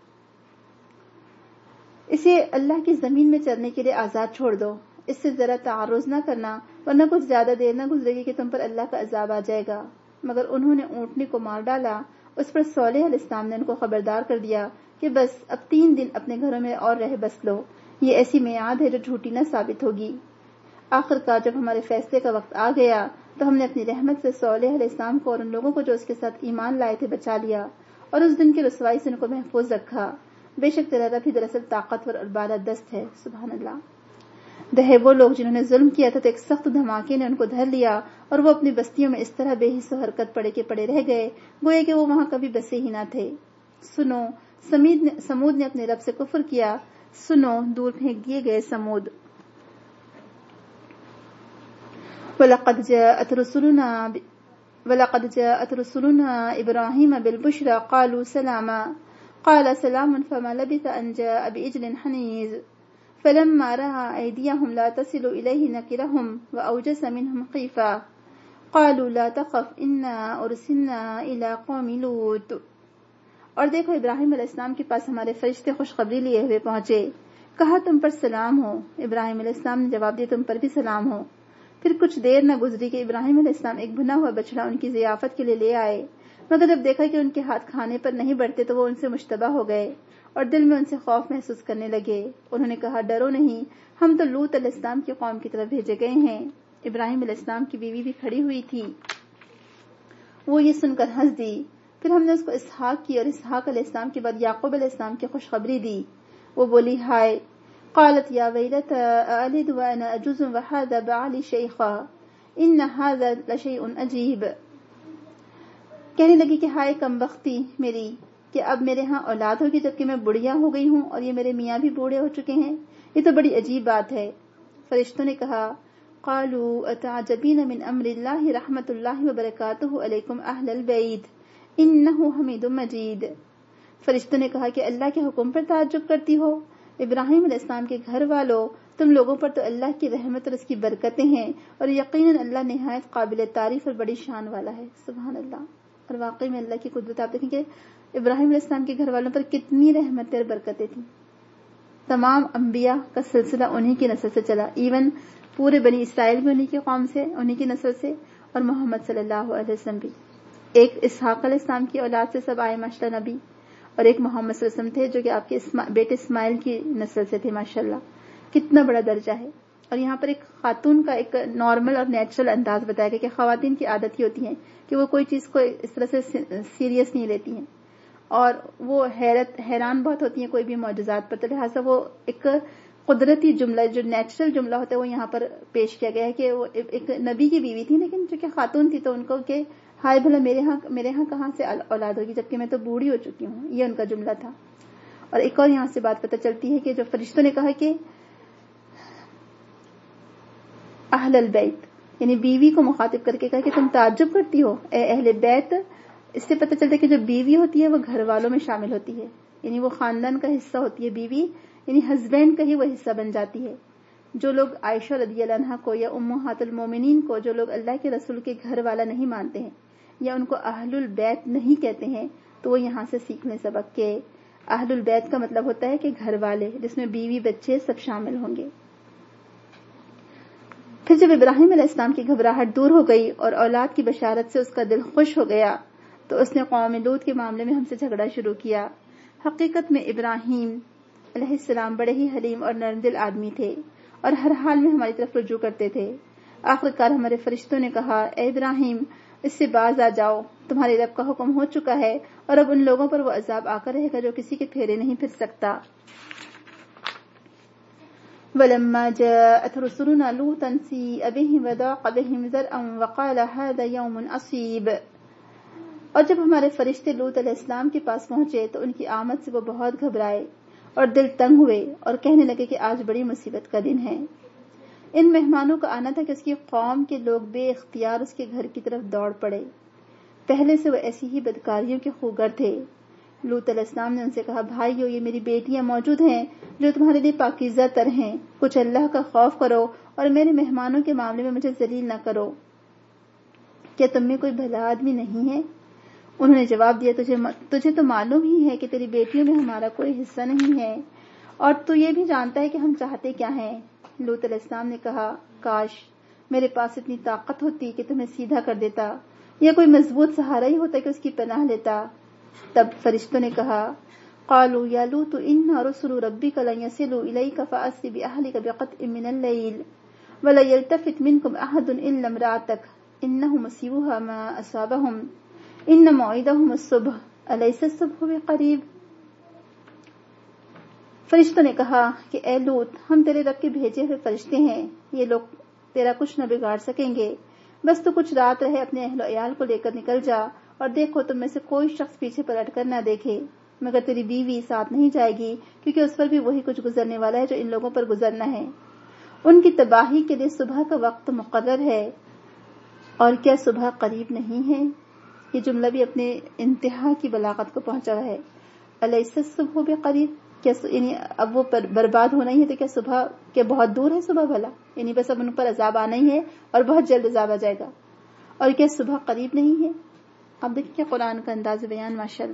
اسے اللہ کی زمین میں چرنے کے لیے آزاد چھوڑ دو، اس سے ذرا تعرض نہ کرنا، ورنہ کچھ زیادہ دیر نہ گزرے گی کہ تم پر اللہ کا عذاب آ جائے گا. مگر انہوں نے اونٹنی کو مار ڈالا. اس پر صالح علیہ السلام نے ان کو خبردار کر دیا کہ بس اب 3 دن اپنے گھروں میں اور رہ بس لو، یہ ایسی میعاد ہے جو جھوٹی نہ ثابت ہوگی. آخرکار جب ہمارے فیصلے کا وقت آ گیا تو ہم نے اپنی رحمت سے صالح علیہ السلام کو اور ان لوگوں کو جو اس کے ساتھ ایمان لائے تھے بچا لیا اور اس دن کی رسوائی سے ان کو محفوظ رکھا. بے شک تیرا رب ہی دراصل طاقتور اور بالادست ہے. سبحان اللہ. دہے وہ لوگ جنہوں نے ظلم کیا تھا تو ایک سخت دھماکے نے ان کو دھر لیا اور وہ اپنی بستیوں میں اس طرح بے حس و حرکت پڑے کے پڑے رہ گئے گویا کہ وہ وہاں کبھی بسے ہی نہ تھے. سنو، سمود نے اپنے رب سے کفر کیا. سنو، دور پھینک دیے گئے سمود. وَلَقَدْ جَاءَتْ رُسُلُنَا إِبْرَاهِيمَ بِالْبُشْرَى قَالُوا سَلَامًا قَالَ سَلَامٌ فَمَا لَبِثَ أَنْ جَاءَ بِعِجْلٍ حَنِيذٍ فَلَمَّا رَأَى أَيْدِيَهُمْ لَا تَصِلُ إِلَيْهِ نَكِرَهُمْ وَأَوْجَسَ مِنْهُمْ خِيفَةً قَالُوا لَا تَخَفْ إِنَّا أُرْسِلْنَا إِلَى قَوْمِ لُوطٍ. اور دیکھو ابراہیم علیہ السلام کے پاس ہمارے فرشتے خوشخبری لیے ہوئے پہنچے. کہا تم پر سلام ہو. ابراہیم علیہ السلام نے جواب دیا تم پر بھی سلام ہو. پھر کچھ دیر نہ گزری کہ ابراہیم علیہ السلام ایک بھنا ہوا بچڑا ان کی ضیافت کے لیے لے آئے، مگر جب دیکھا کہ ان کے ہاتھ کھانے پر نہیں بڑھتے تو وہ ان سے مشتبہ ہو گئے اور دل میں ان سے خوف محسوس کرنے لگے. انہوں نے کہا ڈرو نہیں، ہم تو لوط علیہ السلام کی قوم کی طرف بھیجے گئے ہیں. ابراہیم علیہ السلام کی بیوی بھی کھڑی ہوئی تھی، وہ یہ سن کر ہنس دی. پھر ہم نے اس کو اسحاق کی اور اسحاق علیہ السلام کے بعد یعقوب علیہ السلام کی خوشخبری دی. وہ بولی ہائے. قالت یا ویلتا أألد وأنا عجوز وهذا بعلي شيخا. ان ھذا لشیء عجیب. کہنے لگی کہ ہائے کم بختی میری کہ اب میرے ہاں اولاد ہوگی جبکہ میں بڑھیا ہو گئی ہوں اور یہ میرے میاں بھی بوڑھے ہو چکے ہیں. یہ تو بڑی عجیب بات ہے. فرشتوں نے کہا قالوا اتعجبین من امر اللہ رحمت اللہ وبرکاتہ علیکم اہل البیت انہ حمید مجید. فرشتوں نے کہا کہ اللہ کے حکم پر تعجب کرتی ہو؟ ابراہیم علیہ السلام کے گھر والوں، تم لوگوں پر تو اللہ کی رحمت اور اس کی برکتیں ہیں، اور یقیناً اللہ نہایت قابل تعریف اور بڑی شان والا ہے. سبحان اللہ. اور واقعی میں اللہ کی قدرت آپ دیکھیں کہ ابراہیم علیہ السلام کے گھر والوں پر کتنی رحمتیں اور برکتیں تھیں. تمام انبیاء کا سلسلہ انہی کی نسل سے چلا، ایون پورے بنی اسرائیل بھی انہی کی قوم سے، انہی کی نسل سے، اور محمد صلی اللہ علیہ وسلم بھی. ایک اسحاق علیہ السلام کی اولاد سے سب آئے ماشاءاللہ نبی، اور ایک محمد صلی اللہ علیہ وسلم تھے جو کہ آپ کے بیٹے اسماعیل کی نسل سے تھے. ماشاءاللہ کتنا بڑا درجہ ہے. اور یہاں پر ایک خاتون کا ایک نارمل اور نیچرل انداز بتایا گیا کہ خواتین کی عادت ہی ہوتی ہے کہ وہ کوئی چیز کو اس طرح سے سیریس نہیں لیتی ہیں، اور وہ حیران بہت ہوتی ہیں کوئی بھی معجزات پر. تو لہٰذا وہ ایک قدرتی جملہ جو نیچرل جملہ ہوتا ہے وہ یہاں پر پیش کیا گیا ہے کہ وہ ایک نبی کی بیوی تھی لیکن جو کہ خاتون تھی تو ان کو کہ ہائے بھلا میرے ہاں کہاں سے اولاد ہوگی جبکہ میں تو بوڑھی ہو چکی ہوں. یہ ان کا جملہ تھا. اور ایک اور یہاں سے بات پتہ چلتی ہے کہ جو فرشتوں نے کہا کہ اہل البیت یعنی بیوی کو مخاطب کر کے کہا کہ تم تعجب کرتی ہو اے اہل بیت. اس سے پتہ چلتا ہے کہ جو بیوی ہوتی ہے وہ گھر والوں میں شامل ہوتی ہے، یعنی وہ خاندان کا حصہ ہوتی ہے. بیوی یعنی ہسبینڈ کا ہی وہ حصہ بن جاتی ہے. جو لوگ عائشہ رضی اللہ عنہا کو یا امہات المومنین کو، جو لوگ اللہ کے رسول کے گھر والا نہیں مانتے ہیں یا ان کو اہل البیت نہیں کہتے ہیں، تو وہ یہاں سے سیکھ لیں سبق کہ اہل البیت کا مطلب ہوتا ہے کہ گھر والے، جس میں بیوی بچے سب شامل ہوں گے. پھر جب ابراہیم علیہ السلام کی گھبراہٹ دور ہو گئی اور اولاد کی بشارت سے اس کا دل خوش ہو گیا تو اس نے قوم لوط کے معاملے میں ہم سے جھگڑا شروع کیا. حقیقت میں ابراہیم علیہ السلام بڑے ہی حلیم اور نرم دل آدمی تھے اور ہر حال میں ہماری طرف رجوع کرتے تھے. آخرکار ہمارے فرشتوں نے کہا اے ابراہیم اس سے باز آ جاؤ، تمہارے رب کا حکم ہو چکا ہے اور اب ان لوگوں پر وہ عذاب آ کر رہے گا جو کسی کے پھیرے نہیں پھر سکتا. وَلَمَّا جَاءَتْ رُسُلُنَا لُوطًا سِيءَ بِهِمْ وَضَاقَ بِهِمْ ذَرْعًا وَقَالَ هَذَا يَوْمٌ عَصِيبٌ. اور جب ہمارے فرشتے لوط علیہ السلام کے پاس پہنچے تو ان کی آمد سے وہ بہت گھبرائے اور دل تنگ ہوئے اور کہنے لگے کہ آج بڑی مصیبت کا دن ہے. ان مہمانوں کا آنا تھا کہ اس کی قوم کے لوگ بے اختیار اس کے گھر کی طرف دوڑ پڑے. پہلے سے وہ ایسی ہی بدکاریوں کے خوگر تھے. لوط علیہ السلام نے ان سے کہا بھائیو یہ میری بیٹیاں موجود ہیں جو تمہارے لیے پاکیزہ تر ہیں، کچھ اللہ کا خوف کرو اور میرے مہمانوں کے معاملے میں مجھے ذلیل نہ کرو. کیا تم میں کوئی بھلا آدمی نہیں ہے؟ انہوں نے جواب دیا تجھے تو معلوم ہی ہے کہ تیری بیٹیوں میں ہمارا کوئی حصہ نہیں ہے اور تو یہ بھی جانتا ہے کہ ہم چاہتے کیا ہیں. لوط علیہ السلام نے کہا کاش میرے پاس اتنی طاقت ہوتی کہ تمہیں سیدھا کر دیتا یا کوئی مضبوط سہارا ہی ہوتا کہ اس کی پناہ لیتا. تب فرشتوں نے کہا قالوا یا لوط انا رسل ربک لن يصلوا الیک فاسر باہلک بقطع من اللیل ولا یلتفت منکم احد الا امرأتک انہ مصیبها ما اصابهم ان موعدهم الصبح الیس الصبح بقریب. فرشتوں نے کہا کہ اے لوط ہم تیرے رب کے بھیجے ہوئے فرشتے ہیں، یہ لوگ تیرا کچھ نہ بگاڑ سکیں گے، بس تو کچھ رات رہے اپنے اہل و عیال کو لے کر نکل جا اور دیکھو تم میں سے کوئی شخص پیچھے پلٹ کر نہ دیکھے مگر تیری بیوی ساتھ نہیں جائے گی کیونکہ اس پر بھی وہی کچھ گزرنے والا ہے جو ان لوگوں پر گزرنا ہے. ان کی تباہی کے لیے صبح کا وقت مقرر ہے اور کیا صبح قریب نہیں ہے. یہ جملہ بھی اپنے انتہا کی بلاغت کو پہنچا ہے. الیس الصبح بقریب، کیا یعنی اب وہ برباد ہونا ہی ہے تو کیا صبح کیا بہت دور ہے صبح بھلا، یعنی بس اب ان پر عذاب آنا ہی ہے اور بہت جلد عذاب آ جائے گا، اور کیا صبح قریب نہیں ہے. اب دیکھیں کیا قرآن کا انداز بیان ماشاءاللہ.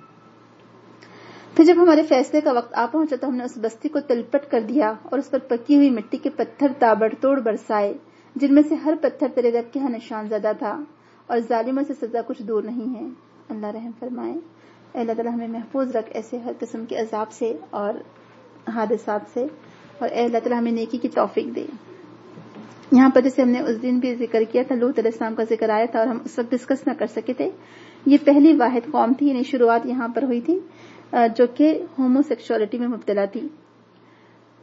پھر جب ہمارے فیصلے کا وقت آ پہنچا تو ہم نے اس بستی کو تلپٹ کر دیا اور اس پر پکی ہوئی مٹی کے پتھر تابڑ توڑ برسائے جن میں سے ہر پتھر تیرے رب کے ہاں نشان زدہ تھا اور ظالموں سے سزا کچھ دور نہیں ہے. اللہ رحم فرمائے. اے اللہ تعالیٰ ہمیں محفوظ رکھ ایسے ہر قسم کے عذاب سے اور حادثات سے، اور اے اللہ تعالیٰ ہمیں نیکی کی توفیق دے. یہاں پر جیسے ہم نے اس دن بھی ذکر کیا تھا لوط علیہ السلام کا ذکر آیا تھا اور ہم اس وقت ڈسکس نہ کر سکے تھے. یہ پہلی واحد قوم تھی، یعنی شروعات یہاں پر ہوئی تھی جو کہ ہومو سیکشوالٹی میں مبتلا تھی.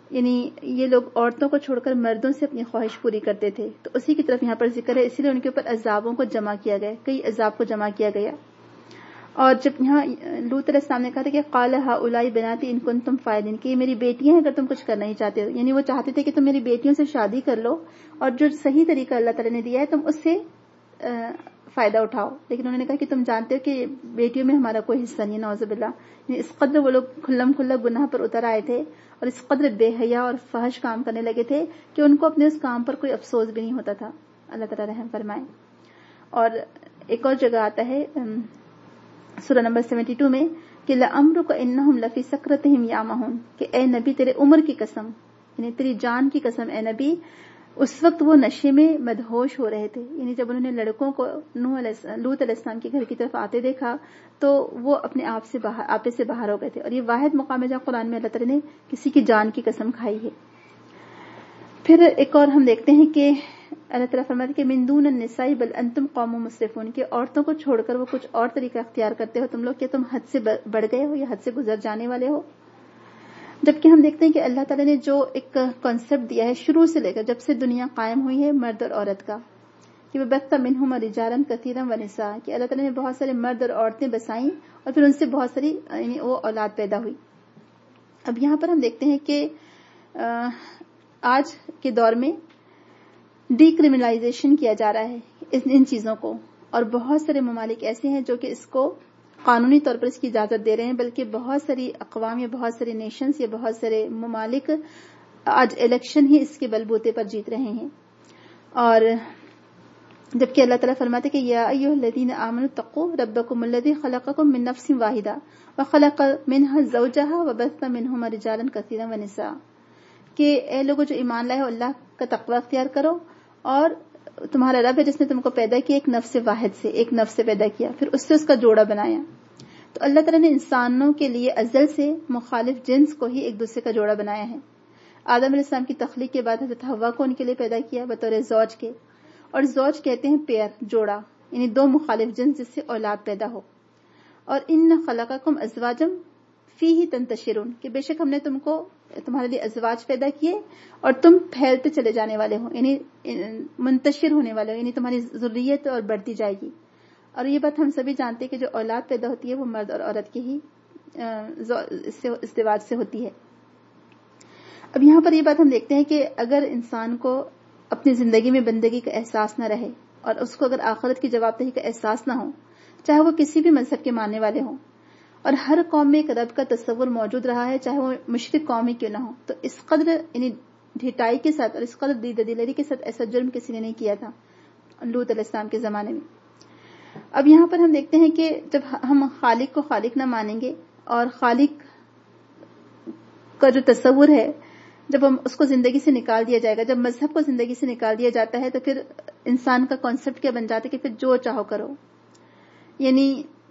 یعنی یہ لوگ عورتوں کو چھوڑ کر مردوں سے اپنی خواہش پوری کرتے تھے، تو اسی کی طرف یہاں پر ذکر ہے، اسی لیے ان کے اوپر عذابوں کو جمع کیا گیا، کئی عذاب کو جمع کیا گیا. اور جب یہاں لوط علیہ السلام نے کہا تھا کہ قال هؤلاء بناتی ان کنتم فاعلین، کہ یہ میری بیٹیاں ہیں اگر تم کچھ کرنا ہی چاہتے ہو، یعنی وہ چاہتے تھے کہ تم میری بیٹیوں سے شادی کر لو اور جو صحیح طریقہ اللہ تعالیٰ نے دیا ہے تم اس سے فائدہ اٹھاؤ. لیکن انہوں نے کہا کہ تم جانتے ہو کہ بیٹیوں میں ہمارا کوئی حصہ نہیں، نعوذ باللہ. یعنی اس قدر وہ لوگ کھلم کھلا گناہ پر اتر آئے تھے اور اس قدر بے حیا اور فحش کام کرنے لگے تھے کہ ان کو اپنے اس کام پر کوئی افسوس بھی نہیں ہوتا تھا. اللہ تعالیٰ رحم فرمائے. اور ایک اور جگہ آتا ہے سورہ نمبر 72 میں کہ لَأَمْرُكَ إِنَّهُمْ لَفِي سَكْرَتِهِمْ يَعْمَهُونَ، کہ اے نبی تیرے عمر کی قسم، یعنی تیری جان کی قسم اے نبی، اس وقت وہ نشے میں مدہوش ہو رہے تھے. یعنی جب انہوں نے لڑکوں کو لوط علیہ السلام کے گھر کی طرف آتے دیکھا تو وہ اپنے آپے سے باہر ہو گئے تھے. اور یہ واحد مقام ہے جہاں قرآن میں اللہ تعالیٰ نے کسی کی جان کی قسم کھائی ہے. پھر ایک اور ہم دیکھتے ہیں کہ اللہ تعالیٰ فرماتے کہ من دون النساء بل انتم قوم مسرفون، کہ عورتوں کو چھوڑ کر وہ کچھ اور طریقہ اختیار کرتے ہو تم لوگ، کہ تم حد سے بڑھ گئے ہو یا حد سے گزر جانے والے ہو. جبکہ ہم دیکھتے ہیں کہ اللہ تعالیٰ نے جو ایک کانسیپٹ دیا ہے شروع سے لے کر جب سے دنیا قائم ہوئی ہے مرد اور عورت کا، کہ وَبَثَّ مِنْهُمَا رِجَالًا كَثِيرًا وَنِسَاءً، کہ اللہ تعالیٰ نے بہت سارے مرد اور عورتیں بسائیں اور پھر ان سے بہت ساری یعنی وہ اولاد پیدا ہوئی. اب یہاں پر ہم دیکھتے ہیں کہ آج کے دور میں ڈی کرمنلائزیشن کیا جا رہا ہے ان چیزوں کو، اور بہت سارے ممالک ایسے ہیں جو کہ اس کو قانونی طور پر اس کی اجازت دے رہے ہیں، بلکہ بہت ساری اقوام یا بہت سارے نیشنز یا بہت سارے ممالک آج الیکشن ہی اس کے بلبوتے پر جیت رہے ہیں. اور جبکہ اللہ تعالیٰ فرماتے کہ یا ایھا الذین آمنوا اتقوا ربکم الذی خلقکم من نفس واحدہ وخلق منها زوجها وبث منهما رجالا کثیرا ونساء، کہ اے لوگوں جو ایمان لائے ہو اللہ کا تقوی اختیار کرو، اور تمہارا رب ہے جس نے تم کو پیدا کیا ایک نفس واحد سے، ایک نفس سے پیدا کیا، پھر اس سے اس کا جوڑا بنایا. تو اللہ تعالیٰ نے انسانوں کے لیے ازل سے مخالف جنس کو ہی ایک دوسرے کا جوڑا بنایا ہے. آدم علیہ السلام کی تخلیق کے بعد حضرت حوا کو ان کے لیے پیدا کیا بطور زوج کے، اور زوج کہتے ہیں پیئر، جوڑا، یعنی دو مخالف جنس جس سے اولاد پیدا ہو. اور ان خلقکم ازواجا فیہ تنتشرون، کہ بے شک ہم نے تم کو تمہارے لیے ازواج پیدا کیے اور تم پھیلتے چلے جانے والے ہو، یعنی منتشر ہونے والے ہو، یعنی تمہاری ذریت اور بڑھتی جائے گی. اور یہ بات ہم سبھی جانتے ہیں کہ جو اولاد پیدا ہوتی ہے وہ مرد اور عورت کے ہی ازدواج سے ہوتی ہے. اب یہاں پر یہ بات ہم دیکھتے ہیں کہ اگر انسان کو اپنی زندگی میں بندگی کا احساس نہ رہے اور اس کو اگر آخرت کی جواب دہی کا احساس نہ ہو، چاہے وہ کسی بھی مذہب کے ماننے والے ہوں، اور ہر قوم میں ایک رب کا تصور موجود رہا ہے چاہے وہ مشرک قوم ہی کیوں نہ ہو، تو اس قدر یعنی ڈھٹائی کے ساتھ اور اس قدر دلری کے ساتھ ایسا جرم کسی نے نہیں کیا تھا لوط علیہ السلام کے زمانے میں. اب یہاں پر ہم دیکھتے ہیں کہ جب ہم خالق کو خالق نہ مانیں گے اور خالق کا جو تصور ہے جب ہم اس کو زندگی سے نکال دیا جائے گا، جب مذہب کو زندگی سے نکال دیا جاتا ہے تو پھر انسان کا کانسیپٹ کیا بن جاتا ہے کہ پھر جو چاہو کرو. یعنی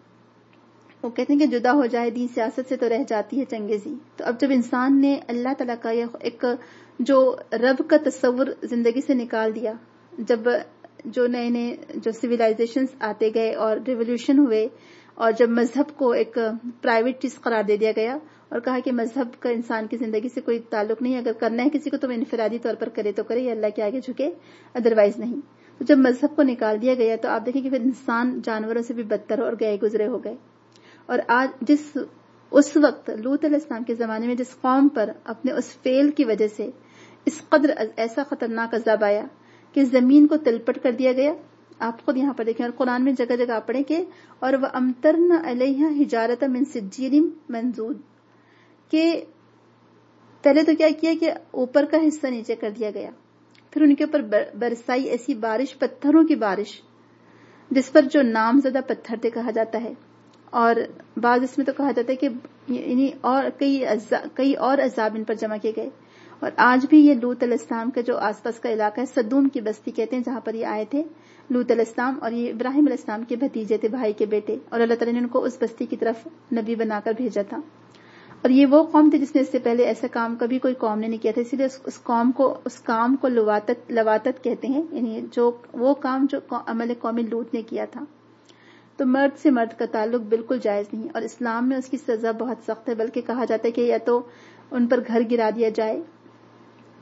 وہ کہتے ہیں کہ جدا ہو جائے دین سیاست سے تو رہ جاتی ہے چنگیزی. تو اب جب انسان نے اللہ تعالیٰ کا ایک جو رب کا تصور زندگی سے نکال دیا، جب جو نئے نئے جو سویلائزیشنز آتے گئے اور ریولوشن ہوئے، اور جب مذہب کو ایک پرائیویٹ چیز قرار دے دیا گیا اور کہا کہ مذہب کا انسان کی زندگی سے کوئی تعلق نہیں، اگر کرنا ہے کسی کو تو انفرادی طور پر کرے تو کرے یا اللہ کے آگے جھکے، ادروائز نہیں. تو جب مذہب کو نکال دیا گیا تو آپ دیکھیں کہ پھر انسان جانوروں سے بھی بدتر اور گئے گزرے ہو گئے. اور آج اس وقت لوط علیہ السلام کے زمانے میں جس قوم پر اپنے اس فیل کی وجہ سے اس قدر ایسا خطرناک عذاب آیا کہ زمین کو تلپٹ کر دیا گیا، آپ خود یہاں پر دیکھیں. اور قرآن میں جگہ جگہ پڑھیں کہ اور وَأَمْطَرْنَا عَلَيْهَا حِجَارَةً مِّن سِجِّيلٍ مَنْضُودٍ، کہ پہلے تو کیا کیا کہ اوپر کا حصہ نیچے کر دیا گیا، پھر ان کے اوپر برسائی ایسی بارش، پتھروں کی بارش، جس پر جو نام زدہ پتھر تھے کہا جاتا ہے. اور بعض اس میں تو کہا جاتا ہے کہ یعنی اور کئی اور عذاب ان پر جمع کیے گئے. اور آج بھی یہ لوط علیہ السلام کا جو آس پاس کا علاقہ ہے، صدوم کی بستی کہتے ہیں، جہاں پر یہ آئے تھے لوط علیہ السلام، اور یہ ابراہیم علیہ السلام کے بھتیجے تھے، بھائی کے بیٹے، اور اللہ تعالیٰ نے ان کو اس بستی کی طرف نبی بنا کر بھیجا تھا. اور یہ وہ قوم تھی جس نے اس سے پہلے ایسا کام کبھی کوئی قوم نے نہیں کیا تھا، اسی لیے اس کام کو لواطت کہتے ہیں، یعنی وہ کام جو عمل قوم لوط نے کیا تھا. تو مرد سے مرد کا تعلق بالکل جائز نہیں، اور اسلام میں اس کی سزا بہت سخت ہے، بلکہ کہا جاتا ہے کہ یا تو ان پر گھر گرا دیا جائے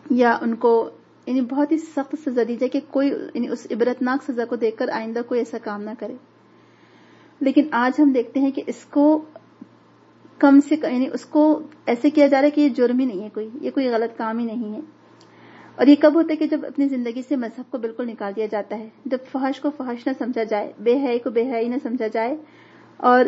یا ان کو یعنی بہت ہی سخت سزا دی جائے کہ کوئی یعنی اس عبرتناک سزا کو دیکھ کر آئندہ کوئی ایسا کام نہ کرے. لیکن آج ہم دیکھتے ہیں کہ اس کو کم سے کم یعنی اس کو ایسے کیا جا رہا ہے کہ یہ جرم ہی نہیں ہے، یہ کوئی غلط کام ہی نہیں ہے. اور یہ کب ہوتا ہے کہ جب اپنی زندگی سے مذہب کو بالکل نکال دیا جاتا ہے، جب فحش کو فحش نہ سمجھا جائے، بے حیائی کو بے حیائی نہ سمجھا جائے، اور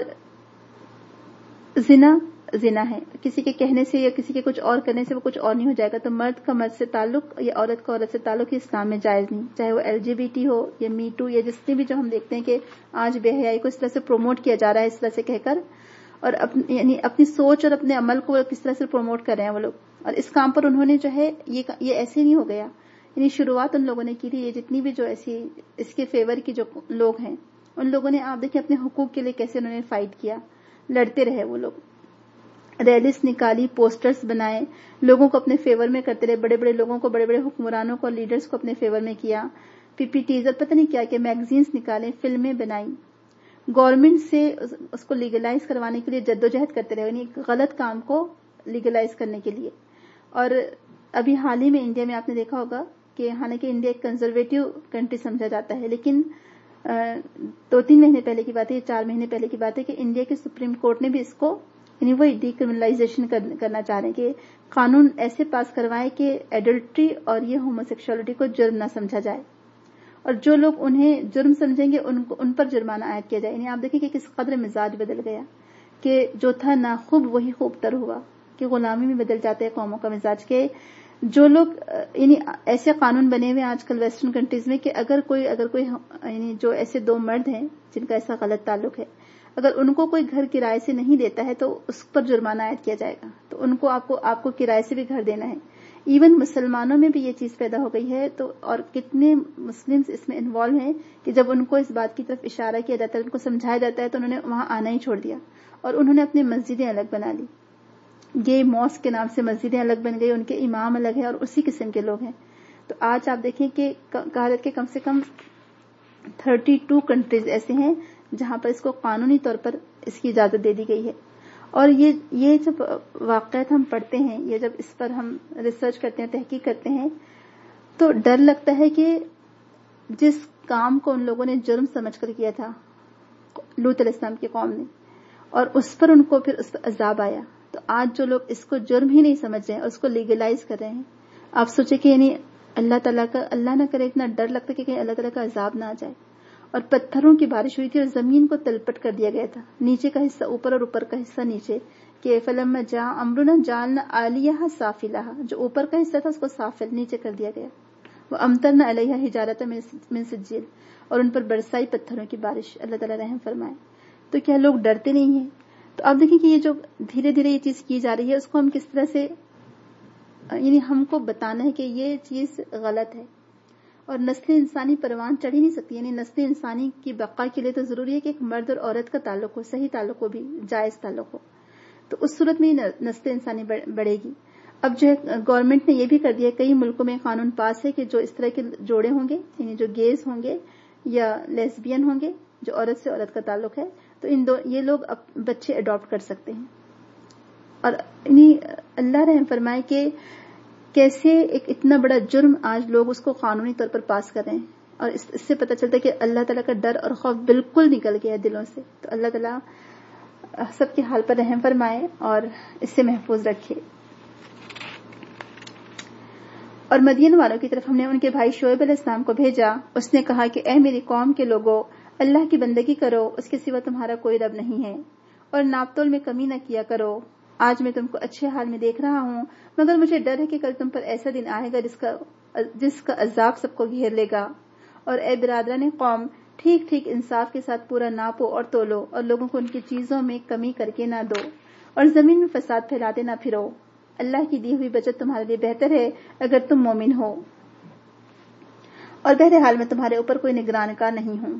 زنا زنا ہے، کسی کے کہنے سے یا کسی کے کچھ اور کرنے سے وہ کچھ اور نہیں ہو جائے گا. تو مرد کا مرد سے تعلق یا عورت کا عورت سے تعلق یہ اسلام میں جائز نہیں، چاہے وہ LGBT ہو یا می ٹو یا جتنے بھی جو ہم دیکھتے ہیں کہ آج بے حیائی کو اس طرح سے پروموٹ کیا جا رہا ہے، اس طرح سے کہہ کر، اور یعنی اپنی سوچ اور اپنے عمل کو کس طرح سے پروموٹ کر رہے ہیں وہ لوگ. اور اس کام پر انہوں نے جو ہے یہ ایسے نہیں ہو گیا، یعنی شروعات ان لوگوں نے کی تھی. یہ جتنی بھی جو ایسی اس کے فیور کی جو لوگ ہیں ان لوگوں نے آپ دیکھیں اپنے حقوق کے لیے کیسے انہوں نے فائٹ کیا، لڑتے رہے وہ لوگ، ریلیز نکالی، پوسٹرز بنائے، لوگوں کو اپنے فیور میں کرتے رہے، بڑے بڑے لوگوں کو، بڑے بڑے حکمرانوں کو، لیڈرز کو اپنے فیور میں کیا، PPTs اور پتہ نہیں کیا کہ میگزینز نکالیں، فلمیں بنائیں، گورنمنٹ سے اس کو لیگلائز کروانے کے لیے جدوجہد کرتے رہے، یعنی ایک غلط کام کو لیگلائز کرنے کے لیے. اور ابھی حال ہی میں انڈیا میں آپ نے دیکھا ہوگا کہ حالانکہ انڈیا ایک کنزرویٹو کنٹری سمجھا جاتا ہے، لیکن 2-3 مہینے پہلے کی بات ہے، 4 مہینے پہلے کی بات ہے کہ انڈیا کے سپریم کورٹ نے بھی اس کو یعنی وہی ڈی کرمنلائزیشن کرنا چاہ رہے ہیں کہ قانون ایسے پاس کروائے کہ ایڈلٹری اور یہ ہوموسیکشوالٹی کو جرم نہ سمجھا جائے، اور جو لوگ انہیں جرم سمجھیں گے ان پر جرمانہ عائد کیا جائے. یعنی آپ دیکھیں کہ کس قدر مزاج بدل گیا کہ جو تھا ناخوب وہی خوب تر ہوا، کہ غلامی میں بدل جاتے ہیں قوموں کا مزاج. کہ جو لوگ یعنی ایسے قانون بنے ہوئے آج کل ویسٹرن کنٹریز میں کہ اگر کوئی یعنی جو ایسے 2 مرد ہیں جن کا ایسا غلط تعلق ہے، اگر ان کو کوئی گھر کرائے سے نہیں دیتا ہے تو اس پر جرمانہ عائد کیا جائے گا، تو ان کو آپ کو کرائے سے بھی گھر دینا ہے. ایون مسلمانوں میں بھی یہ چیز پیدا ہو گئی ہے. تو اور کتنے مسلمز اس میں انوالو ہیں کہ جب ان کو اس بات کی طرف اشارہ کیا جاتا ہے، ان کو سمجھایا جاتا ہے، تو انہوں نے وہاں آنا ہی چھوڑ دیا اور انہوں نے اپنی مسجدیں الگ بنا لی. گے ماسک کے نام سے مسجدیں الگ بن گئی، ان کے امام الگ ہیں اور اسی قسم کے لوگ ہیں. تو آج آپ دیکھیں کہ کہا جاتا کہ کم سے کم 32 کنٹریز ایسے ہیں جہاں پر اس کو قانونی طور پر اس کی اجازت دے دی گئی ہے. اور یہ جب واقعات ہم پڑھتے ہیں یا جب اس پر ہم ریسرچ کرتے ہیں، تحقیق کرتے ہیں، تو ڈر لگتا ہے کہ جس کام کو ان لوگوں نے جرم سمجھ کر کیا تھا لوط علیہ السلام کی قوم نے، اور اس پر ان کو پھر اس پر عذاب آیا، تو آج جو لوگ اس کو جرم ہی نہیں سمجھ رہے ہیں اور اس کو لیگلائز کر رہے ہیں، آپ سوچیں کہ یعنی اللہ نہ کرے، اتنا ڈر لگتا ہے کہ اللہ تعالیٰ کا عذاب نہ آ جائے. اور پتھروں کی بارش ہوئی تھی اور زمین کو تلپٹ کر دیا گیا تھا، نیچے کا حصہ اوپر اور اوپر کا حصہ نیچے. کہ فلما جاء امرنا جعلنا عالیہا سافلہا، جو اوپر کا حصہ تھا اس کو سافل نیچے کر دیا گیا. وامطرنا علیہا حجارۃ من سجیل، اور ان پر برسائی پتھروں کی بارش. اللہ تعالیٰ رحم فرمائے. تو کیا لوگ ڈرتے نہیں ہیں؟ تو آپ دیکھیں کہ یہ جو دھیرے دھیرے یہ چیز کی جا رہی ہے، اس کو ہم کس طرح سے یعنی ہم کو بتانا ہے کہ یہ چیز غلط ہے. اور نسل انسانی پروان چڑھ ہی نہیں سکتی. یعنی نسل انسانی کی بقا کے لیے تو ضروری ہے کہ ایک مرد اور عورت کا تعلق ہو، صحیح تعلق ہو، بھی جائز تعلق ہو، تو اس صورت میں نسل انسانی بڑھے گی. اب جو ہے گورنمنٹ نے یہ بھی کر دیا، کئی ملکوں میں قانون پاس ہے کہ جو اس طرح کے جوڑے ہوں گے، یعنی جو گیز ہوں گے یا لیسبین ہوں گے، جو عورت سے عورت کا تعلق ہے، تو یہ لوگ بچے اڈاپٹ کر سکتے ہیں. اور یعنی اللہ رحم فرمائے کہ کیسے ایک اتنا بڑا جرم آج لوگ اس کو قانونی طور پر پاس کر رہے ہیں، اور اس سے پتہ چلتا ہے کہ اللہ تعالیٰ کا ڈر اور خوف بالکل نکل گیا دلوں سے. تو اللہ تعالیٰ سب کے حال پر رحم فرمائے اور اس سے محفوظ رکھے. اور مدین والوں کی طرف ہم نے ان کے بھائی شعیب علیہ السلام کو بھیجا. اس نے کہا کہ اے میری قوم کے لوگوں، اللہ کی بندگی کرو، اس کے سوا تمہارا کوئی رب نہیں ہے، اور ناپ تول میں کمی نہ کیا کرو. آج میں تم کو اچھے حال میں دیکھ رہا ہوں، مگر مجھے ڈر ہے کہ کل تم پر ایسا دن آئے گا جس کا عذاب سب کو گھیر لے گا. اور اے برادران قوم، ٹھیک ٹھیک انصاف کے ساتھ پورا ناپو اور تولو، اور لوگوں کو ان کی چیزوں میں کمی کر کے نہ دو، اور زمین میں فساد پھیلاتے نہ پھرو. اللہ کی دی ہوئی بچت تمہارے لیے بہتر ہے اگر تم مومن ہو، اور بہرحال میں تمہارے اوپر کوئی نگران کا نہیں ہوں.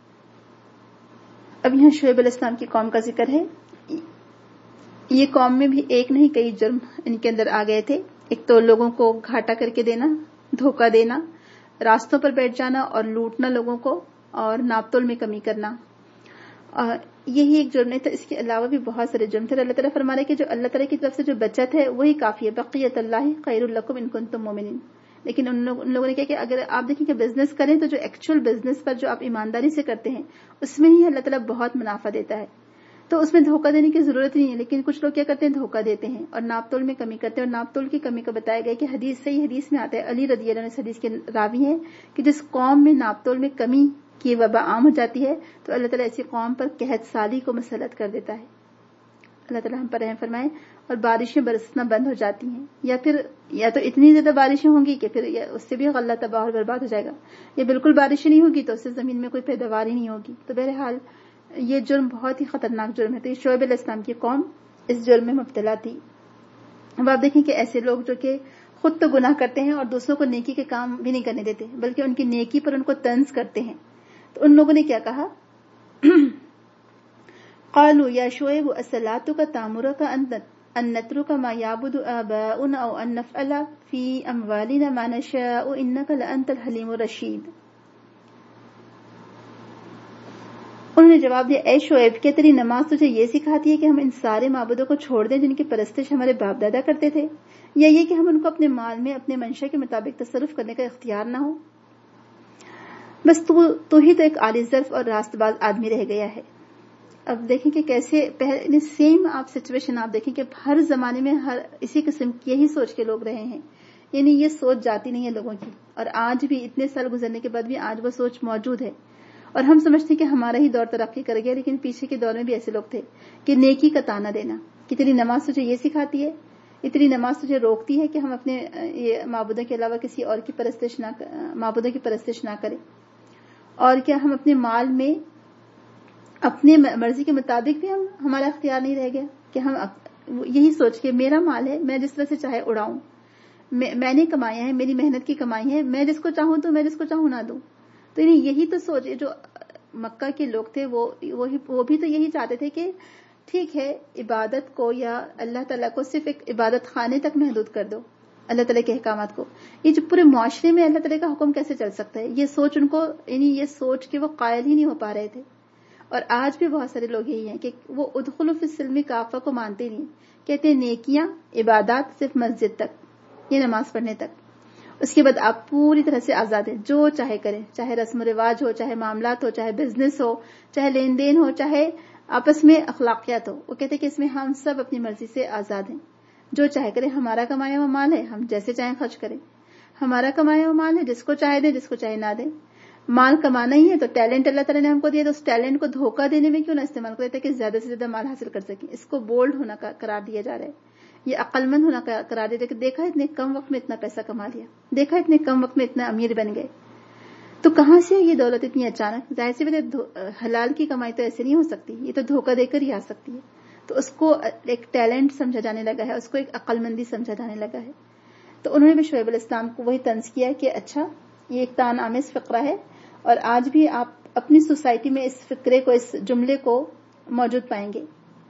اب یہاں شعیب علیہ السلام کی قوم کا ذکر ہے. یہ قوم میں بھی ایک نہیں کئی جرم ان کے اندر آ گئے تھے. ایک تو لوگوں کو گھاٹا کر کے دینا، دھوکہ دینا، راستوں پر بیٹھ جانا اور لوٹنا لوگوں کو، اور ناپ تول میں کمی کرنا. اور یہی ایک جرم نہیں تھا، اس کے علاوہ بھی بہت سارے جرم تھے. اللہ تعالیٰ فرما رہا ہے کہ جو اللہ تعالیٰ کی طرف سے جو بچت ہے وہی کافی ہے. بقیت اللہ خیر لکم ان کنتم مومنین. لیکن ان لوگوں نے کہا کہ اگر آپ دیکھیں کہ بزنس کریں تو جو ایکچوئل بزنس پر جو آپ ایمانداری سے کرتے ہیں اس میں ہی اللہ تعالیٰ بہت منافع دیتا ہے. تو اس میں دھوکہ دینے کی ضرورت نہیں ہے. لیکن کچھ لوگ کیا کرتے ہیں، دھوکہ دیتے ہیں اور ناپ تول میں کمی کرتے ہیں. اور ناپ تول کی کمی کا بتایا گیا کہ صحیح حدیث میں آتا ہے، علی رضی اللہ عنہ اس حدیث کے راوی ہیں کہ جس قوم میں ناپ تول میں کمی کی وبا عام ہو جاتی ہے تو اللہ تعالیٰ ایسی قوم پر قحط سالی کو مسلط کر دیتا ہے. اللہ تعالیٰ ہم پر رحم فرمائے. اور بارشیں برسنا بند ہو جاتی ہیں، یا تو اتنی زیادہ بارشیں ہوں گی کہ پھر اس سے بھی غلہ تباہ اور برباد ہو جائے گا، یا بالکل بارشیں نہیں ہوگی تو اس سے زمین میں کوئی پیداوار ہی نہیں ہوگی. تو بہرحال یہ جرم بہت ہی خطرناک جرم ہے. تو شعیب علیہ السلام کی قوم اس جرم میں مبتلا تھی. اب آپ دیکھیں کہ ایسے لوگ جو کہ خود تو گناہ کرتے ہیں اور دوسروں کو نیکی کے کام بھی نہیں کرنے دیتے بلکہ ان کی نیکی پر ان کو طنز کرتے ہیں. تو ان لوگوں نے کیا کہا، قالوا یا شعیب اصلاتک تامرک ان نترک ما یعبد آباؤنا او ان نفعل فی اموالنا ما نشاء انک لانت الحلیم الرشید. انہوں نے جواب دیا، اے شعیب کہ تیری نماز تجھے یہ سکھاتی ہے کہ ہم ان سارے معبودوں کو چھوڑ دیں جن کی پرستش ہمارے باپ دادا کرتے تھے، یا یہ کہ ہم ان کو اپنے مال میں اپنے منشا کے مطابق تصرف کرنے کا اختیار نہ ہو؟ بس تو ہی تو ایک عالی ظرف اور راست باز آدمی رہ گیا ہے. اب دیکھیں کہ کیسے پہلے سیم آپ سچویشن آپ دیکھیں کہ ہر زمانے میں ہر اسی قسم کی یہی سوچ کے لوگ رہے ہیں. یعنی یہ سوچ جاتی نہیں ہے لوگوں کی، اور آج بھی اتنے سال گزرنے کے بعد بھی آج وہ سوچ موجود ہے. اور ہم سمجھتے ہیں کہ ہمارا ہی دور ترقی کر گیا، لیکن پیچھے کے دور میں بھی ایسے لوگ تھے کہ نیکی کا تانا دینا کہ تیری نماز تجھے یہ سکھاتی ہے، اتنی نماز تجھے روکتی ہے کہ ہم اپنے معبودوں کے علاوہ کسی اور کی معبودوں کی پرستش نہ کریں. اور کیا ہم اپنے مال میں اپنے مرضی کے مطابق بھی ہمارا اختیار نہیں رہ گیا کہ ہم یہی سوچ کے میرا مال ہے، میں جس طرح سے چاہے اڑاؤں، میں نے کمایا ہے، میری محنت کی کمائی ہے، میں جس کو چاہوں تو میں جس کو چاہوں نہ دوں. تو یہی تو سوچ جو مکہ کے لوگ تھے وہ بھی تو یہی چاہتے تھے کہ ٹھیک ہے عبادت کو یا اللہ تعالیٰ کو صرف ایک عبادت خانے تک محدود کر دو، اللہ تعالیٰ کے احکامات کو. یہ جو پورے معاشرے میں اللہ تعالیٰ کا حکم کیسے چل سکتا ہے، یہ سوچ ان کو یہ سوچ کے وہ قائل ہی نہیں ہو پا رہے تھے. اور آج بھی بہت سارے لوگ یہی ہیں کہ وہ ادخلوا فی السلم کافہ کو مانتے نہیں، کہتے ہیں نیکیاں عبادات صرف مسجد تک، یہ نماز پڑھنے تک، اس کے بعد آپ پوری طرح سے آزاد ہیں، جو چاہے کریں، چاہے رسم و رواج ہو، چاہے معاملات ہو، چاہے بزنس ہو، چاہے لین دین ہو، چاہے آپس میں اخلاقیات ہو. وہ کہتے ہیں کہ اس میں ہم سب اپنی مرضی سے آزاد ہیں، جو چاہے کریں. ہمارا کمایا ہوا مال ہے، ہم جیسے چاہیں خرچ کریں. ہمارا کمایا ہوا مال ہے، جس کو چاہے دیں، جس کو چاہے نہ دیں. مال کمانا ہی ہے تو ٹیلنٹ اللہ تعالیٰ نے ہم کو دیا، تو اس ٹیلنٹ کو دھوکہ دینے میں کیوں نہ استعمال کرے تاکہ زیادہ سے زیادہ مال حاصل کر سکیں. اس کو بولڈ ہونا قرار دیا جا رہا ہے، یہ عقل مند ہونا قرار دیا کہ دیکھا اتنے کم وقت میں اتنا پیسہ کما لیا، دیکھا اتنے کم وقت میں اتنا امیر بن گئے. تو کہاں سے یہ دولت اتنی اچانک؟ ظاہر سی بات ہے حلال کی کمائی تو ایسے نہیں ہو سکتی، یہ تو دھوکہ دے کر ہی آ سکتی ہے. تو اس کو ایک ٹیلنٹ سمجھا جانے لگا ہے، اس کو ایک عقل مندی سمجھا جانے لگا ہے. تو انہوں نے بھی شعیب علیہ السلام کو وہی طنز کیا کہ اچھا یہ ایک طعن آمیز فقرہ ہے، اور آج بھی آپ اپنی سوسائٹی میں اس فقرے کو، اس جملے کو موجود پائیں گے.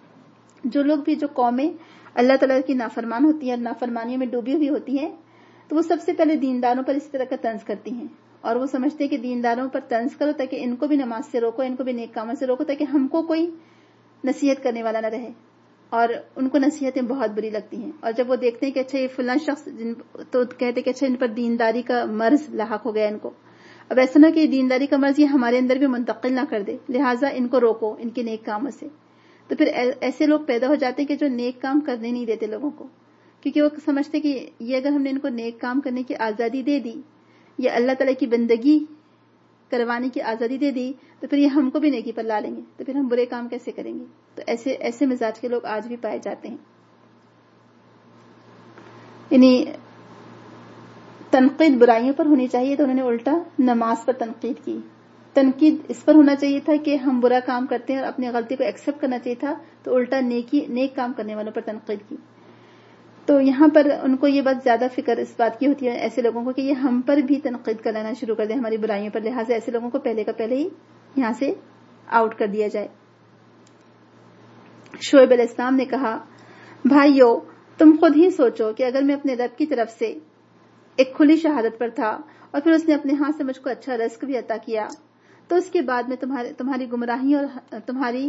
جو لوگ بھی، جو قومیں اللہ تعالیٰ کی نافرمان ہوتی ہیں اور نافرمانیوں میں ڈوبی ہوئی ہوتی ہیں، تو وہ سب سے پہلے دینداروں پر اس طرح کا طنز کرتی ہیں، اور وہ سمجھتے ہیں کہ دینداروں پر طنز کرو تاکہ ان کو بھی نماز سے روکو، ان کو بھی نیک کاموں سے روکو، تاکہ ہم کو کوئی نصیحت کرنے والا نہ رہے. اور ان کو نصیحتیں بہت بری لگتی ہیں. اور جب وہ دیکھتے ہیں کہ اچھا یہ فلاں شخص تو کہتے کہ اچھا ان پر دینداری کا مرض لاحق ہو گیا ان کو، اب ایسا نہ کہ دینداری کا مرض یہ ہمارے اندر بھی منتقل نہ کر دے، لہٰذا ان کو روکو ان کے نیک کاموں سے. تو پھر ایسے لوگ پیدا ہو جاتے ہیں کہ جو نیک کام کرنے نہیں دیتے لوگوں کو، کیونکہ وہ سمجھتے کہ یہ اگر ہم نے ان کو نیک کام کرنے کی آزادی دے دی یا اللہ تعالیٰ کی بندگی کروانے کی آزادی دے دی تو پھر یہ ہم کو بھی نیکی پر لا لیں گے، تو پھر ہم برے کام کیسے کریں گے. تو ایسے مزاج کے لوگ آج بھی پائے جاتے ہیں. یعنی تنقید برائیوں پر ہونی چاہیے تو انہوں نے الٹا نماز پر تنقید کی. تنقید اس پر ہونا چاہیے تھا کہ ہم برا کام کرتے ہیں اور اپنی غلطی کو ایکسیپٹ کرنا چاہیے تھا، تو الٹا نیک کام کرنے والوں پر تنقید کی. تو یہاں پر ان کو یہ بات زیادہ فکر اس بات کی ہوتی ہے ایسے لوگوں کو کہ یہ ہم پر بھی تنقید کر لینا شروع کر دیں ہماری برائیوں پر، لہٰذا ایسے لوگوں کو پہلے کا پہلے ہی یہاں سے آؤٹ کر دیا جائے. شعیب علیہ السلام نے کہا، بھائیو تم خود ہی سوچو کہ اگر میں اپنے رب کی طرف سے ایک کھلی شہادت پر تھا اور پھر اس نے اپنے ہاتھ سے مجھ کو اچھا رزق بھی عطا کیا، تو اس کے بعد میں تمہاری گمراہیوں اور تمہاری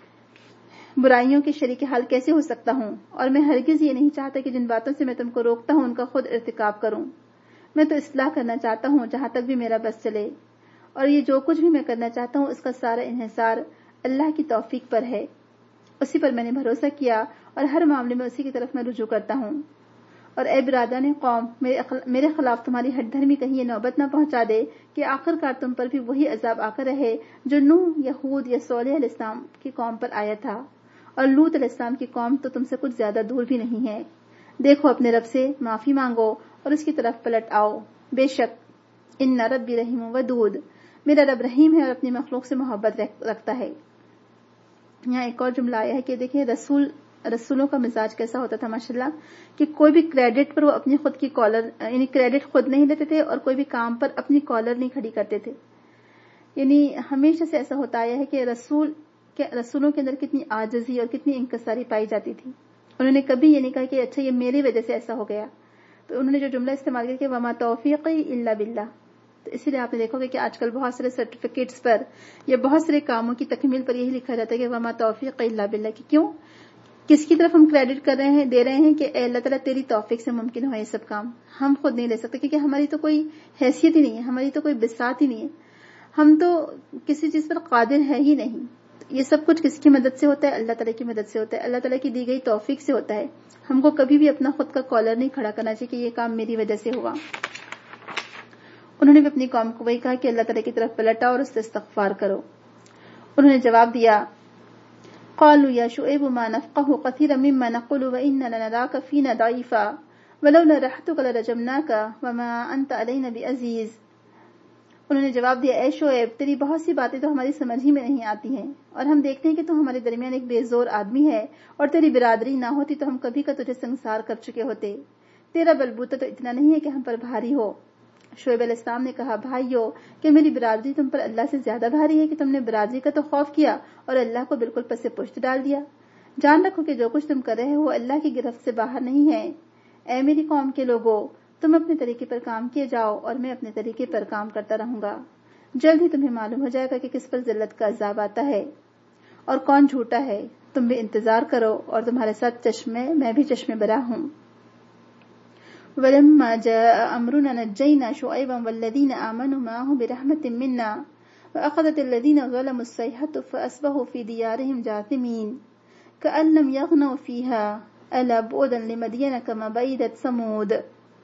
برائیوں کے شریک حال کیسے ہو سکتا ہوں؟ اور میں ہرگز یہ نہیں چاہتا کہ جن باتوں سے میں تم کو روکتا ہوں ان کا خود ارتکاب کروں. میں تو اصلاح کرنا چاہتا ہوں جہاں تک بھی میرا بس چلے، اور یہ جو کچھ بھی میں کرنا چاہتا ہوں اس کا سارا انحصار اللہ کی توفیق پر ہے. اسی پر میں نے بھروسہ کیا اور ہر معاملے میں اسی کی طرف میں رجوع کرتا ہوں. اور اے برادران قوم، میرے خلاف تمہاری ہٹ دھرمی کہیں یہ نوبت نہ پہنچا دے کہ آخر کار تم پر بھی وہی عذاب آ کر رہے جو نوح یا ہود یا صالح علیہ السلام کی قوم پر آیا تھا. اور لوط علیہ السلام کی قوم تو تم سے کچھ زیادہ دور بھی نہیں ہے. دیکھو اپنے رب سے معافی مانگو اور اس کی طرف پلٹ آؤ. بے شک ان ربی رحیم ودود، میرا رب رحیم ہے اور اپنی مخلوق سے محبت رکھتا ہے. یہاں ایک اور جملہ آیا ہے کہ دیکھیں رسولوں کا مزاج کیسا ہوتا تھا ماشاءاللہ، کہ کوئی بھی کریڈٹ پر وہ اپنی خود کی کالر، یعنی کریڈٹ خود نہیں لیتے تھے اور کوئی بھی کام پر اپنی کالر نہیں کھڑی کرتے تھے. یعنی ہمیشہ سے ایسا ہوتا آیا ہے کہ رسولوں کے اندر کتنی عاجزی اور کتنی انکساری پائی جاتی تھی. انہوں نے کبھی یہ نہیں کہا کہ اچھا یہ میری وجہ سے ایسا ہو گیا. تو انہوں نے جو جملہ استعمال کیا کہ وما توفیقی الا باللہ. تو اسی لیے آپ نے دیکھو گے کہ آج کل بہت سارے سرٹیفکیٹس پر یا بہت سارے کاموں کی تکمیل پر یہی لکھا جاتا ہے کہ وما توفیقی الا باللہ. کہ کیوں، کس کی طرف ہم کریڈٹ کر رہے ہیں، دے رہے ہیں کہ اے اللہ تعالیٰ تیری توفیق سے ممکن ہو یہ سب کام. ہم خود نہیں لے سکتے کیونکہ ہماری تو کوئی حیثیت ہی نہیں ہے، ہماری تو کوئی بساط ہی نہیں ہے، ہم تو کسی چیز پر قادر ہے ہی نہیں. یہ سب کچھ کس کی مدد سے ہوتا ہے؟ اللہ تعالیٰ کی مدد سے ہوتا ہے، اللہ تعالیٰ کی دی گئی توفیق سے ہوتا ہے. ہم کو کبھی بھی اپنا خود کا کالر نہیں کھڑا کرنا چاہیے کہ یہ کام میری وجہ سے ہوا. انہوں نے بھی اپنی قوم کو وہی کہا کہ اللہ تعالیٰ کی طرف پلٹا اور اس سے استغفار کرو. انہوں نے جواب دیا قالوا یا شعیب ما نفقه كثيرا مما نقول وإننا لنراك فينا ضعيفا ولولا رحمتك لرجمناك وما أنت علينا بعزيز. انہوں نے جواب دیا اے شعیب، تیری بہت سی باتیں تو ہماری سمجھ ہی میں نہیں آتی ہیں، اور ہم دیکھتے ہیں کہ تو ہمارے درمیان ایک بے زور آدمی ہے، اور تیری برادری نہ ہوتی تو ہم کبھی کا تجھے سنسار کر چکے ہوتے. تیرا بلبوتا تو اتنا نہیں ہے کہ ہم پر بھاری ہو. شعیب علیہ السلام نے کہا بھائیو، کہ میری برادری تم پر اللہ سے زیادہ بھاری ہے کہ تم نے برادری کا تو خوف کیا اور اللہ کو بالکل پس پشت ڈال دیا. جان رکھو کہ جو کچھ تم کر رہے ہو اللہ کی گرفت سے باہر نہیں ہے. اے میری قوم کے لوگوں، تم اپنے طریقے پر کام کیے جاؤ اور میں اپنے طریقے پر کام کرتا رہوں گا. جلد ہی تمہیں معلوم ہو جائے گا کہ کس پر ذلت کا عذاب آتا ہے اور کون جھوٹا ہے. تم بھی انتظار کرو اور تمہارے ساتھ میں بھی چشمے برا ہوں. وَلَمَّا جَاءَ أَمْرُنَا نَجَّيْنَا شُعَيْبًا وَالَّذِينَ آمَنُوا مَعَهُ بِرَحْمَةٍ مِنَّا وَأَخَذَتِ الَّذِينَ ظَلَمُوا الصَّيْحَةُ فَأَصْبَحُوا فِي دِيَارِهِمْ جَاثِمِينَ كَأَن لَّمْ يَغْنَوْا فِيهَا أَلَا بُعْدًا لِّمَدْيَنَ كَمَا بَعِدَتْ ثَمُودُ.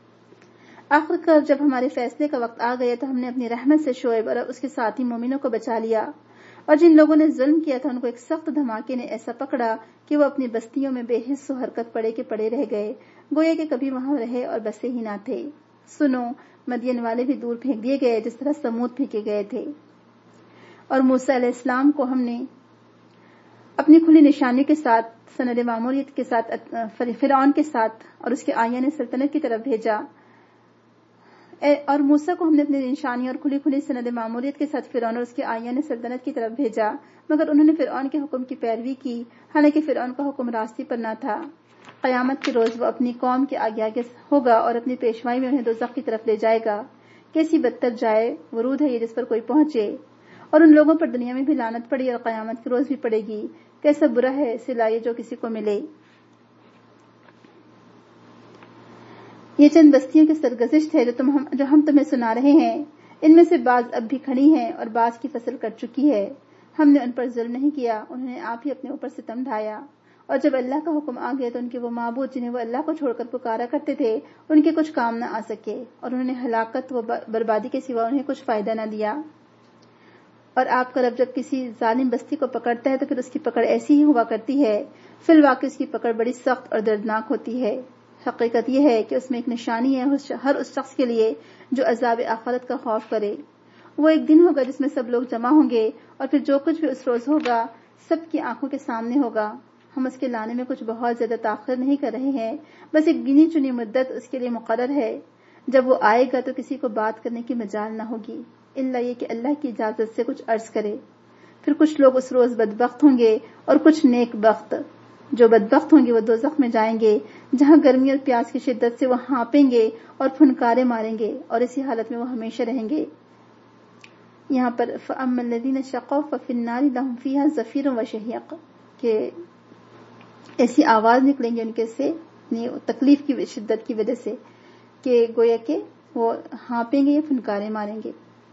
آخر کار جب ہمارے فیصلے کا وقت آ گیا تو ہم نے اپنی رحمت سے شعیب اور اس کے ساتھی مومنوں کو بچا لیا، اور جن لوگوں نے ظلم کیا تھا ان کو ایک سخت دھماکے نے ایسا پکڑا کہ وہ اپنی بستیوں میں بے حس و حرکت پڑے کے پڑے رہ گئے، گویا کہ کبھی وہاں رہے اور بسے ہی نہ تھے. سنو، مدین والے بھی دور پھینک دیے گئے جس طرح سمود پھینکے گئے تھے. اور موسیٰ علیہ السلام کو ہم نے اپنی کھلی نشانی کے ساتھ، سند معموریت کے ساتھ، فرعون کے ساتھ اور اس کے آئین سلطنت کی طرف بھیجا. اور موسیٰ کو ہم نے اپنی نشانی اور کھلی سند معموریت کے ساتھ فرعون اور اس کے آئین سلطنت کی طرف بھیجا، مگر انہوں نے فرعون کے حکم کی پیروی کی، حالانکہ فرعون کا حکم راستی پر نہ تھا. قیامت کے روز وہ اپنی قوم کے آگے آگے ہوگا اور اپنی پیشوائی میں انہیں دوزخ کی طرف لے جائے گا. کیسی بدتر جائے ورود ہے یہ جس پر کوئی پہنچے. اور ان لوگوں پر دنیا میں بھی لعنت پڑی اور قیامت کے روز بھی پڑے گی. کیسا برا ہے سلائے جو کسی کو ملے. یہ چند بستیوں کی سرگزشت ہے جو ہم تمہیں سنا رہے ہیں. ان میں سے بعض اب بھی کھڑی ہیں اور بعض کی فصل کٹ چکی ہے. ہم نے ان پر ظلم نہیں کیا، انہوں نے آپ ہی اپنے اوپر ستم ڈھایا. اور جب اللہ کا حکم آ گیا تو ان کے وہ معبود جنہیں وہ اللہ کو چھوڑ کر پکارا کرتے تھے ان کے کچھ کام نہ آ سکے، اور انہوں نے ہلاکت و بربادی کے سوا انہیں کچھ فائدہ نہ دیا. اور آپ کا رب جب کسی ظالم بستی کو پکڑتا ہے تو پھر اس کی پکڑ ایسی ہی ہوا کرتی ہے. فی الواقع اس کی پکڑ بڑی سخت اور دردناک ہوتی ہے. حقیقت یہ ہے کہ اس میں ایک نشانی ہے ہر اس شخص کے لیے جو عذاب آخرت کا خوف کرے. وہ ایک دن ہوگا جس میں سب لوگ جمع ہوں گے اور پھر جو کچھ بھی اس روز ہوگا سب کی آنکھوں کے سامنے ہوگا. ہم اس کے لانے میں کچھ بہت زیادہ تاخیر نہیں کر رہے ہیں، بس ایک گنی چنی مدت اس کے لیے مقرر ہے. جب وہ آئے گا تو کسی کو بات کرنے کی مجال نہ ہوگی الا یہ کہ اللہ کی اجازت سے کچھ عرض کرے. پھر کچھ لوگ اس روز بدبخت ہوں گے اور کچھ نیک بخت. جو بدبخت ہوں گے وہ دوزخ میں جائیں گے جہاں گرمی اور پیاس کی شدت سے وہ ہانپیں گے اور پھنکارے ماریں گے اور اسی حالت میں وہ ہمیشہ رہیں گے. یہاں پر فَأَمَّا الَّذِينَ شَقَوْا فَفِي النَّارِ لَهُمْ فِيهَا زَفِيرٌ وَشَهِيقٌ، کہ ایسی آواز نکلیں گے ان کے سے تکلیف کی شدت کی وجہ سے کہ گویا کہ وہ ہانپیں گے یا پھنکارے ماریں گے،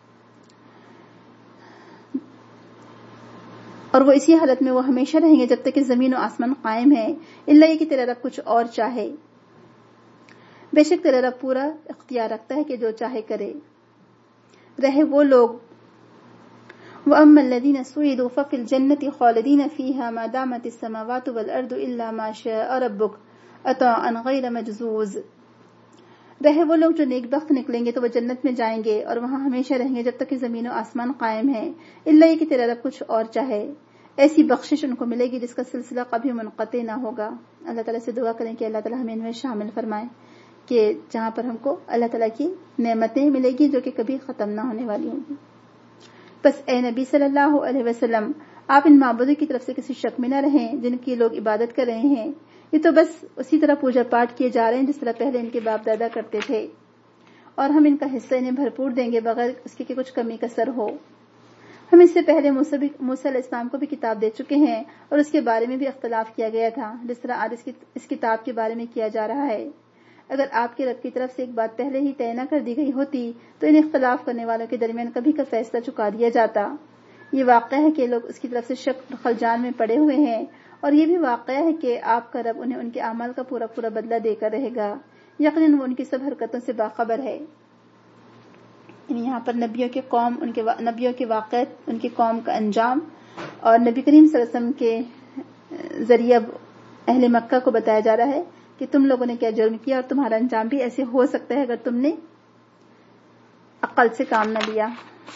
اور وہ اسی حالت میں وہ ہمیشہ رہیں گے جب تک کہ زمین و آسمان قائم ہے، الا یہ کہ تیرا رب کچھ اور چاہے، بے شک تیرا رب پورا اختیار رکھتا ہے کہ جو چاہے کرے۔ رہے وہ لوگ وَأَمَّا الَّذِينَ سُعِدُوا فَفِي الْجَنَّةِ خَالِدِينَ فِيهَا مَا دَامَتِ السَّمَاوَاتُ وَالْأَرْضُ إِلَّا مَا شَاءَ رَبُّكَ عَطَاءً غَيْرَ مَجْذُوذٍ۔ رہے وہ لوگ جو نیک بخت نکلیں گے تو وہ جنت میں جائیں گے اور وہاں ہمیشہ رہیں گے جب تک کہ زمین و آسمان قائم ہے، الا یہ کہ تیرا رب کچھ اور چاہے، ایسی بخشش ان کو ملے گی جس کا سلسلہ کبھی منقطع نہ ہوگا۔ اللہ تعالیٰ سے دعا کریں کہ اللہ تعالیٰ ہمیں ان میں شامل فرمائے کہ جہاں پر ہم کو اللہ تعالیٰ کی نعمتیں ملے گی جو کہ کبھی ختم نہ ہونے والی ہوں گی۔ بس اے نبی صلی اللہ علیہ وسلم، آپ ان معبودوں کی طرف سے کسی شک میں نہ رہیں جن کی لوگ عبادت کر رہے ہیں، یہ تو بس اسی طرح پوجا پاٹ کیے جا رہے ہیں جس طرح پہلے ان کے باپ دادا کرتے تھے، اور ہم ان کا حصہ انہیں بھرپور دیں گے بغیر اس کے کہ کچھ کمی کسر ہو۔ ہم اس سے پہلے موسیٰ علیہ السلام کو بھی کتاب دے چکے ہیں اور اس کے بارے میں بھی اختلاف کیا گیا تھا جس طرح آج اس کتاب کے بارے میں کیا جا رہا ہے۔ اگر آپ کے رب کی طرف سے ایک بات پہلے ہی طے نہ کر دی گئی ہوتی تو ان اختلاف کرنے والوں کے درمیان کبھی کا فیصلہ چکا دیا جاتا۔ یہ واقعہ ہے کہ لوگ اس کی طرف سے شک خلجان میں پڑے ہوئے ہیں، اور یہ بھی واقعہ ہے کہ آپ کا رب انہیں ان کے اعمال کا پورا پورا بدلہ دے کر رہے گا، یقیناً وہ ان کی سب حرکتوں سے باخبر ہے۔ یہاں پر نبیوں کے قوم، نبیوں کے واقعات، ان کی قوم کا انجام، اور نبی کریم صلی اللہ علیہ وسلم کے ذریعہ اہل مکہ کو بتایا جا رہا ہے کہ تم لوگوں نے کیا جرم کیا اور تمہارا انجام بھی ایسے ہو سکتا ہے اگر تم نے عقل سے کام نہ لیا۔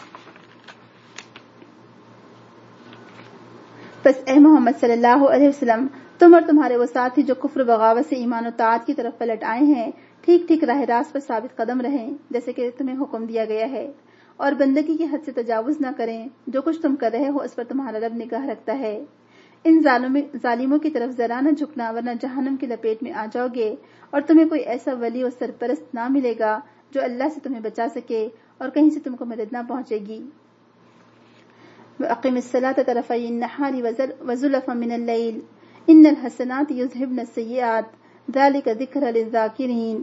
بس اے محمد صلی اللہ علیہ وسلم، تم اور تمہارے وہ ساتھی جو کفر بغاوت سے ایمان و طاعت کی طرف پلٹ آئے ہیں، ٹھیک ٹھیک راہ راست پر ثابت قدم رہیں جیسے کہ تمہیں حکم دیا گیا ہے، اور بندگی کی حد سے تجاوز نہ کریں، جو کچھ تم کر رہے ہو اس پر تمہارا رب نگاہ رکھتا ہے۔ ان ظالموں کی طرف ذرا نہ جھکنا ورنہ جہنم کی لپیٹ میں آ جاؤ گے، اور تمہیں کوئی ایسا ولی اور سرپرست نہ ملے گا جو اللہ سے تمہیں بچا سکے اور کہیں سے تم کو مدد نہ پہنچے گی۔ وَأَقِمِ الصَّلَاةَ طَرَفَيِ النَّهَارِ وَزُلَفًا مِنَ اللَّيْلِ إِنَّ الْحَسَنَاتِ يُذْهِبْنَ السَّيِّئَاتِ ذَلِكَ ذِكْرَى لِلذَّاكِرِينَ۔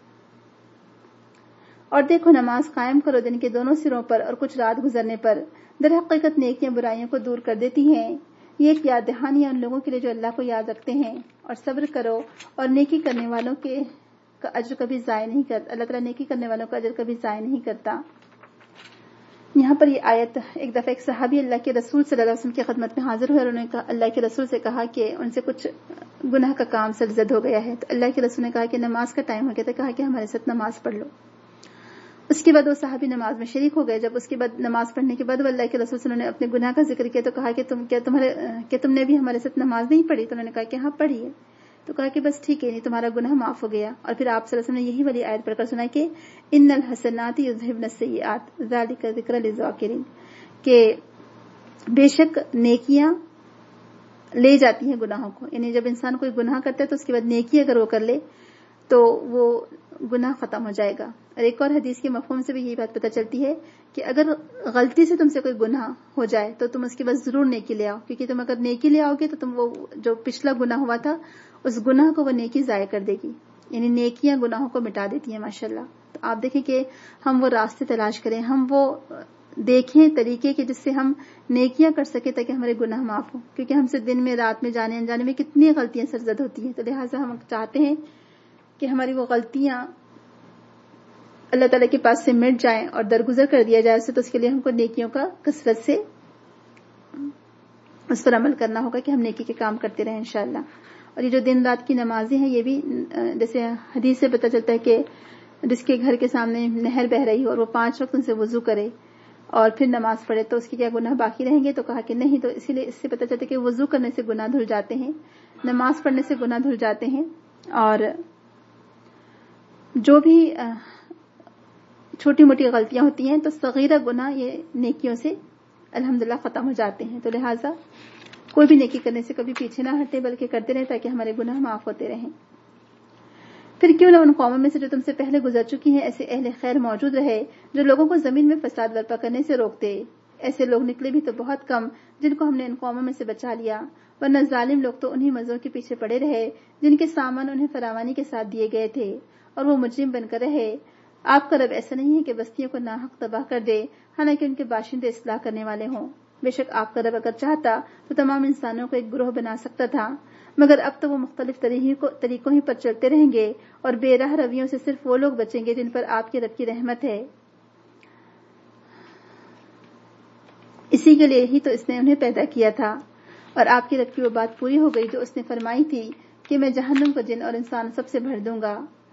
اور دیکھو نماز قائم کرو دن کے دونوں سروں پر اور کچھ رات گزرنے پر، در حقیقت نیکیاں برائیوں کو دور کر دیتی ہیں، یہ ایک یاد دہانی ہے ان لوگوں کے لیے جو اللہ کو یاد رکھتے ہیں۔ اور صبر کرو، اور نیکی کرنے والوں کا اجر کبھی ضائع نہیں کرتا، اللہ تعالیٰ نیکی کرنے والوں کا اجر کبھی ضائع نہیں کرتا۔ یہاں پر یہ آیت، ایک دفعہ ایک صحابی اللہ کے رسول صلی اللہ علیہ وسلم کی خدمت میں حاضر ہوئے اور انہوں نے اللہ کے رسول سے کہا کہ ان سے کچھ گناہ کا کام سرزد ہو گیا ہے، تو اللہ کے رسول نے کہا کہ نماز کا ٹائم ہو گیا، تو کہا کہ ہمارے ساتھ نماز پڑھ لو۔ اس کے بعد وہ صحابی نماز میں شریک ہو گئے۔ جب اس کے بعد نماز پڑھنے کے بعد وہ اللہ کے رسول سے انہوں نے اپنے گناہ کا ذکر کیا تو کہا کہ تم نے بھی ہمارے ساتھ نماز نہیں پڑھی؟ تو انہوں نے کہا کہ ہاں پڑھی ہے۔ تو کہا کہ بس ٹھیک ہے، نہیں تمہارا گناہ معاف ہو گیا۔ اور پھر آپ صلی اللہ علیہ وسلم نے یہی والی آیت پڑھ کر سنا کہ ان الحسنات یذہبن السیئات ذالک ذکر للذاکرین، کہ بے شک نیکیاں لے جاتی ہیں گناہوں کو، یعنی جب انسان کوئی گناہ کرتا ہے تو اس کے بعد نیکی اگر وہ کر لے تو وہ گناہ ختم ہو جائے گا۔ اور ایک اور حدیث کے مفہوم سے بھی یہی بات پتہ چلتی ہے کہ اگر غلطی سے تم سے کوئی گناہ ہو جائے تو تم اس کے بعد ضرور نیکی لے آؤ، کیونکہ تم اگر نیکی لے آؤ گے تو تم وہ جو پچھلا گناہ ہوا تھا اس گناہ کو وہ نیکی ضائع کر دے گی، یعنی نیکیاں گناہوں کو مٹا دیتی ہیں ماشاءاللہ۔ تو آپ دیکھیں کہ ہم وہ راستے تلاش کریں، ہم وہ دیکھیں طریقے کہ جس سے ہم نیکیاں کر سکیں تاکہ ہمارے گناہ معاف ہوں، کیونکہ ہم سے دن میں رات میں جانے انجانے میں کتنی غلطیاں سرزد ہوتی ہیں۔ تو لہٰذا ہم چاہتے ہیں کہ ہماری وہ غلطیاں اللہ تعالیٰ کے پاس سے مٹ جائیں اور درگزر کر دیا جائے اسے، تو اس کے لیے ہم کو نیکیوں کا کثرت سے اس پر عمل کرنا ہوگا کہ ہم نیکی کے کام کرتے رہیں انشاءاللہ۔ اور یہ جو دن رات کی نمازیں ہیں یہ بھی جیسے حدیث سے پتہ چلتا ہے کہ جس کے گھر کے سامنے نہر بہ رہی ہو اور وہ 5 وقت ان سے وضو کرے اور پھر نماز پڑھے تو اس کے کیا گناہ باقی رہیں گے؟ تو کہا کہ نہیں۔ تو اسی لیے اس سے پتہ چلتا ہے کہ وضو کرنے سے گناہ دھل جاتے ہیں، نماز پڑھنے سے گناہ دھل جاتے ہیں، اور جو بھی چھوٹی موٹی غلطیاں ہوتی ہیں تو صغیرہ گناہ یہ نیکیوں سے الحمدللہ ختم ہو جاتے ہیں۔ تو لہٰذا کوئی بھی نیکی کرنے سے کبھی پیچھے نہ ہٹے بلکہ کرتے رہیں تاکہ ہمارے گناہ معاف ہوتے رہیں۔ پھر کیوں نہ ان قوموں میں سے جو تم سے پہلے گزر چکی ہیں ایسے اہل خیر موجود رہے جو لوگوں کو زمین میں فساد برپا کرنے سے روکتے. ایسے لوگ نکلے بھی تو بہت کم جن کو ہم نے ان قوموں میں سے بچا لیا، ورنہ ظالم لوگ تو انہی مزوں کے پیچھے پڑے رہے جن کے سامان انہیں فراوانی کے ساتھ دیے گئے تھے اور وہ مجرم بن کر رہے. آپ کا رب ایسا نہیں ہے کہ بستیوں کو ناحق تباہ کر دے حالانکہ ان کے باشندے اصلاح کرنے والے ہوں. بے شک آپ کا رب اگر چاہتا تو تمام انسانوں کو ایک گروہ بنا سکتا تھا، مگر اب تو وہ مختلف طریقوں ہی پر چلتے رہیں گے اور بے راہ رویوں سے صرف وہ لوگ بچیں گے جن پر آپ کے رب کی رحمت ہے. اسی کے لیے ہی تو اس نے انہیں پیدا کیا تھا. اور آپ کے رب کی وہ بات پوری ہو گئی جو اس نے فرمائی تھی کہ میں جہنم کو جن اور انسان سب سے بھر دوں گا.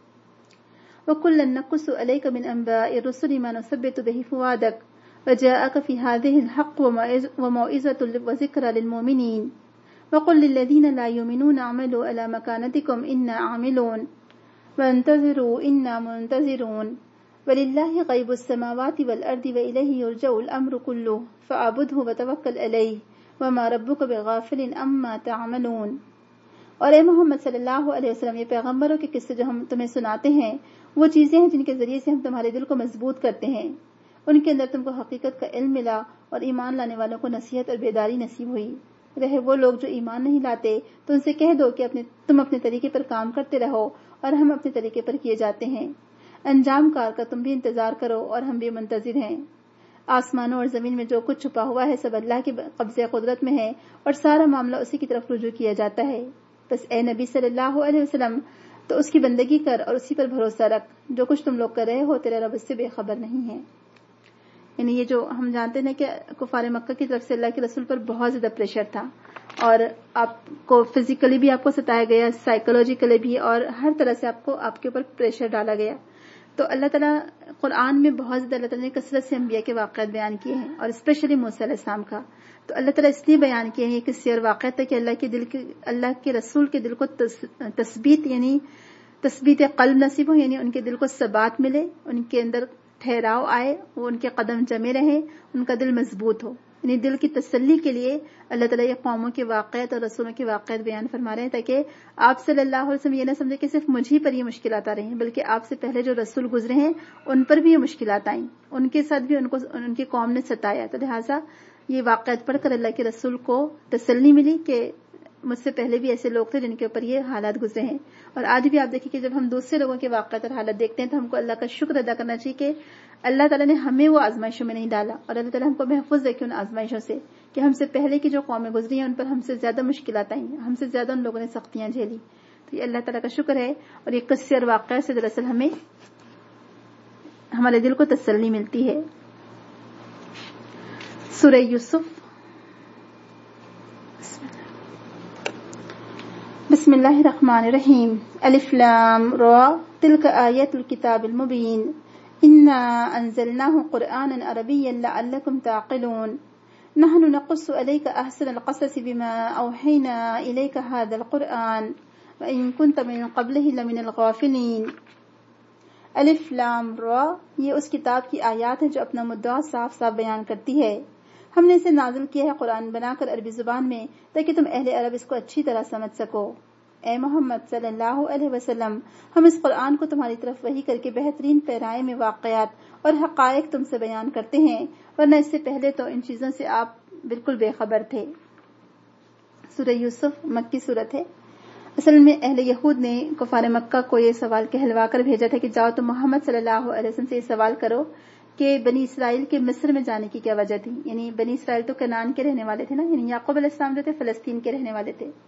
وَكُلًّا نَقُصُّ عَلَيْكَ مِنْ أَنْبَاءِ الرُّسُلِ مَا نُثَبِّتُ بِهِ فُؤَادَكَ وَجَاءَكَ فِي هَٰذِهِ الْحَقُّ وَمَوْعِظَةٌ وَذِكْرَىٰ لِلْمُؤْمِنِينَ وَقُل لِّلَّذِينَ لَا يُؤْمِنُونَ اعْمَلُوا عَلَىٰ مَكَانَتِكُمْ إِنَّا عَامِلُونَ وَانتَظِرُوا إِنَّا مُنتَظِرُونَ وَلِلَّهِ غَيْبُ السَّمَاوَاتِ وَالْأَرْضِ وَإِلَيْهِ يُرْجَعُ الْأَمْرُ كُلُّهُ فَاعْبُدْهُ وَتَوَكَّلْ عَلَيْهِ وَمَا رَبُّكَ بِغَافِلٍ عَمَّا تَعْمَلُونَ. اور اے محمد صلی اللہ علیہ وسلم، یہ پیغمبروں کے قصے جو ہم تمہیں سناتے ہیں وہ چیزیں ہیں جن کے ذریعے سے ہم تمہارے دل کو مضبوط کرتے ہیں. ان کے اندر تم کو حقیقت کا علم ملا اور ایمان لانے والوں کو نصیحت اور بیداری نصیب ہوئی. رہے وہ لوگ جو ایمان نہیں لاتے تو ان سے کہہ دو کہ تم اپنے طریقے پر کام کرتے رہو اور ہم اپنے طریقے پر کیے جاتے ہیں. انجام کار کا تم بھی انتظار کرو اور ہم بھی منتظر ہیں. آسمانوں اور زمین میں جو کچھ چھپا ہوا ہے سب اللہ کے قبضے قدرت میں ہے اور سارا معاملہ اسی کی طرف رجوع کیا جاتا ہے. بس اے نبی صلی اللہ علیہ وسلم تو اس کی بندگی کر اور اسی پر بھروسہ رکھ. جو کچھ تم لوگ کر رہے ہو تیرا رب اس سے بے خبر نہیں ہے. یعنی یہ جو ہم جانتے ہیں کہ کفار مکہ کی طرف سے اللہ کے رسول پر بہت زیادہ پریشر تھا اور آپ کو فزیکلی بھی آپ کو ستایا گیا، سائیکولوجیکلی بھی، اور ہر طرح سے آپ کے اوپر پریشر ڈالا گیا. تو اللہ تعالیٰ قرآن میں بہت زیادہ اللہ تعالیٰ نے کثرت سے انبیاء کے واقعات بیان کیے ہیں اور اسپیشلی موسیٰ علیہ السلام کا. تو اللہ تعالیٰ اس لیے بیان کیے ہیں یہ قصے اور واقعات تک کہ اللہ کے رسول کے دل کو تثبیت یعنی تثبیت قلب نصیب ہو، یعنی ان کے دل کو ثبات ملے، ان کے اندر ٹھہراؤ آئے، وہ ان کے قدم جمے رہیں، ان کا دل مضبوط ہو. یعنی دل کی تسلی کے لیے اللہ تعالیٰ یہ قوموں کے واقعات اور رسولوں کے واقعات بیان فرما رہے ہیں تاکہ آپ صلی اللہ علیہ وسلم یہ نہ سمجھے کہ صرف مجھ ہی پر یہ مشکلات آ رہی ہیں، بلکہ آپ سے پہلے جو رسول گزرے ہیں ان پر بھی یہ مشکلات آئیں، ان کے ساتھ بھی ان کی قوم نے ستایا. تو لہٰذا یہ واقعات پڑھ کر اللہ کے رسول کو تسلی ملی کہ مجھ سے پہلے بھی ایسے لوگ تھے جن کے اوپر یہ حالات گزرے ہیں. اور آج بھی آپ دیکھیں کہ جب ہم دوسرے لوگوں کے واقعات اور حالات دیکھتے ہیں تو ہم کو اللہ کا شکر ادا کرنا چاہیے کہ اللہ تعالیٰ نے ہمیں وہ آزمائشوں میں نہیں ڈالا اور اللہ تعالیٰ ہم کو محفوظ رکھے ان آزمائشوں سے کہ ہم سے پہلے کی جو قومیں گزری ہیں ان پر ہم سے زیادہ مشکلات آئیں، ہم سے زیادہ ان لوگوں نے سختیاں جھیلی. تو یہ اللہ تعالیٰ کا شکر ہے اور یہ قصے اور واقعات سے دراصل ہمیں ہمارے دل کو تسلی ملتی ہے. سورہ یوسف. بسم اللہ الرحمن الرحیم. الف لام را تلک آیات الکتاب المبین انا انزلناه قرآنا عربیا لعلکم تعقلون نحن نقص علیک احسن القصص بما اوحینا الیک هذا القرآن وان كنت من قبله لمن الغافلین. الف لام را یہ اس کتاب کی آیات ہیں جو اپنا مدعا صاف صاف بیان کرتی ہے. ہم نے اسے نازل کیا ہے قرآن بنا کر عربی زبان میں تاکہ تم اہل عرب اس کو اچھی طرح سمجھ سکو. اے محمد صلی اللہ علیہ وسلم ہم اس قرآن کو تمہاری طرف وحی کر کے بہترین پیرائے میں واقعات اور حقائق تم سے بیان کرتے ہیں، ورنہ اس سے پہلے تو ان چیزوں سے آپ بالکل بے خبر تھے. سورہ یوسف مکی سورت ہے. اصل میں اہل یہود نے کفار مکہ کو یہ سوال کہلوا کر بھیجا تھا کہ جاؤ تم محمد صلی اللہ علیہ وسلم سے یہ سوال کرو کہ بنی اسرائیل کے مصر میں جانے کی کیا وجہ تھی. یعنی بنی اسرائیل تو کنعان کے رہنے والے تھے نا، یعنی یعقوب علیہ السلام جو تھے فلسطین کے رہنے والے تھے.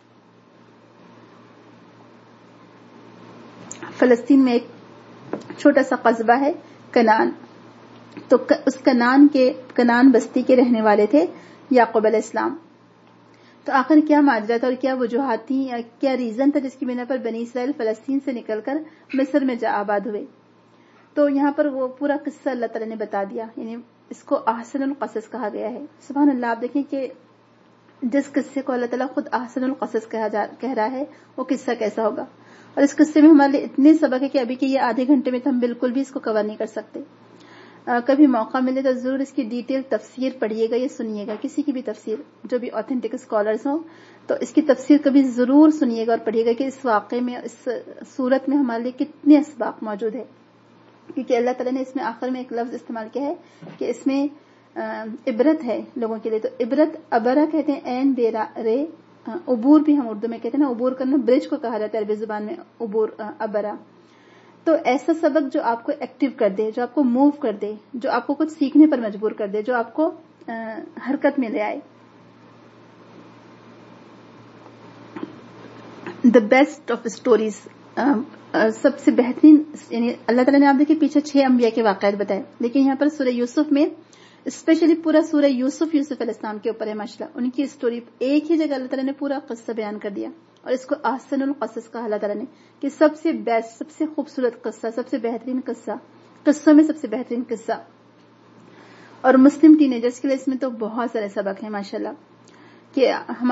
فلسطین میں ایک چھوٹا سا قصبہ ہے کنعان، تو اس کنعان بستی کے رہنے والے تھے یعقوب علیہ السلام. تو آخر کیا ماجرا تھا اور کیا وجوہات تھیں یا کیا ریزن تھا جس کی بنا پر بنی اسرائیل فلسطین سے نکل کر مصر میں جا آباد ہوئے؟ تو یہاں پر وہ پورا قصہ اللہ تعالیٰ نے بتا دیا. یعنی اس کو احسن القصص کہا گیا ہے. سبحان اللہ. آپ دیکھیں کہ جس قصے کو اللہ تعالیٰ خود احسن القصص کہہ رہا ہے وہ قصہ کیسا ہوگا. اور اس قصے میں ہمارے لیے اتنے سبق ہے کہ ابھی کے یہ آدھے گھنٹے میں تو ہم بالکل بھی اس کو کور نہیں کر سکتے. کبھی موقع ملے تو ضرور اس کی ڈیٹیل تفسیر پڑھیے گا یا سنیے گا، کسی کی بھی تفسیر، جو بھی اوتھینٹک اسکالرز ہوں تو اس کی تفسیر کبھی ضرور سنیے گا اور پڑھیے گا کہ اس واقعے میں، اس صورت میں ہمارے لیے کتنے اسباق موجود ہے. کیونکہ اللہ تعالیٰ نے اس میں آخر میں ایک لفظ استعمال کیا ہے کہ اس میں عبرت ہے لوگوں کے لیے. تو عبرت ابرا کہتے ہیں، این بے رے. عبور بھی ہم اردو میں کہتے ہیں نا، عبور کرنا برج کو کہا جاتا ہے عربی زبان میں، عبور ابرا. تو ایسا سبق جو آپ کو ایکٹیو کر دے، جو آپ کو موو کر دے، جو آپ کو کچھ سیکھنے پر مجبور کر دے، جو آپ کو حرکت میں لے آئے. دا بیسٹ آف اسٹوریز، سب سے بہترین، یعنی اللہ تعالیٰ نے آپ دیکھیں پیچھے 6 انبیاء کے واقعات بتائے، لیکن یہاں پر سورہ یوسف میں اسپیشلی پورا سورہ یوسف علیہ السلام کے اوپر ہے. ماشاءاللہ ان کی اسٹوری ایک ہی جگہ اللہ تعالیٰ نے پورا قصہ بیان کر دیا، اور اس کو احسن القصص کہا اللہ تعالیٰ نے کہ سب سے بیسٹ، سب سے خوبصورت قصہ، سب سے بہترین قصہ، قصوں میں سب سے بہترین قصہ. اور مسلم ٹینیجرز کے لیے اس میں تو بہت سارے سبق ہیں ماشاءاللہ، کہ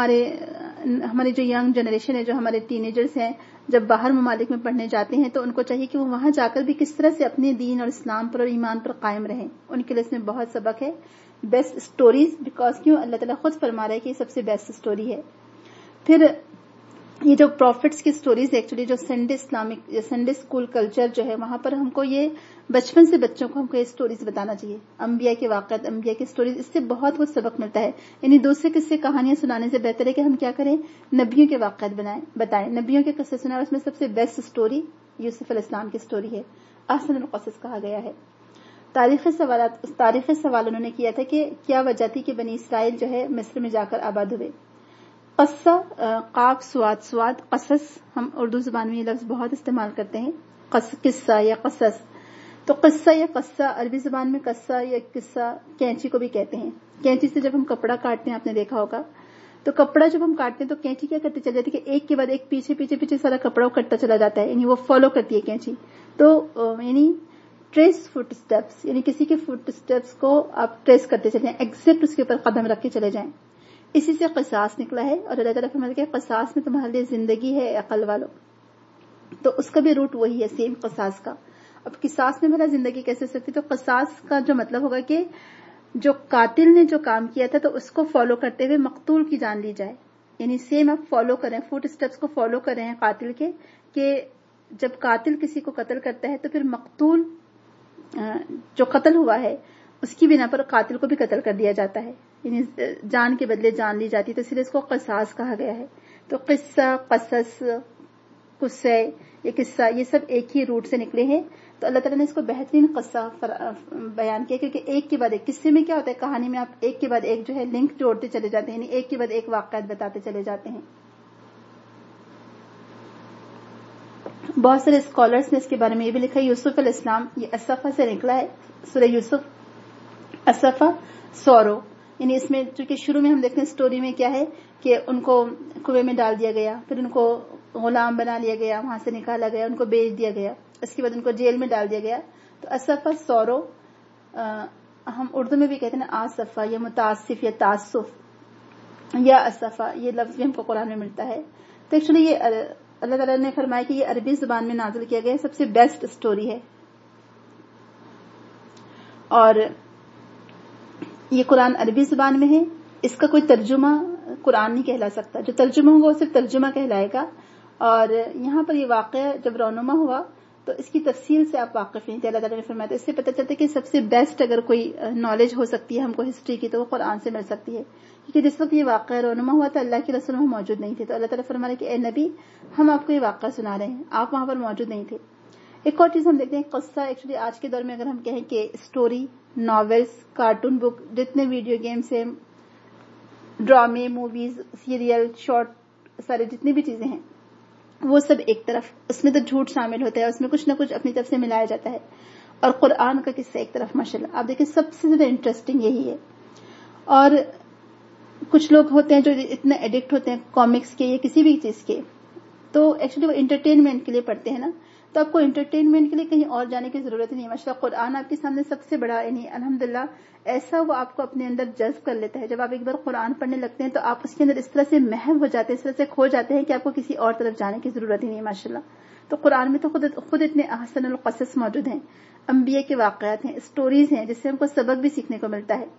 ہماری جو ینگ جنریشن ہے، جو ہمارے ٹینیجرز ہیں، جب باہر ممالک میں پڑھنے جاتے ہیں تو ان کو چاہیے کہ وہ وہاں جا کر بھی کس طرح سے اپنے دین اور اسلام پر اور ایمان پر قائم رہیں. ان کے لیے اس میں بہت سبق ہے. بیسٹ اسٹوریز، بیکاز کیوں اللہ تعالیٰ خود فرما رہا ہے کہ یہ سب سے بیسٹ اسٹوری ہے. پھر یہ جو پروفٹس کی اسٹوریز ہے، ایکچولی جو سنڈے اسکول کلچر جو ہے، وہاں پر ہم کو یہ بچپن سے بچوں کو ہم کو یہ اسٹوریز بتانا چاہیے. انبیاء کے واقعات، انبیاء کی اسٹوریز، اس سے بہت کچھ سبق ملتا ہے. یعنی دوسرے قصے کہانیاں سنانے سے بہتر ہے کہ ہم کیا کریں، نبیوں کے واقعات بتائیں، نبیوں کے قصے سنائیں. اس میں سب سے بیسٹ اسٹوری یوسف علیہ السلام کی اسٹوری ہے، احسن القصص کہا گیا ہے. تاریخی سوال انہوں نے کیا تھا کہ کیا وجہ تھی کہ بنی اسرائیل جو ہے مصر میں جا کر آباد ہوئے. قصہ، قاف سواد قصص، ہم اردو زبان میں یہ لفظ بہت استعمال کرتے ہیں، قصہ یا قصص. تو قصہ یا قصہ، عربی زبان میں قصہ یا قصہ کینچی کو بھی کہتے ہیں. کینچی سے جب ہم کپڑا کاٹتے ہیں، آپ نے دیکھا ہوگا، تو کپڑا جب ہم کاٹتے ہیں تو کینچی کیا کرتی چل جاتی ہے کہ ایک کے بعد ایک پیچھے سارا کپڑا کٹتا چلا جاتا ہے، یعنی وہ فالو کرتی ہے کینچی. تو یعنی ٹریس فٹ اسٹیپس، یعنی کسی کے فٹ اسٹیپس کو آپ ٹریس کرتے چلے جائیں، ایگزیکٹ اس کے اوپر قدم رکھ کے چلے جائیں. اسی سے قصاص نکلا ہے. اور اللہ تعالیٰ فرماتا ہے کہ قصاص میں تمہارے لیے زندگی ہے عقل والو. تو اس کا بھی روٹ وہی ہے، سیم قصاص کا. اب قصاص میں بھلا زندگی کیسے سکتی؟ تو قصاص کا جو مطلب ہوگا کہ جو قاتل نے جو کام کیا تھا تو اس کو فالو کرتے ہوئے مقتول کی جان لی جائے. یعنی سیم آپ فالو کریں، فٹ اسٹیپس کو فالو کر رہے ہیں قاتل کے، کہ جب قاتل کسی کو قتل کرتا ہے تو پھر مقتول جو قتل ہوا ہے اس کی بنا پر قاتل کو بھی قتل کر دیا جاتا ہے، یعنی جان کے بدلے جان لی جاتی ہے. تو اس لیے اس کو قصاص کہا گیا ہے. تو قصہ، قصص، قصے، یہ قصہ، یہ سب ایک ہی روٹ سے نکلے ہیں. تو اللہ تعالیٰ نے اس کو بہترین قصہ بیان کیا، کیونکہ ایک کے بعد ایک قصے میں کیا ہوتا ہے، کہانی میں آپ ایک کے بعد ایک جو ہے لنک جوڑتے چلے جاتے ہیں، یعنی ایک کے بعد ایک واقعات بتاتے چلے جاتے ہیں. بہت سارے اسکالرس نے اس کے بارے میں یہ بھی لکھا ہے، یوسف علیہ السلام یہ اسفہ سے نکلا ہے. سورہ یوسف اسفہ سورو، یعنی اس میں چونکہ شروع میں ہم دیکھتے ہیں اسٹوری میں کیا ہے کہ ان کو کنویں میں ڈال دیا گیا، پھر ان کو غلام بنا لیا گیا، وہاں سے نکالا گیا، ان کو بیچ دیا گیا، اس کے بعد ان کو جیل میں ڈال دیا گیا. تو اسفہ سورو ہم اردو میں بھی کہتے ہیں آصفہ یا متاسف یا تعصف یا اسفہ، یہ لفظ بھی ہم کو قرآن میں ملتا ہے. تو ایکچولی یہ اللہ تعالیٰ نے فرمایا کہ یہ عربی زبان میں نازل کیا گیا سب سے بیسٹ اسٹوری ہے. اور یہ قرآن عربی زبان میں ہے، اس کا کوئی ترجمہ قرآن نہیں کہلا سکتا، جو ترجمہ ہوگا وہ صرف ترجمہ کہلائے گا. اور یہاں پر یہ واقعہ جب رونما ہوا تو اس کی تفصیل سے آپ واقف نہیں تھے. اللہ تعالیٰ نے فرمایا تھا، اس سے پتہ چلتا ہے کہ سب سے بیسٹ اگر کوئی نالج ہو سکتی ہے ہم کو ہسٹری کی تو وہ قرآن سے مل سکتی ہے. کیونکہ جس وقت یہ واقعہ رونما ہوا تو اللہ کے رسول وہاں موجود نہیں تھے. تو اللہ تعالیٰ فرما رہے کہ اے نبی، ہم آپ کو یہ واقعہ سنا رہے ہیں، آپ وہاں پر موجود نہیں تھے. ایک اور چیز ہم دیکھتے ہیں، قصہ ایکچولی آج کے دور میں اگر ہم کہیں کہ اسٹوری، ناولز، کارٹون بک، جتنے ویڈیو گیمز ہیں، ڈرامے، موویز، سیریل، شارٹ، سارے جتنی بھی چیزیں ہیں وہ سب ایک طرف، اس میں تو جھوٹ شامل ہوتا ہے، اس میں کچھ نہ کچھ اپنی طرف سے ملایا جاتا ہے. اور قرآن کا قصہ ایک طرف. ماشاءاللہ آپ دیکھیں سب سے زیادہ انٹرسٹنگ یہی ہے. اور کچھ لوگ ہوتے ہیں جو اتنے ایڈکٹ ہوتے ہیں کامکس کے یا کسی بھی چیز کے، تو ایکچولی وہ انٹرٹینمنٹ کے لیے پڑھتے ہیں نا، تو آپ کو انٹرٹینمنٹ کے لیے کہیں اور جانے کی ضرورت نہیں ہے. ماشاءاللہ قرآن آپ کے سامنے سب سے بڑا، یعنی الحمدللہ ایسا وہ آپ کو اپنے اندر جذب کر لیتا ہے. جب آپ ایک بار قرآن پڑھنے لگتے ہیں تو آپ اس کے اندر اس طرح سے محو ہو جاتے ہیں، اس طرح سے کھو جاتے ہیں کہ آپ کو کسی اور طرف جانے کی ضرورت ہی نہیں ہے. ماشاءاللہ تو قرآن میں تو خود اتنے احسن القصص موجود ہیں، انبیاء کے واقعات ہیں، اسٹوریز ہیں جس سے ہم کو سبق بھی سیکھنے کو ملتا ہے.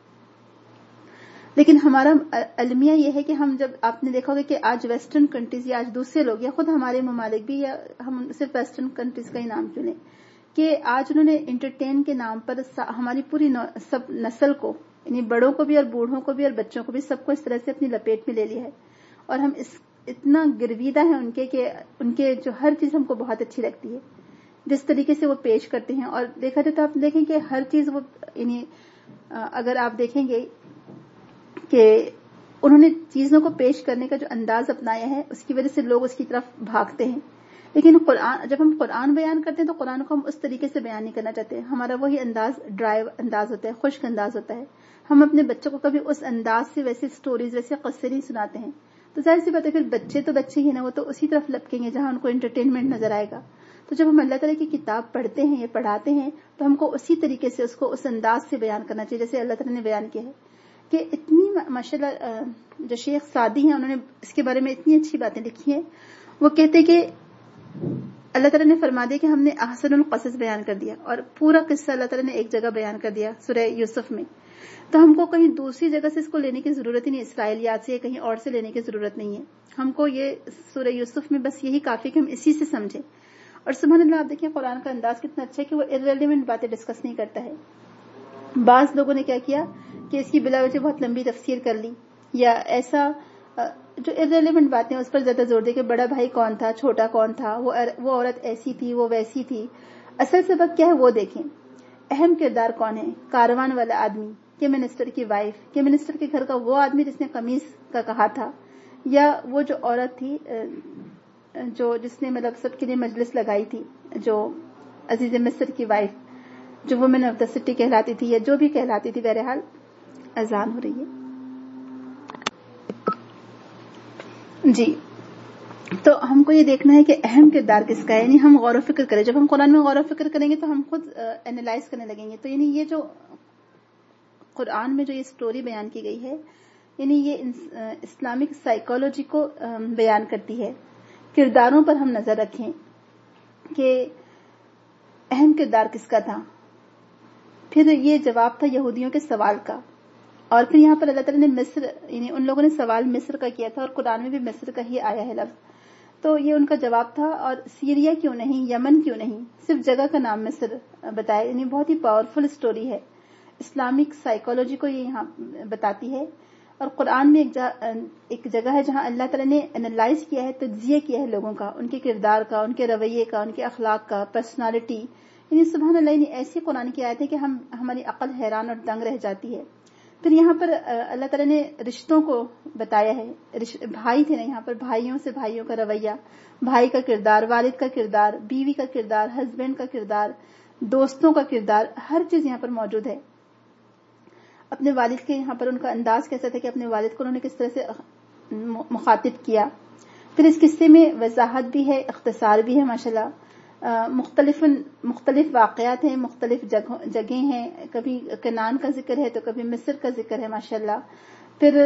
لیکن ہمارا المیہ یہ ہے کہ ہم جب آپ نے دیکھا ہوگا کہ آج ویسٹرن کنٹریز یا آج دوسرے لوگ یا خود ہمارے ممالک بھی، یا ہم صرف ویسٹرن کنٹریز کا ہی نام کیوں لیں، کہ آج انہوں نے انٹرٹین کے نام پر ہماری پوری سب نسل کو، یعنی بڑوں کو بھی اور بوڑھوں کو بھی اور بچوں کو بھی، سب کو اس طرح سے اپنی لپیٹ میں لے لیا ہے. اور ہم اتنا گرویدہ ہیں ان کے کہ ان کے جو ہر چیز ہم کو بہت اچھی لگتی ہے، جس طریقے سے وہ پیش کرتے ہیں. اور دیکھا جائے تو آپ دیکھیں کہ ہر چیز وہ، یعنی اگر آپ دیکھیں گے کہ انہوں نے چیزوں کو پیش کرنے کا جو انداز اپنایا ہے، اس کی وجہ سے لوگ اس کی طرف بھاگتے ہیں. لیکن جب ہم قرآن بیان کرتے ہیں تو قرآن کو ہم اس طریقے سے بیان نہیں کرنا چاہتے. ہمارا وہی انداز ڈرائیو انداز ہوتا ہے، خشک انداز ہوتا ہے. ہم اپنے بچوں کو کبھی اس انداز سے ویسے سٹوریز، ویسے قصے نہیں سناتے ہیں. تو ظاہر سی بات ہے، پھر بچے تو بچے ہی نا، وہ تو اسی طرف لپکیں گے جہاں ان کو انٹرٹینمنٹ نظر آئے گا. تو جب ہم اللہ تعالیٰ کی کتاب پڑھتے ہیں یا پڑھاتے ہیں تو ہم کو اسی طریقے سے اس کو اس انداز سے بیان کرنا چاہیے جیسے اللہ تعالیٰ نے بیان کیا ہے. کہ اتنی ماشاءاللہ جو شیخ سعدی ہیں انہوں نے اس کے بارے میں اتنی اچھی باتیں لکھی ہیں. وہ کہتے کہ اللہ تعالیٰ نے فرما دیا کہ ہم نے احسن القصص بیان کر دیا، اور پورا قصہ اللہ تعالیٰ نے ایک جگہ بیان کر دیا سورہ یوسف میں. تو ہم کو کہیں دوسری جگہ سے اس کو لینے کی ضرورت ہی نہیں، اسرائیلیات سے یا کہیں اور سے لینے کی ضرورت نہیں ہے. ہم کو یہ سورہ یوسف میں بس یہی کافی کہ ہم اسی سے سمجھیں. اور سبحان اللہ، آپ دیکھیں قرآن کا انداز کتنا اچھا ہے کہ وہ ارریلیونٹ باتیں ڈسکس نہیں کرتا ہے. بعض لوگوں نے کیا کیا کہ اس کی بلا وجہ بہت لمبی تفسیر کر لی، یا ایسا جو ارریلیونٹ باتیں اس پر زیادہ زور دے کہ بڑا بھائی کون تھا، چھوٹا کون تھا، وہ عورت ایسی تھی، وہ ویسی تھی. اصل سبق کیا ہے وہ دیکھیں. اہم کردار کون ہے؟ کاروان والا آدمی، کہ منسٹر کی وائف، کہ منسٹر کے گھر کا وہ آدمی جس نے قمیص کا کہا تھا، یا وہ جو عورت تھی جس نے مطلب سب کے لیے مجلس لگائی تھی، جو عزیز مصر کی وائف، جو وومن آف دا سٹی کہلاتی تھی یا جو بھی کہلاتی تھی. بہرحال اذان ہو رہی ہے جی. تو ہم کو یہ دیکھنا ہے کہ اہم کردار کس کا ہے، یعنی ہم غور و فکر کریں. جب ہم قرآن میں غور و فکر کریں گے تو ہم خود اینالائز کرنے لگیں گے. تو یعنی یہ جو قرآن میں جو یہ سٹوری بیان کی گئی ہے، یعنی یہ اسلامک سائیکالوجی کو بیان کرتی ہے. کرداروں پر ہم نظر رکھیں کہ اہم کردار کس کا تھا. پھر یہ جواب تھا یہودیوں کے سوال کا. اور پھر یہاں پر اللہ تعالیٰ نے مصر، یعنی ان لوگوں نے سوال مصر کا کیا تھا اور قرآن میں بھی مصر کا ہی آیا ہے لفظ. تو یہ ان کا جواب تھا. اور سیریا کیوں نہیں، یمن کیوں نہیں، صرف جگہ کا نام مصر بتایا. یعنی بہت ہی پاورفل سٹوری ہے، اسلامک سائیکالوجی کو یہ یہاں بتاتی ہے. اور قرآن میں ایک جگہ ہے جہاں اللہ تعالیٰ نے انالائز کیا ہے، تجزیہ کیا ہے لوگوں کا، ان کے کردار کا، ان کے رویے کا، ان کے اخلاق کا، پرسنالٹی. یعنی سبحان اللہ، یعنی ایسی قرآن کی آیت ہے کہ ہماری عقل حیران اور دنگ رہ جاتی ہے. پھر یہاں پر اللہ تعالیٰ نے رشتوں کو بتایا ہے. بھائی تھے نا، یہاں پر بھائیوں سے بھائیوں کا رویہ، بھائی کا کردار، والد کا کردار، بیوی کا کردار، ہسبینڈ کا کردار، دوستوں کا کردار، ہر چیز یہاں پر موجود ہے. اپنے والد کے یہاں پر ان کا انداز کیسا تھا کہ اپنے والد کو انہوں نے کس طرح سے مخاطب کیا. پھر اس قصے میں وضاحت بھی ہے، اختصار بھی ہے ماشاءاللہ. مختلف واقعات ہیں، مختلف جگہیں ہیں. کبھی کنعان کا ذکر ہے تو کبھی مصر کا ذکر ہے ماشاءاللہ. پھر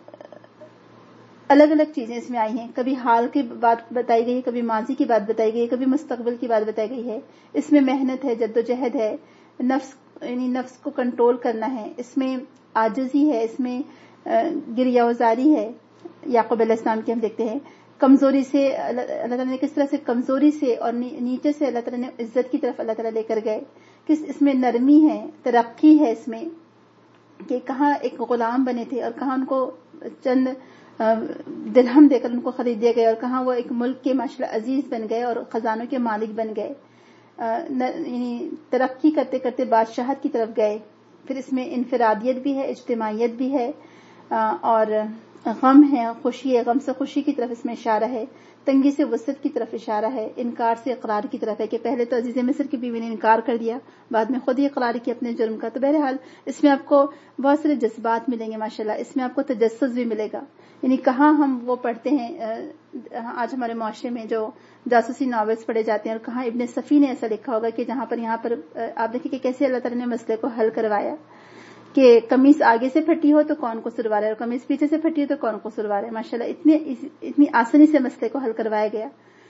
الگ الگ چیزیں اس میں آئی ہیں. کبھی حال کی بات بتائی گئی ہے، کبھی ماضی کی بات بتائی گئی ہے، کبھی مستقبل کی بات بتائی گئی ہے. اس میں محنت ہے، جدوجہد ہے، نفس کو کنٹرول کرنا ہے. اس میں عاجزی ہے، اس میں گریہ وزاری ہے. یعقوب علیہ السلام کی ہم دیکھتے ہیں کمزوری سے اللہ تعالیٰ نے کس طرح سے کمزوری سے اور نیچے سے اللہ تعالیٰ نے عزت کی طرف اللہ تعالیٰ لے کر گئے. اس میں نرمی ہے، ترقی ہے. اس میں کہ کہاں ایک غلام بنے تھے اور کہاں ان کو چند درہم دے کر ان کو خرید دیا گیا، اور کہاں وہ ایک ملک کے ماشاءاللہ عزیز بن گئے اور خزانوں کے مالک بن گئے. یعنی ترقی کرتے کرتے بادشاہت کی طرف گئے. پھر اس میں انفرادیت بھی ہے، اجتماعیت بھی ہے، اور غم ہے، خوشی ہے، غم سے خوشی کی طرف اس میں اشارہ ہے. تنگی سے وسعت کی طرف اشارہ ہے، انکار سے اقرار کی طرف ہے کہ پہلے تو عزیز مصر کی بیوی نے انکار کر دیا، بعد میں خود ہی اقرار کیا اپنے جرم کا. تو بہرحال اس میں آپ کو بہت سارے جذبات ملیں گے ماشاءاللہ. اس میں آپ کو تجسس بھی ملے گا. یعنی کہاں ہم وہ پڑھتے ہیں آج ہمارے معاشرے میں جو جاسوسی ناولز پڑھے جاتے ہیں، اور کہاں ابن صفی نے ایسا لکھا ہوگا کہ یہاں پر آپ دیکھیں کہ کیسے اللہ تعالیٰ نے مسئلے کو حل کروایا کہ قمیص آگے سے پھٹی ہو تو کون کو سلوا رہا ہے، اور قمیص پیچھے سے پھٹی ہو تو کون کو سلوا رہا ہے. ماشاءاللہ اتنی آسانی سے مسئلے کو حل کروایا گیا.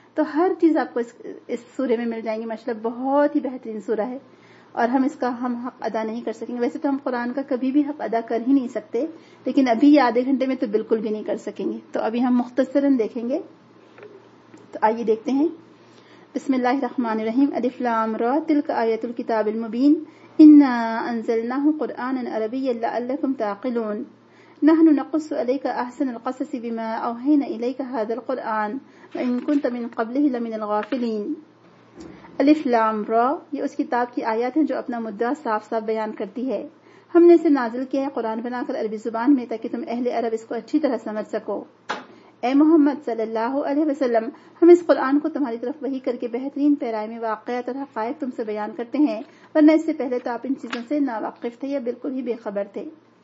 تو ہر چیز آپ کو اس سورہ میں مل جائیں گی ماشاءاللہ. بہت ہی بہترین سورہ ہے اور ہم اس کا حق ادا نہیں کر سکیں گے. ویسے تو ہم قرآن کا کبھی بھی حق ادا کر ہی نہیں سکتے, لیکن ابھی آدھے گھنٹے میں تو بالکل بھی نہیں کر سکیں گے. تو ابھی ہم مختصراً دیکھیں گے. تو آئیے دیکھتے ہیں. بسم اللہ الرحمن الرحیم. الف لام را تلک آیت الکتاب المبین انا انزلناہ قرآنا عربیا لعلکم تعقلون نحن نقص علیک احسن القصص بما اوحینا الیک هذا القرآن وان کنت من قبلہ لمن الغافلین. الف لام را, یہ اس کتاب کی آیات ہیں جو اپنا مدعا صاف صاف بیان کرتی ہے. ہم نے اسے نازل کیا ہے قرآن بنا کر عربی زبان میں تاکہ تم اہل عرب اس کو اچھی طرح سمجھ سکو. اے محمد صلی اللہ علیہ وسلم, ہم اس قرآن کو تمہاری طرف وحی کر کے بہترین پیرائے میں واقعات اور حقائق تم سے بیان کرتے ہیں, ورنہ اس سے پہلے تو آپ ان چیزوں سے ناواقف تھے یا بالکل ہی بے خبر تھے.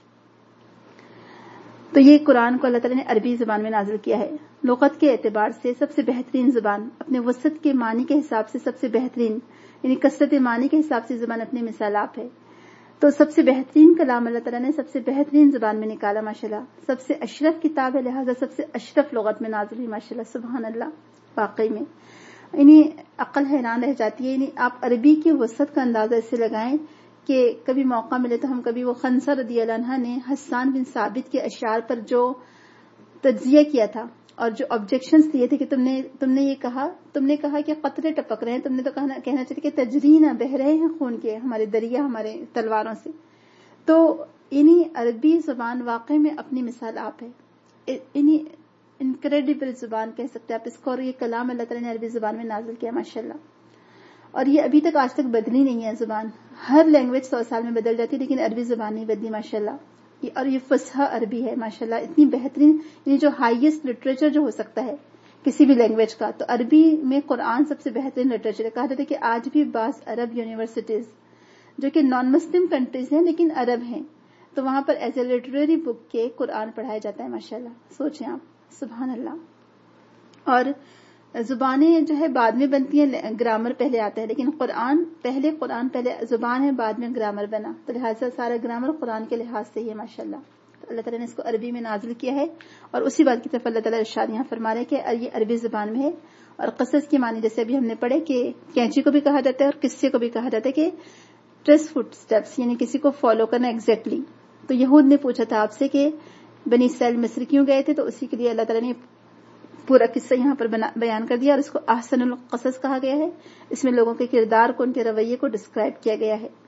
تو یہ قرآن کو اللہ تعالیٰ نے عربی زبان میں نازل کیا ہے. لغت کے اعتبار سے سب سے بہترین زبان, اپنے وسعت کے معنی کے حساب سے سب سے بہترین, یعنی کثرت معنی کے حساب سے زبان اپنے مثال آپ ہے. تو سب سے بہترین کلام اللہ تعالیٰ نے سب سے بہترین زبان میں نکالا ماشاءاللہ. سب سے اشرف کتاب ہے, لہٰذا سب سے اشرف لغت میں نازل ہوئی ماشاءاللہ. سبحان اللہ. واقعی میں یعنی عقل حیران رہ جاتی ہے. یعنی آپ عربی کی وسعت کا اندازہ اس سے لگائیں کہ کبھی موقع ملے تو ہم کبھی وہ خنسہ رضی اللہ عنہ نے حسان بن ثابت کے اشعار پر جو تجزیہ کیا تھا اور جو آبجیکشنز دیے تھے کہ تم نے یہ کہا, تم نے کہا کہ قطرے ٹپک رہے ہیں, تم نے تو کہنا چاہیے کہ تجرینا بہ رہے ہیں خون کے ہمارے دریا ہمارے تلواروں سے. تو یعنی عربی زبان واقع میں اپنی مثال آپ ہے. یعنی انکریڈیبل زبان کہہ سکتے ہیں آپ اس کو, اور یہ کلام اللہ تعالیٰ نے عربی زبان میں نازل کیا ماشاءاللہ. اور یہ ابھی تک آج تک بدلی نہیں ہے زبان. ہر لینگویج 100 سال میں بدل جاتی ہے لیکن عربی زبان نہیں بدلی ماشاءاللہ. اور یہ فصحی عربی ہے ماشاءاللہ, اتنی بہترین, یعنی جو ہائیسٹ لٹریچر جو ہو سکتا ہے کسی بھی لینگویج کا, تو عربی میں قرآن سب سے بہترین لٹریچر ہے. کہا جاتا ہے کہ آج بھی بعض عرب یونیورسٹیز جو کہ نان مسلم کنٹریز ہیں لیکن عرب ہیں, تو وہاں پر ایز اے لٹریری بک کے قرآن پڑھایا جاتا ہے ماشاءاللہ. سوچیں آپ, سبحان اللہ. اور زبانیں جو ہے بعد میں بنتی ہیں, گرامر پہلے آتا ہے, لیکن قرآن پہلے زبان ہے, بعد میں گرامر بنا, تو لہٰذا سارا گرامر قرآن کے لحاظ سے ہی ہے ماشاءاللہ. تو اللہ تعالیٰ نے اس کو عربی میں نازل کیا ہے, اور اسی بات کی طرف اللہ تعالیٰ ارشاد یہاں فرما رہے کہ یہ عربی زبان میں ہے. اور قصص کی معنی جیسے ابھی ہم نے پڑھے کہ کینچی کو بھی کہا جاتا ہے اور قصے کو بھی کہا جاتا ہے کہ ٹریس فٹ سٹیپس, یعنی کسی کو فالو کرنا ایگزیکٹلی. تو یہود نے پوچھا تھا آپ سے کہ بنی اسرائیل مصر کیوں گئے تھے, تو اسی کے لیے اللہ تعالیٰ نے پورا قصہ یہاں پر بیان کر دیا, اور اس کو احسن القصص کہا گیا ہے. اس میں لوگوں کے کردار کو, ان کے رویے کو ڈسکرائب کیا گیا ہے.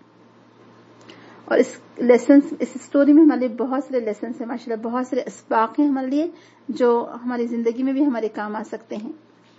اور اس اسٹوری میں ہمارے لیے بہت سارے لیسنس ہیں ماشاءاللہ, بہت سارے اسباق ہیں ہمارے لیے جو ہماری زندگی میں بھی ہمارے کام آ سکتے ہیں.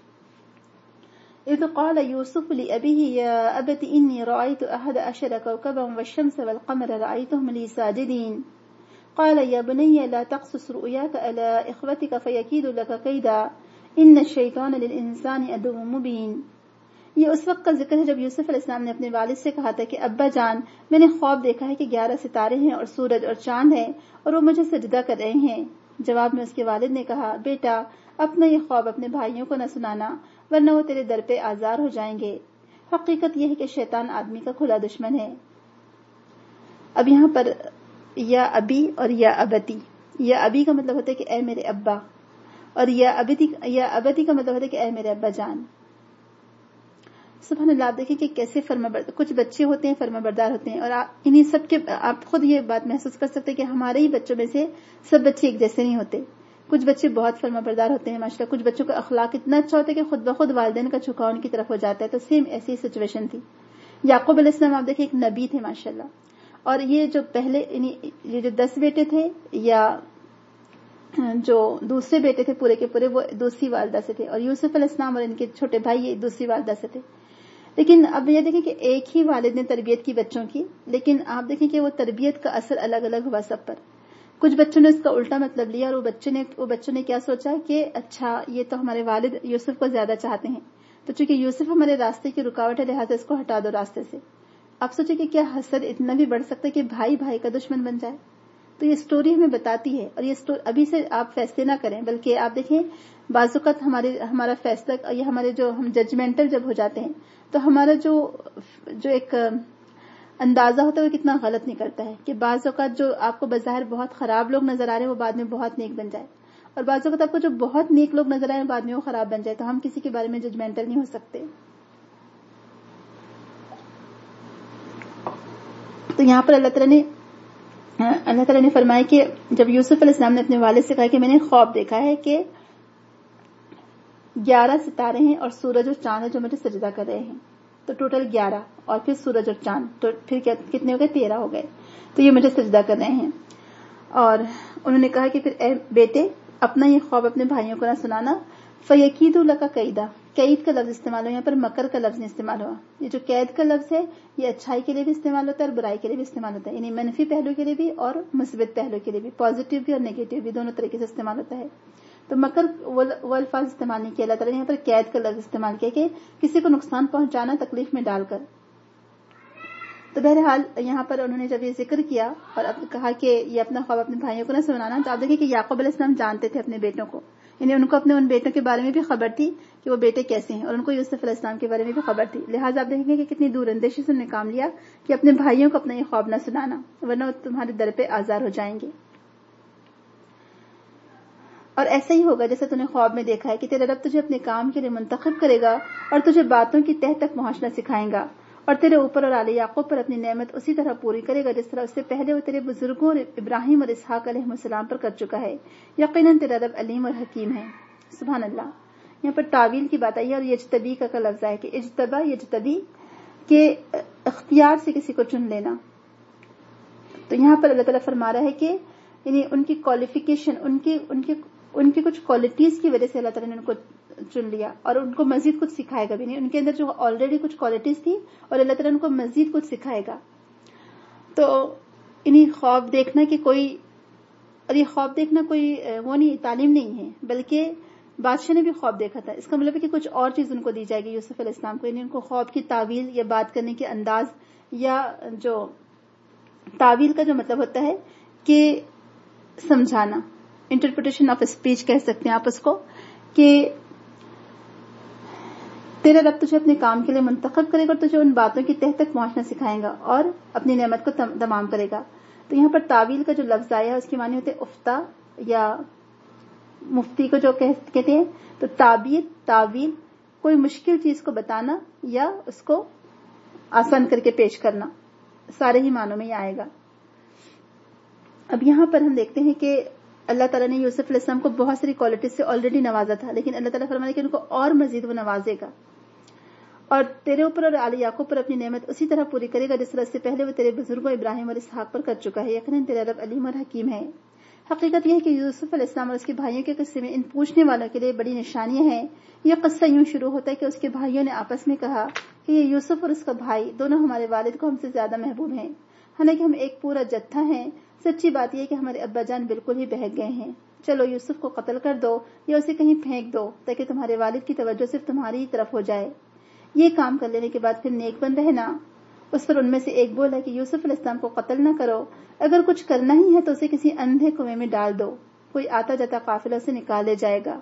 اذ قال یوسف لأبیہ یا ابت انی رأیت 11 کوكبا والشمس والقمر رأیتهم لی ساجدین قال یا بنی لا تقصص رؤیاک علی اخوتک فیکیدوا لک کیدا ان الشیطان للانسان عدو مبین. یہ اس وقت کا ذکر ہے جب یوسف علیہ السلام نے اپنے والد سے کہا تھا کہ ابا جان, میں نے خواب دیکھا ہے کہ 11 ستارے ہیں اور سورج اور چاند ہیں اور وہ مجھے سجدہ کر رہے ہیں. جواب میں اس کے والد نے کہا, بیٹا اپنا یہ خواب اپنے بھائیوں کو نہ سنانا ورنہ وہ تیرے در پہ آزار ہو جائیں گے. حقیقت یہ ہے کہ شیطان آدمی کا کھلا دشمن ہے. اب یہاں پر یا ابی اور یا ابتی, یا ابی کا مطلب ہوتا ہے کہ اے میرے ابا, اور یا ابتی کا مطلب ہوتا ہے کہ اے میرے ابا جان. سبحان اللہ. آپ دیکھیں کہ کیسے کچھ بچے ہوتے ہیں فرما بردار ہوتے ہیں, اور انہیں سب کے آپ خود یہ بات محسوس کر سکتے ہیں کہ ہمارے ہی بچوں میں سے سب بچے ایک جیسے نہیں ہوتے. کچھ بچے بہت فرما بردار ہوتے ہیں ماشاءاللہ, کچھ بچوں کا اخلاق اتنا اچھا ہوتا ہے کہ خود بخود والدین کا جھکاؤ ان کی طرف ہو جاتا ہے. تو سیم ایسی سچویشن تھی. یعقوب علیہ السلام آپ دیکھیں ایک نبی تھے ماشاءاللہ, اور یہ جو پہلے یہ جو 10 بیٹے تھے یا جو دوسرے بیٹے تھے پورے کے پورے, وہ دوسری والدہ سے تھے, اور یوسف علیہ السلام اور ان کے چھوٹے بھائی یہ دوسری والدہ سے تھے. لیکن اب یہ دیکھیں کہ ایک ہی والد نے تربیت کی بچوں کی, لیکن آپ دیکھیں کہ وہ تربیت کا اثر الگ الگ ہوا سب پر. کچھ بچوں نے اس کا الٹا مطلب لیا, اور وہ بچوں نے کیا سوچا کہ اچھا یہ تو ہمارے والد یوسف کو زیادہ چاہتے ہیں, تو چونکہ یوسف ہمارے راستے کی رکاوٹ ہے لہٰذا اس کو ہٹا دو راستے سے. آپ سوچیں کہ کیا حسد اتنا بھی بڑھ سکتا ہے کہ بھائی بھائی کا دشمن بن جائے. تو یہ سٹوری ہمیں بتاتی ہے, اور یہ ابھی سے آپ فیصلے نہ کریں, بلکہ آپ دیکھیں بعض اوقات ہمارا فیصلہ یہ ہمارے جو ہم ججمنٹل جب ہو جاتے ہیں تو ہمارا جو ایک اندازہ ہوتا ہے وہ کتنا غلط نکلتا ہے کہ بعض اوقات جو آپ کو بظاہر بہت خراب لوگ نظر آ رہے ہیں وہ بعد میں بہت نیک بن جائے. اور بعض اوقات آپ کو جو بہت نیک لوگ نظر آئے بعد میں وہ خراب بن جائے، تو ہم کسی کے بارے میں ججمنٹل نہیں ہو سکتے. تو یہاں پر اللہ تعالیٰ نے فرمایا کہ جب یوسف علیہ السلام نے اپنے والد سے کہا کہ میں نے خواب دیکھا ہے کہ 11 ستارے ہیں اور سورج اور چاند ہے جو مجھے سجدہ کر رہے ہیں، تو ٹوٹل 11 اور پھر سورج اور چاند، تو پھر کتنے ہو گئے؟ 13 ہو گئے، تو یہ مجھے سجدہ کر رہے ہیں. اور انہوں نے کہا کہ پھر اے بیٹے اپنا یہ خواب اپنے بھائیوں کو نہ سنانا. فَيَكِيدُ لَكَ كَيْدًا، قید کا لفظ استعمال ہوا، یہاں پر مکر کا لفظ نہیں استعمال ہوا. یہ جو قید کا لفظ ہے یہ اچھائی کے لیے بھی استعمال ہوتا ہے اور برائی کے لیے بھی استعمال ہوتا ہے، یعنی منفی پہلو کے لیے بھی اور مثبت پہلو کے لیے بھی، پازیٹیو بھی اور نیگیٹو بھی، دونوں طریقے سے استعمال ہوتا ہے. تو مکر وہ الفاظ استعمال نہیں کیا، اللہ تعالیٰ نے یہاں پر قید کا لفظ استعمال کیا کہ کسی کو نقصان پہنچانا تکلیف میں ڈال کر. تو بہرحال یہاں پر انہوں نے جب یہ ذکر کیا اور کہا کہ یہ اپنا خواب اپنے بھائیوں کو نہ سنانا، تو آپ دیکھیں کہ یعقوب علیہ السلام جانتے تھے اپنے بیٹوں کو، یعنی ان کو اپنے ان بیٹوں کے بارے میں بھی خبر تھی کہ وہ بیٹے کیسے ہیں، اور ان کو یوسف علیہ السلام کے بارے میں بھی خبر تھی. لہٰذا آپ دیکھیں گے کہ کتنی دور اندیشی سے انہوں نے کام لیا کہ اپنے بھائیوں کو اپنا یہ خواب نہ سنانا، ورنہ وہ تمہارے در پہ آزار ہو جائیں گے. اور ایسا ہی ہوگا جیسے تم نے خواب میں دیکھا ہے کہ تیرا رب تجھے اپنے کام کے لیے منتخب کرے گا اور تجھے باتوں کی تہ تک پہنچنا سکھائے گا، اور تیرے اوپر اور آل یعقوب پر اپنی نعمت اسی طرح پوری کرے گا جس طرح اس سے پہلے وہ تیرے بزرگوں ابراہیم اور اسحاق علیہ السلام پر کر چکا ہے. یقیناً تیرا رب علیم اور حکیم ہے. سبحان اللہ. یہاں پر تعویل کی بات آئی ہے اور یجتبی کا لفظ ہے کہ اجتبا یجتبی کے اختیار سے کسی کو چن لینا. تو یہاں پر اللہ تعالیٰ فرما رہا ہے کہ یعنی ان کی کوالیفیکیشن، ان کی کچھ کوالٹیز کی وجہ سے اللہ تعالیٰ نے ان کو چن لیا اور ان کو مزید کچھ سکھائے گا بھی نہیں. ان کے اندر جو آلریڈی کچھ کوالٹیز تھی اور اللہ تعالیٰ ان کو مزید کچھ سکھائے گا. تو انہیں خواب دیکھنا کہ کوئی، اور یہ خواب دیکھنا کوئی وہ نہیں، تعلیم نہیں ہے، بلکہ بادشاہ نے بھی خواب دیکھا تھا. اس کا مطلب ہے کہ کچھ اور چیز ان کو دی جائے گی یوسف علیہ السلام کو، یعنی ان کو خواب کی تعویل یا بات کرنے کے انداز، یا جو تعویل کا جو مطلب ہوتا ہے کہ سمجھانا، انٹرپریٹیشن آف اسپیچ کہہ سکتے ہیں آپ اس کو، کہ تیرا رب تجھے اپنے کام کے لیے منتخب کرے گا اور تجھے ان باتوں کی تہ تک پہنچنا سکھائے گا اور اپنی نعمت کو تمام کرے گا. تو یہاں پر تعویل کا جو لفظ آیا ہے اس کے معنی ہوتے ہیں افتا یا مفتی کو جو کہتے ہیں. تو تعویل کوئی مشکل چیز کو بتانا یا اس کو آسان کر کے پیش کرنا، سارے ہی معنوں میں یہ آئے گا. اب یہاں پر ہم دیکھتے ہیں کہ اللہ تعالیٰ نے یوسف علیہ السلام کو بہت ساری کوالٹیز سے آلریڈی نوازا تھا، لیکن اللہ تعالیٰ فرمایا کہ ان کو اور مزید وہ نوازے گا اور تیرے اوپر اور آل یعقوب پر اپنی نعمت اسی طرح پوری کرے گا جس طرح سے پہلے وہ تیرے بزرگوں ابراہیم اور اسحاق پر کر چکا ہے. یقیناً تیرا رب علیم اور حکیم ہے. حقیقت یہ ہے کہ یوسف علیہ السلام اور اس کے بھائیوں کے قصے میں ان پوچھنے والوں کے لیے بڑی نشانیاں ہیں. یہ قصہ یوں شروع ہوتا ہے کہ اس کے بھائیوں نے آپس میں کہا کہ یہ یوسف اور اس کا بھائی دونوں ہمارے والد کو ہم سے زیادہ محبوب ہیں، حالانکہ ہم ایک پورا جتھا ہیں. سچی بات یہ ہے کہ ہمارے ابا جان بالکل ہی بہک گئے ہیں. چلو یوسف کو قتل کر دو یا اسے کہیں پھینک دو تاکہ تمہارے والد کی توجہ صرف تمہاری ہی طرف ہو جائے. یہ کام کر لینے کے بعد پھر نیک بن رہنا. اس پر ان میں سے ایک بولا کہ یوسف علیہ السلام کو قتل نہ کرو، اگر کچھ کرنا ہی ہے تو اسے کسی اندھے کنویں میں ڈال دو، کوئی آتا جاتا قافلہ اسے نکال لے جائے گا.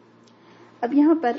اب یہاں پر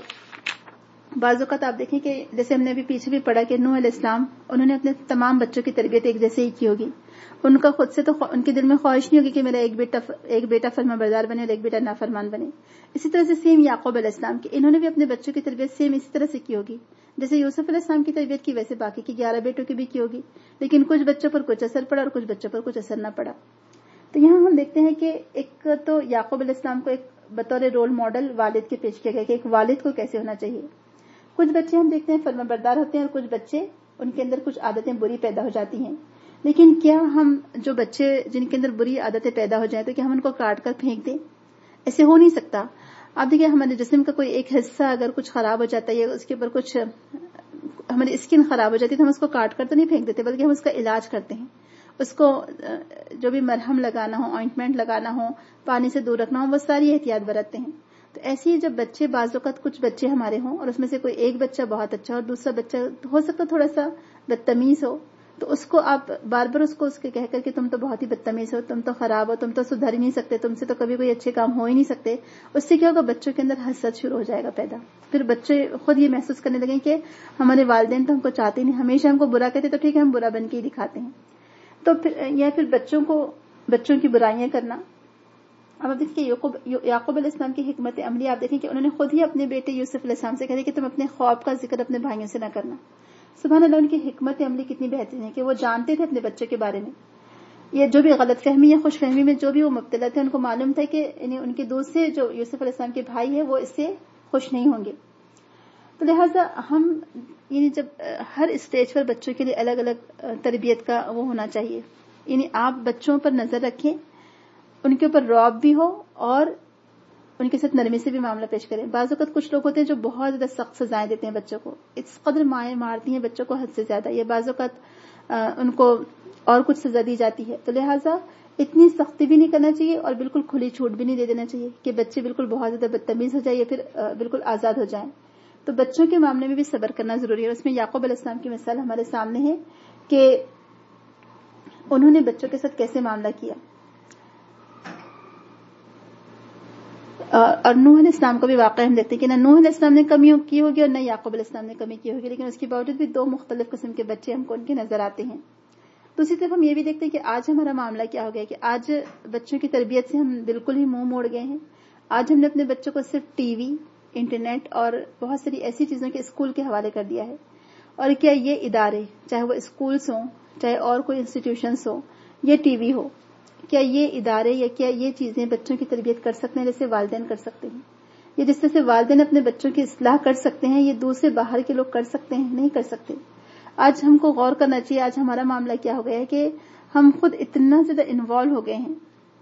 بعض اوقات آپ دیکھیں کہ جیسے ہم نے ابھی پیچھے بھی پڑھا کہ نوح علیہ السلام انہوں نے اپنے تمام بچوں کی تربیت ایک جیسے ہی کی ہوگی. ان کا خود سے تو ان کے دل میں خواہش نہیں ہوگی کہ میرا ایک بیٹا فرما بردار بنے اور ایک بیٹا نافرمان بنے. اسی طرح سے سیم یعقوب علیہ السلام کی انہوں نے بھی اپنے بچوں کی تربیت سیم اسی طرح سے کی ہوگی جیسے یوسف علیہ السلام کی تربیت کی، ویسے باقی کی 11 بیٹوں کی بھی کی ہوگی. لیکن کچھ بچوں پر کچھ اثر پڑا اور کچھ بچوں پر کچھ اثر نہ پڑا. تو یہاں ہم دیکھتے ہیں کہ ایک تو یعقوب علیہ السلام کو ایک بطور رول ماڈل والد کے پیش کیا گیا کہ ایک والد کو کیسے ہونا چاہیے. کچھ بچے ہم دیکھتے ہیں فرما بردار ہوتے ہیں اور کچھ بچے ان کے اندر کچھ عادتیں بری پیدا ہو جاتی ہیں. لیکن کیا ہم جو بچے جن کے اندر بری عادتیں پیدا ہو جائیں تو کیا ہم ان کو کاٹ کر پھینک دیں؟ ایسے ہو نہیں سکتا. آپ دیکھیں ہمارے جسم کا کوئی ایک حصہ اگر کچھ خراب ہو جاتا ہے یا اس کے اوپر کچھ ہماری اسکن خراب ہو جاتی ہے تو ہم اس کو کاٹ کر تو نہیں پھینک دیتے، بلکہ ہم اس کا علاج کرتے ہیں. اس کو جو بھی مرہم لگانا ہو، آئنٹمنٹ لگانا ہو، پانی سے دور رکھنا ہو، وہ ساری احتیاط برتتے ہیں. تو ایسے ہی جب بچے بعض اوقات کچھ بچے ہمارے ہوں اور اس میں سے کوئی ایک بچہ بہت اچھا اور دوسرا بچہ ہو سکتا تھوڑا سا بدتمیز ہو، تو اس کو آپ بار بار اس کو کہہ کر کہ تم تو بہت ہی بدتمیز ہو، تم تو خراب ہو، تم تو سدھر ہی نہیں سکتے، تم سے تو کبھی کوئی اچھے کام ہو ہی نہیں سکتے، اس سے کیا ہوگا بچوں کے اندر حسد شروع ہو جائے گا پیدا. پھر بچے خود یہ محسوس کرنے لگیں کہ ہمارے والدین تو ہم کو چاہتے نہیں، ہمیشہ ہم کو برا کہتے تو ٹھیک ہے ہم برا بن کے ہی دکھاتے ہیں. تو پھر بچوں کی برائیاں کرنا اب آپ دیکھیں کہ یعقوب علیہ السلام کی حکمت عملی آپ دیکھیں کہ انہوں نے خود ہی اپنے بیٹے یوسف علیہ السلام سے کہا کہ تم اپنے خواب کا ذکر اپنے بھائیوں سے نہ کرنا. سبحان اللہ، ان کی حکمت عملی کتنی بہترین ہے کہ وہ جانتے تھے اپنے بچوں کے بارے میں. یہ جو بھی غلط فہمی یا خوش فہمی میں جو بھی وہ مبتلا تھے، ان کو معلوم تھا کہ ان کے دوسرے جو یوسف علیہ السلام کے بھائی ہیں وہ اس سے خوش نہیں ہوں گے. تو لہٰذا ہم جب ہر اسٹیج پر بچوں کے لیے الگ الگ تربیت کا وہ ہونا چاہیے. آپ بچوں پر نظر رکھیں، ان کے اوپر رعب بھی ہو اور ان کے ساتھ نرمی سے بھی معاملہ پیش کریں. بعض اوقات کچھ لوگ ہوتے ہیں جو بہت زیادہ سخت سزائیں دیتے ہیں بچوں کو، اس قدر مائیں مارتی ہیں بچوں کو حد سے زیادہ، یا بعض اوقات ان کو اور کچھ سزا دی جاتی ہے. تو لہٰذا اتنی سختی بھی نہیں کرنا چاہیے اور بالکل کھلی چھوٹ بھی نہیں دے دینا چاہیے کہ بچے بالکل بہت زیادہ بدتمیز ہو جائے یا پھر بالکل آزاد ہو جائیں. تو بچوں کے معاملے میں بھی صبر کرنا ضروری ہے. اس میں یعقوب علیہ السلام کی مثال ہمارے سامنے ہے کہ انہوں نے بچوں کے ساتھ کیسے معاملہ کیا. اور نوح علیہ السلام کو بھی واقعہ ہم دیکھتے ہیں کہ نہ نوح علیہ السلام نے کمی کی ہوگی اور نہ یعقوب علیہ السلام نے کمی کی ہوگی، لیکن اس کے باوجود بھی دو مختلف قسم کے بچے ہم کو ان کے نظر آتے ہیں. دوسری طرف ہم یہ بھی دیکھتے ہیں کہ آج ہمارا معاملہ کیا ہو گیا کہ آج بچوں کی تربیت سے ہم بالکل ہی منہ موڑ گئے ہیں. آج ہم نے اپنے بچوں کو صرف ٹی وی، انٹرنیٹ اور بہت ساری ایسی چیزوں کے اسکول کے حوالے کر دیا ہے. اور کیا یہ ادارے، چاہے وہ اسکولز ہوں، چاہے اور کوئی انسٹیٹیوشنز ہو، یا ٹی وی ہو، کیا یہ ادارے یا کیا یہ چیزیں بچوں کی تربیت کر سکتے ہیں جیسے والدین کر سکتے ہیں؟ یا جس طرح سے والدین اپنے بچوں کی اصلاح کر سکتے ہیں یہ دوسرے باہر کے لوگ کر سکتے ہیں؟ نہیں کر سکتے. آج ہم کو غور کرنا چاہیے آج ہمارا معاملہ کیا ہو گیا ہے کہ ہم خود اتنا زیادہ انوالو ہو گئے ہیں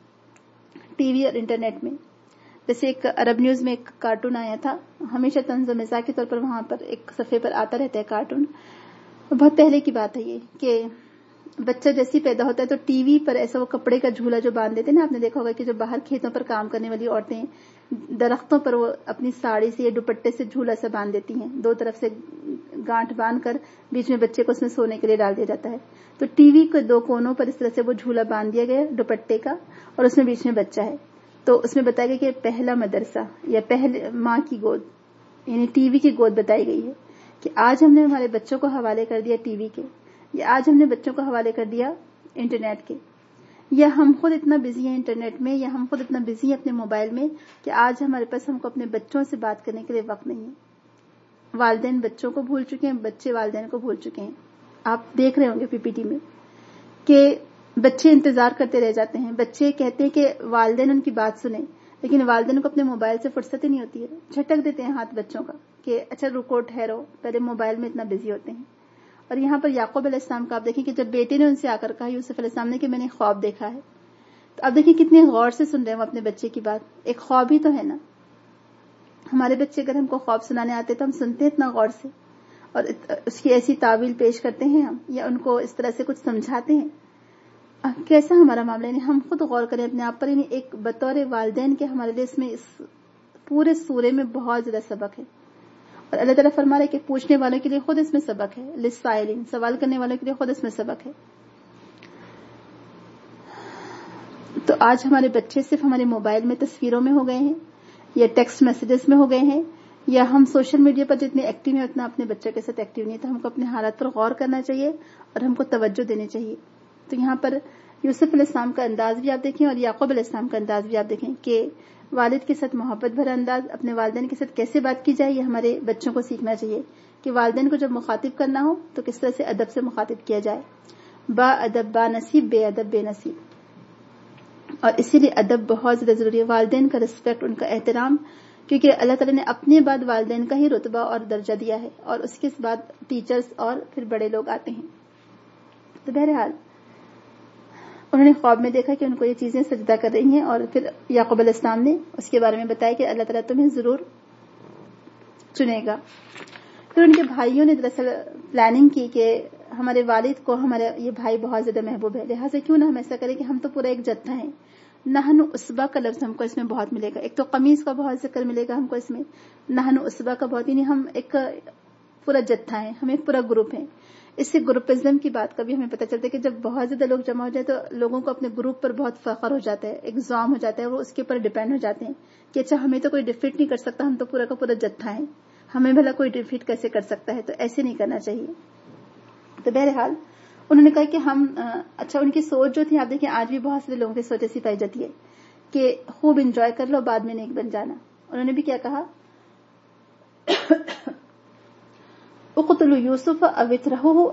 ٹی وی اور انٹرنیٹ میں. جیسے ایک عرب نیوز میں ایک کارٹون آیا تھا، ہمیشہ طنز و مزاح کے طور پر وہاں پر ایک صفحے پر آتا رہتا ہے کارٹون. بہت پہلے کی بات ہے یہ کہ بچہ جیسے پیدا ہوتا ہے تو ٹی وی پر ایسا وہ کپڑے کا جھولا جو باندھ دیتے ہیں نا، آپ نے دیکھا ہوگا کہ جو باہر کھیتوں پر کام کرنے والی عورتیں درختوں پر وہ اپنی ساڑی سے یا دوپٹے سے جھولا سا باندھ دیتی ہیں، دو طرف سے گانٹھ باندھ کر بیچ میں بچے کو اس میں سونے کے لیے ڈال دیا جاتا ہے. تو ٹی وی کے دو کونوں پر اس طرح سے وہ جھولا باندھ دیا گیا دوپٹے کا اور اس میں بیچ میں بچہ ہے. تو اس میں بتایا گیا کہ پہلا مدرسہ یا پہلے ماں کی گود، یعنی ٹی وی کی گود بتائی گئی ہے کہ آج ہم نے ہمارے بچوں کو حوالے کر دیا ٹی وی کے، یا آج ہم نے بچوں کو حوالے کر دیا انٹرنیٹ کے، یا ہم خود اتنا بزی ہیں انٹرنیٹ میں، یا ہم خود اتنا بزی ہیں اپنے موبائل میں کہ آج ہمارے پاس ہم کو اپنے بچوں سے بات کرنے کے لیے وقت نہیں ہے. والدین بچوں کو بھول چکے ہیں، بچے والدین کو بھول چکے ہیں. آپ دیکھ رہے ہوں گے پی پی ٹی میں کہ بچے انتظار کرتے رہ جاتے ہیں. بچے کہتے ہیں کہ والدین ان کی بات سنیں، لیکن والدین کو اپنے موبائل سے فرصت ہی نہیں ہوتی ہے. جھٹک دیتے ہیں ہاتھ بچوں کا کہ اچھا رکو ٹھہرو، پہلے موبائل میں اتنا بزی ہوتے ہیں. اور یہاں پر یعقوب علیہ السلام کا آپ دیکھیں کہ جب بیٹے نے ان سے آ کر کہا یوسف علیہ السلام نے کہ میں نے خواب دیکھا ہے، تو آپ دیکھیں کتنے غور سے سن رہے ہیں وہ اپنے بچے کی بات. ایک خواب ہی تو ہے نا. ہمارے بچے اگر ہم کو خواب سنانے آتے تو ہم سنتے ہیں اتنا غور سے اور اس کی ایسی تعویل پیش کرتے ہیں ہم، یا ان کو اس طرح سے کچھ سمجھاتے ہیں. کیسا ہمارا معاملہ؟ یعنی ہم خود غور کریں اپنے آپ پر. یعنی ایک بطور والدین کے ہمارے لیے اس میں اس پورے سورے میں بہت زیادہ سبق ہے. اور اللہ تعالیٰ فرما رہے کہ پوچھنے والوں کے لیے خود اس میں سبق ہے، للسائلین، سوال کرنے والوں کے لیے خود اس میں سبق ہے. تو آج ہمارے بچے صرف ہمارے موبائل میں تصویروں میں ہو گئے ہیں یا ٹیکسٹ میسیجز میں ہو گئے ہیں، یا ہم سوشل میڈیا پر جتنے ایکٹیو ہیں اتنا اپنے بچوں کے ساتھ ایکٹیو نہیں. تو ہم کو اپنے حالات پر غور کرنا چاہیے اور ہم کو توجہ دینی چاہیے. تو یہاں پر یوسف علیہ السلام کا انداز بھی آپ دیکھیں اور یعقوب علیہ السلام کا انداز بھی آپ دیکھیں کہ والد کے ساتھ محبت بھرا انداز، اپنے والدین کے ساتھ کیسے بات کی جائے، یہ ہمارے بچوں کو سیکھنا چاہیے کہ والدین کو جب مخاطب کرنا ہو تو کس طرح سے ادب سے مخاطب کیا جائے. با ادب با نصیب، بے ادب بے نصیب. اور اسی لیے ادب بہت زیادہ ضروری ہے، والدین کا رسپیکٹ، ان کا احترام، کیونکہ اللہ تعالیٰ نے اپنے بعد والدین کا ہی رتبہ اور درجہ دیا ہے اور اس کے بعد ٹیچرز اور پھر بڑے لوگ آتے ہیں. تو بہرحال انہوں نے خواب میں دیکھا کہ ان کو یہ چیزیں سجدہ کر رہی ہیں، اور پھر یعقوب علیہ السلام نے اس کے بارے میں بتایا کہ اللہ تعالیٰ تمہیں ضرور چنے گا. پھر ان کے بھائیوں نے دراصل پلاننگ کی کہ ہمارے والد کو ہمارا یہ بھائی بہت زیادہ محبوب ہے، لہٰذا کیوں نہ ہم ایسا کریں کہ ہم تو پورا ایک جتھا ہیں. نحن اسبا کا لفظ ہم کو اس میں بہت ملے گا. ایک تو قمیص کا بہت ذکر ملے گا ہم کو اس میں، نحن اسبا کا بہت، یعنی ہم ایک پورا جتھا ہیں، ہم ایک پورا گروپ ہیں. اس سے گروپزم کی بات کا بھی ہمیں پتہ چلتا ہے کہ جب بہت زیادہ لوگ جمع ہو جائے تو لوگوں کو اپنے گروپ پر بہت فخر ہو جاتا ہے، ایک زوم ہو جاتا ہے، وہ اس کے اوپر ڈیپینڈ ہو جاتے ہیں کہ اچھا ہمیں تو کوئی ڈیفیٹ نہیں کر سکتا، ہم تو پورا کا پورا جتھا ہے، ہمیں بھلا کوئی ڈیفیٹ کیسے کر سکتا ہے. تو ایسے نہیں کرنا چاہیے. تو بہرحال انہوں نے کہا کہ ہم اچھا ان کی سوچ جو تھی آپ دیکھیں آج بھی بہت سارے لوگوں کی سوچ ایسی پائی جاتی ہے کہ خوب انجوائے کر لو، بعد میں نیک بن جانا. انہوں نے بھی کیا کہا، اقتلوا یوسف او اطرحوه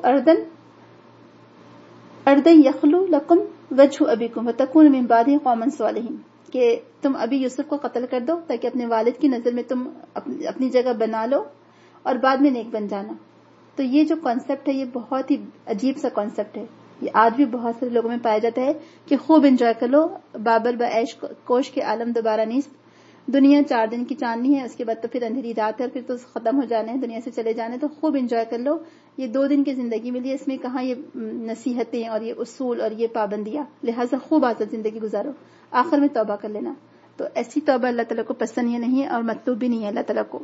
ارضا یخلو لکم وجہ ابیکم وتکونوا من بعدہ قوما صالحین، کہ تم ابھی یوسف کو قتل کر دو تاکہ اپنے والد کی نظر میں تم اپنی جگہ بنا لو اور بعد میں نیک بن جانا. تو یہ جو کانسیپٹ ہے یہ بہت ہی عجیب سا کانسیپٹ ہے. یہ آج بھی بہت سارے لوگوں میں پایا جاتا ہے کہ خوب انجوائے کر لو، بابر بعیش کوش کے عالم دوبارہ نیست، دنیا 4 دن کی چاندنی ہے، اس کے بعد تو پھر اندھیری رات ہے اور پھر تو ختم ہو جانا ہے، دنیا سے چلے جانے، تو خوب انجوائے کر لو. یہ 2 دن کی زندگی ملی ہے، اس میں کہاں یہ نصیحتیں اور یہ اصول اور یہ پابندیاں، لہٰذا خوب آزاد زندگی گزارو، آخر میں توبہ کر لینا. تو ایسی توبہ اللہ تعالیٰ کو پسند یہ نہیں ہے اور مطلوب بھی نہیں ہے اللہ تعالیٰ کو.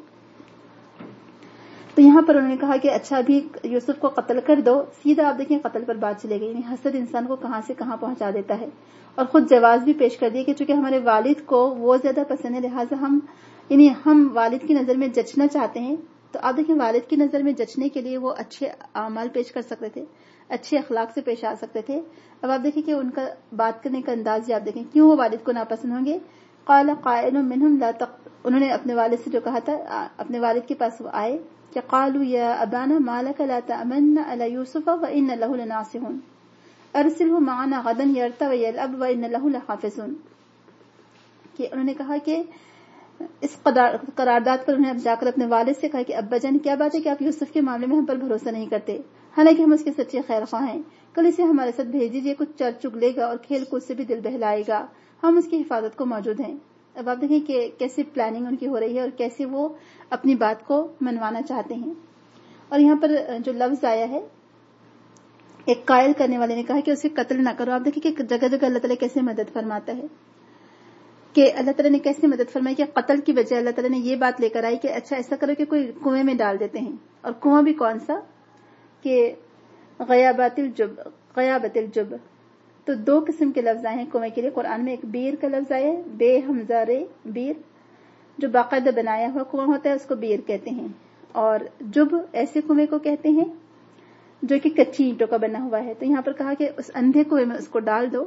تو یہاں پر انہوں نے کہا کہ اچھا ابھی یوسف کو قتل کر دو. سیدھا آپ دیکھیں قتل پر بات چلے گئی، یعنی حسد انسان کو کہاں سے کہاں پہنچا دیتا ہے. اور خود جواز بھی پیش کر دیا کہ چونکہ ہمارے والد کو وہ زیادہ پسند ہے، لہٰذا ہم والد کی نظر میں جچنا چاہتے ہیں. تو آپ دیکھیں والد کی نظر میں جچنے کے لیے وہ اچھے اعمال پیش کر سکتے تھے، اچھے اخلاق سے پیش آ سکتے تھے. اب آپ دیکھیں کہ ان کا بات کرنے کا انداز آپ دیکھیں کیوں وہ والد کو ناپسند ہوں گے. قال قائل منهم لا انہوں نے اپنے والد سے جو کہا تھا، اپنے والد کے پاس وہ آئے کہ قالوا یا ابانا ما لك لا تأمنا على يوسف وان له لناصحون ارسله معنا غدا يرتع ويلعب وان له لحافظون. کہ انہوں نے کہا کہ اس قرارداد پر انہوں نے اب جا کر اپنے والد سے کہا کہ ابا جان کیا بات ہے کہ آپ یوسف کے معاملے میں ہم پر بھروسہ نہیں کرتے، حالانکہ ہم اس کے سچے خیر خواہ ہیں. کل اسے ہمارے ساتھ بھیج دیجیے، کچھ چر چگ لے گا اور کھیل کود سے بھی دل بہلائے گا، ہم اس کی حفاظت کو موجود ہیں. اب آپ دیکھیں کہ کیسے پلاننگ ان کی ہو رہی ہے اور کیسے وہ اپنی بات کو منوانا چاہتے ہیں. اور یہاں پر جو لفظ آیا ہے، ایک قائل کرنے والے نے کہا کہ اسے قتل نہ کرو. آپ دیکھیں کہ جگہ جگہ اللہ تعالیٰ کیسے مدد فرماتا ہے، کہ اللہ تعالیٰ نے کیسے مدد فرمائی کہ قتل کی بجائے اللہ تعالیٰ نے یہ بات لے کر آئی کہ اچھا ایسا کرو کہ کوئی کنویں میں ڈال دیتے ہیں. اور کنواں بھی کون سا، کہ غیابت الجب. تو 2 قسم کے لفظ آئے ہیں کنویں کے لیے قرآن میں. ایک بیر کا لفظ آیا ہے، بے حمزہ رے، بیر، جو باقاعدہ بنایا ہوا کنواں ہوتا ہے اس کو بیر کہتے ہیں. اور جب ایسے کنویں کو کہتے ہیں جو کہ کچی اینٹوں کا بنا ہوا ہے. تو یہاں پر کہا کہ اس اندھے کنویں میں اس کو ڈال دو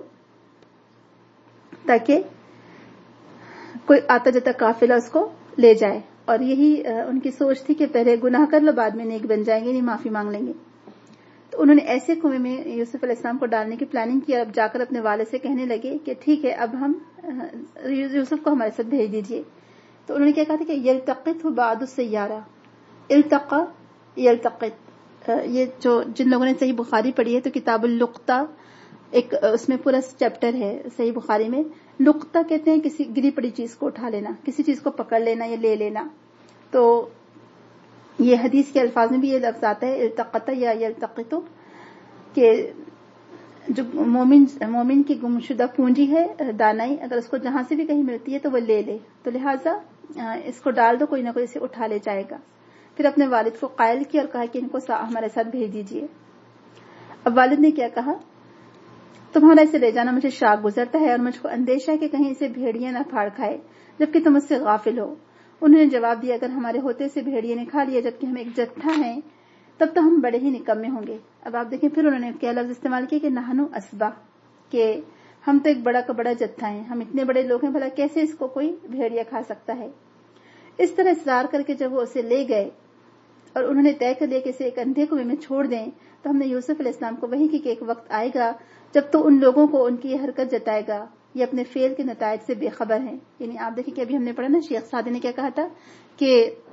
تاکہ کوئی آتا جاتا قافلہ اس کو لے جائے. اور یہی ان کی سوچ تھی کہ پہلے گناہ کر لو بعد میں نیک بن جائیں گے، نہیں معافی مانگ لیں گے. تو انہوں نے ایسے کنویں میں یوسف علیہ السلام کو ڈالنے کی پلاننگ کی. اب جا کر اپنے والد سے کہنے لگے کہ ٹھیک ہے اب ہم یوسف کو ہمارے ساتھ بھیج دیجیے. تو انہوں نے کیا کہا تھا کہ یلتقط بعد السیارہ، التقا یلتقط. یہ جو جن لوگوں نے صحیح بخاری پڑھی ہے تو کتاب اللقطہ ایک اس میں پورا چیپٹر ہے صحیح بخاری میں. لقطہ کہتے ہیں کسی گری پڑی چیز کو اٹھا لینا، کسی چیز کو پکڑ لینا یا لے لینا. تو یہ حدیث کے الفاظ میں بھی یہ لفظ آتا ہے التقط یا یلتقط، کہ جو مومن کی گمشدہ پونجی ہے دانائی، اگر اس کو جہاں سے بھی کہیں ملتی ہے تو وہ لے لے. تو لہٰذا اس کو ڈال دو، کوئی نہ کوئی اسے اٹھا لے جائے گا. پھر اپنے والد کو قائل کیا اور کہا کہ ان کو ہمارے ساتھ بھیج دیجیے. اب والد نے کیا کہا، تمہارا اسے لے جانا مجھے شاق گزرتا ہے اور مجھ کو اندیشہ ہے کہ کہیں اسے بھیڑیے نہ پھاڑ کھائے جبکہ تم اس سے غافل ہو. انہوں نے جواب دیا اگر ہمارے ہوتے سے بھیڑیے نے کھا لیا جبکہ ہم ایک جتھا ہیں تب تو ہم بڑے ہی نکمے ہوں گے. اب آپ دیکھیں پھر انہوں نے کیا لفظ استعمال کیا کہ نحنو اسبا، کہ ہم تو ایک بڑا کا بڑا جتھا ہیں، ہم اتنے بڑے لوگ ہیں، بھلا کیسے اس کو کوئی بھیڑیا کھا سکتا ہے. اس طرح اصرار کر کے جب وہ اسے لے گئے اور انہوں نے طے کر لیا کہ اسے ایک اندھے کنویں میں چھوڑ دیں، تو ہم نے یوسف علیہ السلام کو وحی کی کہ ایک وقت آئے گا جب تو ان لوگوں کو ان کی یہ حرکت جتائے گا، یہ اپنے فعل کے نتائج سے بے خبر ہیں. یعنی آپ دیکھیں کہ ابھی ہم نے پڑھا نا شیخ سعدی نے کیا کہا تھا کہ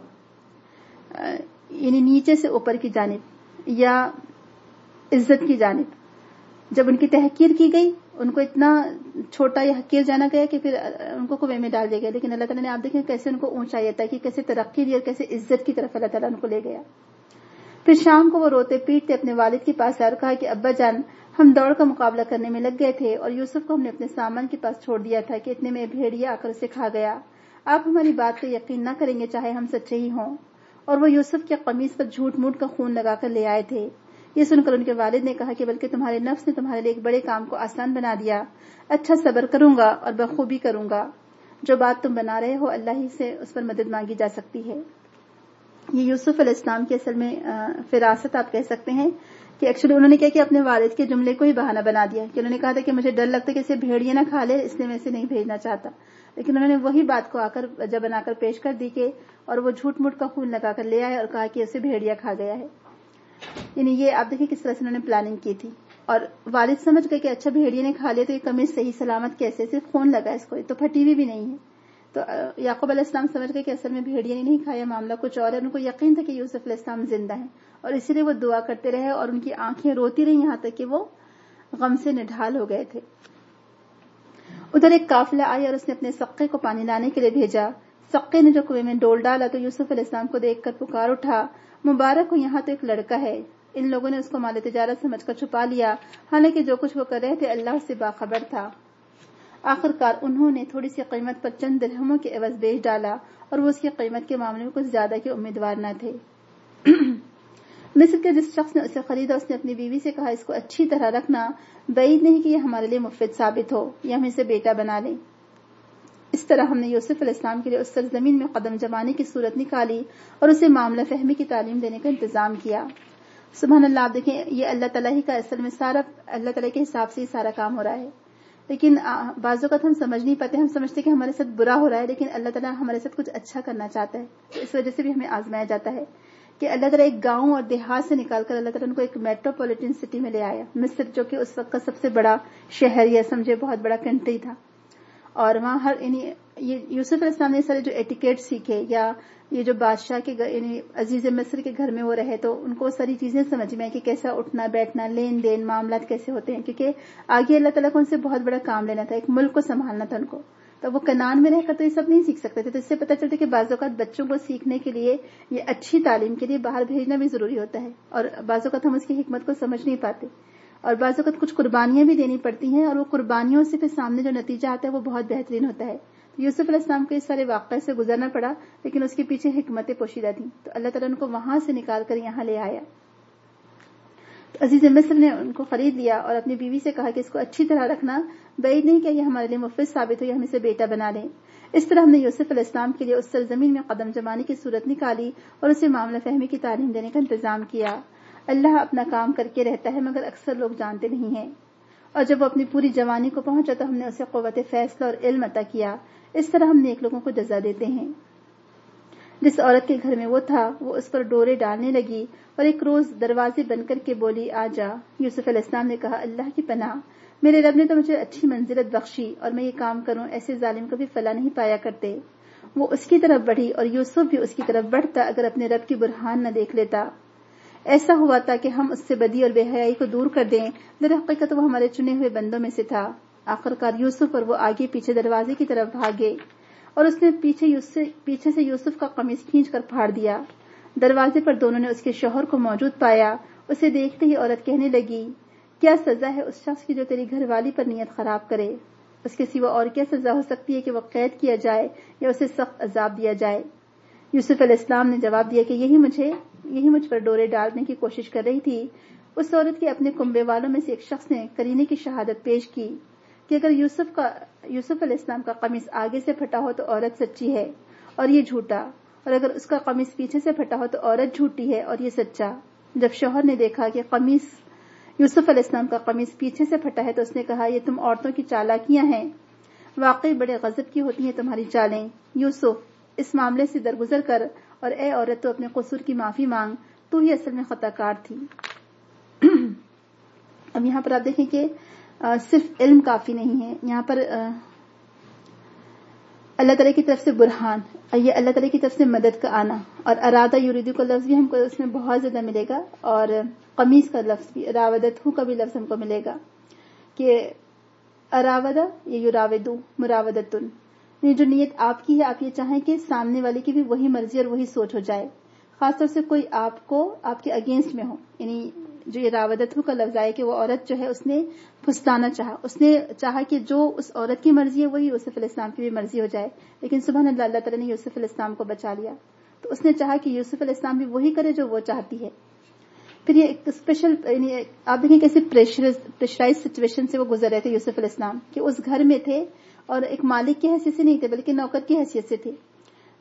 یعنی نیچے سے اوپر کی جانب یا عزت کی جانب جب ان کی تحقیر کی گئی، ان کو اتنا چھوٹا یا حقیر جانا گیا کہ پھر ان کو کنویں میں ڈال دیا گیا. لیکن اللہ تعالیٰ نے آپ دیکھیں کیسے ان کو اونچائی عطا کی، کیسے ترقی دی اور کیسے عزت کی طرف اللہ تعالیٰ ان کو لے گیا. پھر شام کو وہ روتے پیٹتے اپنے والد کے پاس آئے اور کہا کہ ابا جان ہم دوڑ کا مقابلہ کرنے میں لگ گئے تھے اور یوسف کو ہم نے اپنے سامان کے پاس چھوڑ دیا تھا کہ اتنے میں بھیڑیا آ کر اسے کھا گیا. آپ ہماری بات پہ یقین نہ کریں گے چاہے ہم سچے ہی ہوں. اور وہ یوسف کے قمیص پر جھوٹ موٹ کا خون لگا کر لے آئے تھے. یہ سن کر ان کے والد نے کہا کہ بلکہ تمہارے نفس نے تمہارے لیے ایک بڑے کام کو آسان بنا دیا. اچھا صبر کروں گا اور بخوبی کروں گا. جو بات تم بنا رہے ہو اللہ ہی سے اس پر مدد مانگی جا سکتی ہے. یہ یوسف علیہ السلام کی اصل میں فراست آپ کہہ سکتے ہیں کہ ایکچولی انہوں نے کیا کہ اپنے والد کے جملے کو ہی بہانہ بنا دیا کہ انہوں نے کہا تھا کہ مجھے ڈر لگتا ہے کہ اسے بھیڑیے نہ کھا لے، اس لیے میں اسے نہیں بھیجنا چاہتا، لیکن انہوں نے وہی بات کو جب بنا کر پیش کر دی کہ اور وہ جھوٹ موٹ کا خون لگا کر لے آئے اور کہا کہ اسے بھیڑیا کھا گیا ہے. یعنی یہ آپ دیکھیں کس طرح سے انہوں نے پلاننگ کی تھی. اور والد سمجھ گئے کہ اچھا بھیڑیے نے کھا لیا تو یہ قمیص صحیح سلامت کیسے، صرف خون لگا اس کو، تو پھٹی ہوئی بھی نہیں ہے. تو یعقوب علیہ السلام سمجھ گئے کہ اصل میں بھیڑیے نے نہیں کھایا، معاملہ کچھ اور ہے. ان کو یقین تھا کہ یوسف علیہ السلام زندہ ہیں اور اسی لیے وہ دعا کرتے رہے اور ان کی آنکھیں روتی رہیں یہاں تک کہ وہ غم سے نڈھال ہو گئے تھے. ادھر ایک قافلہ آئی اور اس نے اپنے سقے کو پانی لانے کے لیے بھیجا. سقے نے جو کنویں میں ڈول ڈالا تو یوسف علیہ السلام کو دیکھ کر پکار اٹھا، مبارک ہو، یہاں تو ایک لڑکا ہے. ان لوگوں نے اس کو مال تجارت سمجھ کر چھپا لیا، حالانکہ جو کچھ وہ کر رہے تھے اللہ اس سے باخبر تھا. آخر کار انہوں نے تھوڑی سی قیمت پر چند درہموں کے عوض بیچ ڈالا اور وہ اس کی قیمت کے معاملے میں کچھ زیادہ کے امیدوار نہ تھے. مصر کے جس شخص نے اسے خریدا اس نے اپنی بیوی سے کہا اس کو اچھی طرح رکھنا، بعید نہیں کہ یہ ہمارے لیے مفید ثابت ہو یا ہم اسے بیٹا بنا لیں. اس طرح ہم نے یوسف علیہ السلام کے لیے اس سرزمین میں قدم جمانے کی صورت نکالی اور اسے معاملہ فہمی کی تعلیم دینے کا انتظام کیا. سبحان اللہ. آپ دیکھیں یہ اللہ تعالیٰ ہی کا اصل میں سارا اللہ تعالیٰ کے حساب سے ہی سارا کام ہو رہا ہے، لیکن بعض اوقات ہم سمجھ نہیں پاتے. ہم سمجھتے کہ ہمارے ساتھ برا ہو رہا ہے، لیکن اللہ تعالیٰ ہمارے ساتھ کچھ اچھا کرنا چاہتا ہے. تو اس وجہ سے بھی ہمیں آزمایا جاتا ہے کہ اللہ تعالیٰ ایک گاؤں اور دیہات سے نکال کر اللہ تعالیٰ ان کو ایک میٹروپولیٹن سٹی میں لے آیا، مصر جو کہ اس وقت کا سب سے بڑا شہر یا سمجھے بہت بڑا کنٹری تھا. اور وہاں یہ یوسف علیہ السلام نے سارے جو ایٹیکیٹ سیکھے، یا یہ جو بادشاہ کے یعنی عزیز مصر کے گھر میں وہ رہے تو ان کو ساری چیزیں سمجھ میں کہ کیسا اٹھنا بیٹھنا، لین دین، معاملات کیسے ہوتے ہیں، کیونکہ آگے اللہ تعالیٰ کو ان سے بہت بڑا کام لینا تھا، ایک ملک کو سنبھالنا تھا ان کو. تو وہ کنعان میں رہ کر تو یہ سب نہیں سیکھ سکتے تھے. تو اس سے پتہ چلتا ہے کہ بعض اوقات بچوں کو سیکھنے کے لیے، یہ اچھی تعلیم کے لیے باہر بھیجنا بھی ضروری ہوتا ہے، اور بعض اوقات ہم اس کی حکمت کو سمجھ نہیں پاتے، اور بعض اوقات کچھ قربانیاں بھی دینی پڑتی ہیں، اور وہ قربانیوں سے پھر سامنے جو نتیجہ آتا ہے وہ بہت بہترین ہوتا ہے. یوسف علیہ السلام کو اس سارے واقعے سے گزرنا پڑا، لیکن اس کے پیچھے حکمتیں پوشیدہ تھیں. تو اللہ تعالیٰ ان کو وہاں سے نکال کر یہاں لے آیا. تو عزیز مصر نے ان کو خرید لیا اور اپنی بیوی سے کہا کہ اس کو اچھی طرح رکھنا، بعید نہیں کہ یہ ہمارے لیے مفید ثابت ہو یا ہم اسے بیٹا بنا لیں. اس طرح ہم نے یوسف علیہ السلام کے لیے اس سرزمین میں قدم جمانے کی صورت نکالی اور اسے معاملہ فہمی کی تعلیم دینے کا انتظام کیا. اللہ اپنا کام کر کے رہتا ہے، مگر اکثر لوگ جانتے نہیں ہیں. اور جب وہ اپنی پوری جوانی کو پہنچا تو ہم نے اسے قوت فیصلہ اور علم عطا کیا. اس طرح ہم نیک لوگوں کو جزا دیتے ہیں. جس عورت کے گھر میں وہ تھا وہ اس پر ڈورے ڈالنے لگی اور ایک روز دروازے بن کر کے بولی آ جا. یوسف علیہ السلام نے کہا اللہ کی پناہ، میرے رب نے تو مجھے اچھی منزلت بخشی اور میں یہ کام کروں، ایسے ظالم کبھی فلاح نہیں پایا کرتے. وہ اس کی طرف بڑھی اور یوسف بھی اس کی طرف بڑھتا اگر اپنے رب کی برہان نہ دیکھ لیتا. ایسا ہوا تھا کہ ہم اس سے بدی اور بے حیائی کو دور کر دیں، در حقیقت وہ ہمارے چنے ہوئے بندوں میں سے تھا. آخر کار یوسف اور وہ آگے پیچھے دروازے کی طرف بھاگے اور اس نے پیچھے سے یوسف کا قمیص کھینچ کر پھاڑ دیا. دروازے پر دونوں نے اس کے شوہر کو موجود پایا. اسے دیکھتے ہی عورت کہنے لگی کیا سزا ہے اس شخص کی جو تیری گھر والی پر نیت خراب کرے؟ اس کے سوا اور کیا سزا ہو سکتی ہے کہ وہ قید کیا جائے یا اسے سخت عذاب دیا جائے؟ یوسف علیہ السلام نے جواب دیا کہ یہی مجھ پر ڈورے ڈالنے کی کوشش کر رہی تھی. اس عورت کے اپنے کنبے والوں میں سے ایک شخص نے قرینے کی شہادت پیش کی کہ اگر یوسف علیہ السلام کا قمیص آگے سے پھٹا ہو تو عورت سچی ہے اور یہ جھوٹا، اور اگر اس کا قمیص پیچھے سے پھٹا ہو تو عورت جھوٹی ہے اور یہ سچا. جب شوہر نے دیکھا کہ یوسف علیہ السلام کا قمیص پیچھے سے پھٹا ہے تو اس نے کہا یہ تم عورتوں کی چالاکیاں ہیں، واقعی بڑے غضب کی ہوتی ہیں تمہاری چالیں. یوسف اس معاملے سے درگزر کر اور اے عورت تو اپنے قصور کی معافی مانگ، تو ہی اصل میں خطا کار تھی. اب یہاں پر آپ دیکھیں کہ صرف علم کافی نہیں ہے، یہاں پر اللہ تعالیٰ کی طرف سے برہان، یہ اللہ تعالیٰ کی طرف سے مدد کا آنا، اور ارادہ یریدو کا لفظ بھی ہم کو اس میں بہت زیادہ ملے گا، اور قمیص کا لفظ بھی، راودتہ کا بھی لفظ ہم کو ملے گا کہ اراودہ یا یراودو مراودتن، یہ جو نیت آپ کی ہے، آپ یہ چاہیں کہ سامنے والے کی بھی وہی مرضی اور وہی سوچ ہو جائے، خاص طور سے کوئی آپ کو آپ کے اگینسٹ میں ہو. یعنی جو یہ راودتہ کا لفظ آئے کہ وہ عورت جو ہے اس نے پھسلانا چاہا، اس نے چاہا کہ جو اس عورت کی مرضی ہے وہی یوسف علیہ السلام کی بھی مرضی ہو جائے، لیکن سبحان اللہ، اللہ تعالیٰ نے یوسف علیہ السلام کو بچا لیا. تو اس نے چاہا کہ یوسف علیہ السلام بھی وہی کرے جو وہ چاہتی ہے. پھر یہ ایک اسپیشل، یعنی آپ دیکھیں کیسے پریشرائز سچویشن سے وہ گزر رہے تھے یوسف علیہ السلام، کہ اس گھر میں تھے اور ایک مالک کی حیثیت سے نہیں تھے بلکہ نوکر کی حیثیت سے تھے.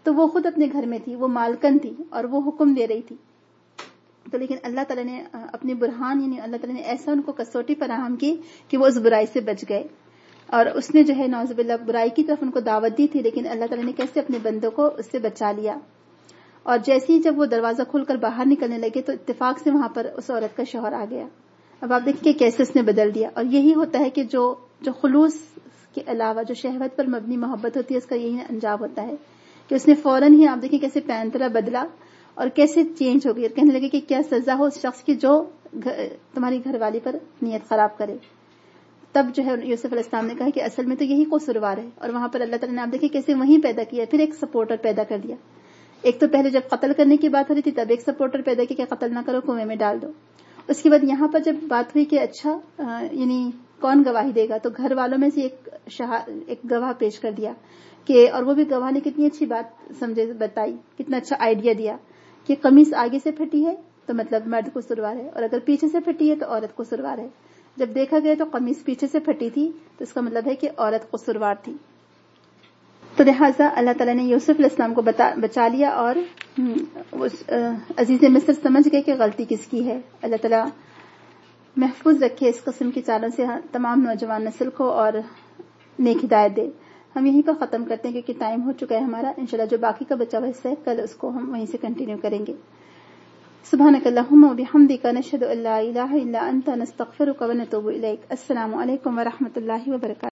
تو وہ خود اپنے گھر میں تھی، وہ مالکن تھی اور وہ حکم دے رہی تھی. تو لیکن اللہ تعالیٰ نے اپنی برہان یعنی اللہ تعالیٰ نے ایسا ان کو کسوٹی فراہم کی کہ وہ اس برائی سے بچ گئے. اور اس نے جو ہے نعوذ باللہ برائی کی طرف ان کو دعوت دی تھی، لیکن اللہ تعالیٰ نے کیسے اپنے بندوں کو اس سے بچا لیا. اور جیسے ہی جب وہ دروازہ کھول کر باہر نکلنے لگے تو اتفاق سے وہاں پر اس عورت کا شوہر آ گیا. اب آپ دیکھیں کہ کیسے اس نے بدل دیا. اور یہی ہوتا ہے کہ جو خلوص کے علاوہ جو شہوت پر مبنی محبت ہوتی ہے، اس کا یہی انجام ہوتا ہے کہ اس نے فوراً ہی آپ دیکھیں کیسے پینترا بدلا اور کیسے چینج ہو گئی اور کہنے لگے کہ کیا سزا ہو اس شخص کی جو تمہاری گھر والی پر نیت خراب کرے. تب جو ہے یوسف علیہ السلام نے کہا کہ اصل میں تو یہی قصوروار ہے. اور وہاں پر اللہ تعالیٰ نے آپ دیکھیں کیسے وہیں پیدا کیا، پھر ایک سپورٹر پیدا کر دیا. ایک تو پہلے جب قتل کرنے کی بات ہو رہی تھی تب ایک سپورٹر پیدا کیا کہ قتل نہ کرو، کنویں میں ڈال دو. اس کے بعد یہاں پر جب بات ہوئی کہ اچھا یعنی کون گواہی دے گا، تو گھر والوں میں سے ایک گواہ پیش کر دیا کہ، اور وہ بھی گواہ نے کتنی اچھی بات سمجھے بتائی، کتنا اچھا آئیڈیا دیا کہ قمیص آگے سے پھٹی ہے تو مطلب مرد قصوروار ہے، اور اگر پیچھے سے پھٹی ہے تو عورت قصوروار ہے. جب دیکھا گیا تو قمیص پیچھے سے پھٹی تھی تو اس کا مطلب ہے کہ عورت قصوروار تھی. تو لہٰذا اللہ تعالیٰ نے یوسف علیہ السلام کو بچا لیا اور عزیز مصر سمجھ گئے کہ غلطی کس کی ہے. اللہ تعالیٰ محفوظ رکھے اس قسم کی چالوں سے تمام نوجوان نسل کو اور نیک ہدایت دے. ہم یہیں پر ختم کرتے ہیں کیونکہ ٹائم ہو چکا ہے ہمارا. انشاءاللہ جو باقی کا بچا ہوا حصہ ہے کل اس کو ہم وہیں سے کنٹینیو کریں گے. سبحانک اللہم و بحمدک نشہد ان لا الہ الا انت نستغفرک و نتوب الیک. السلام علیکم ورحمۃ اللہ وبرکاتہ.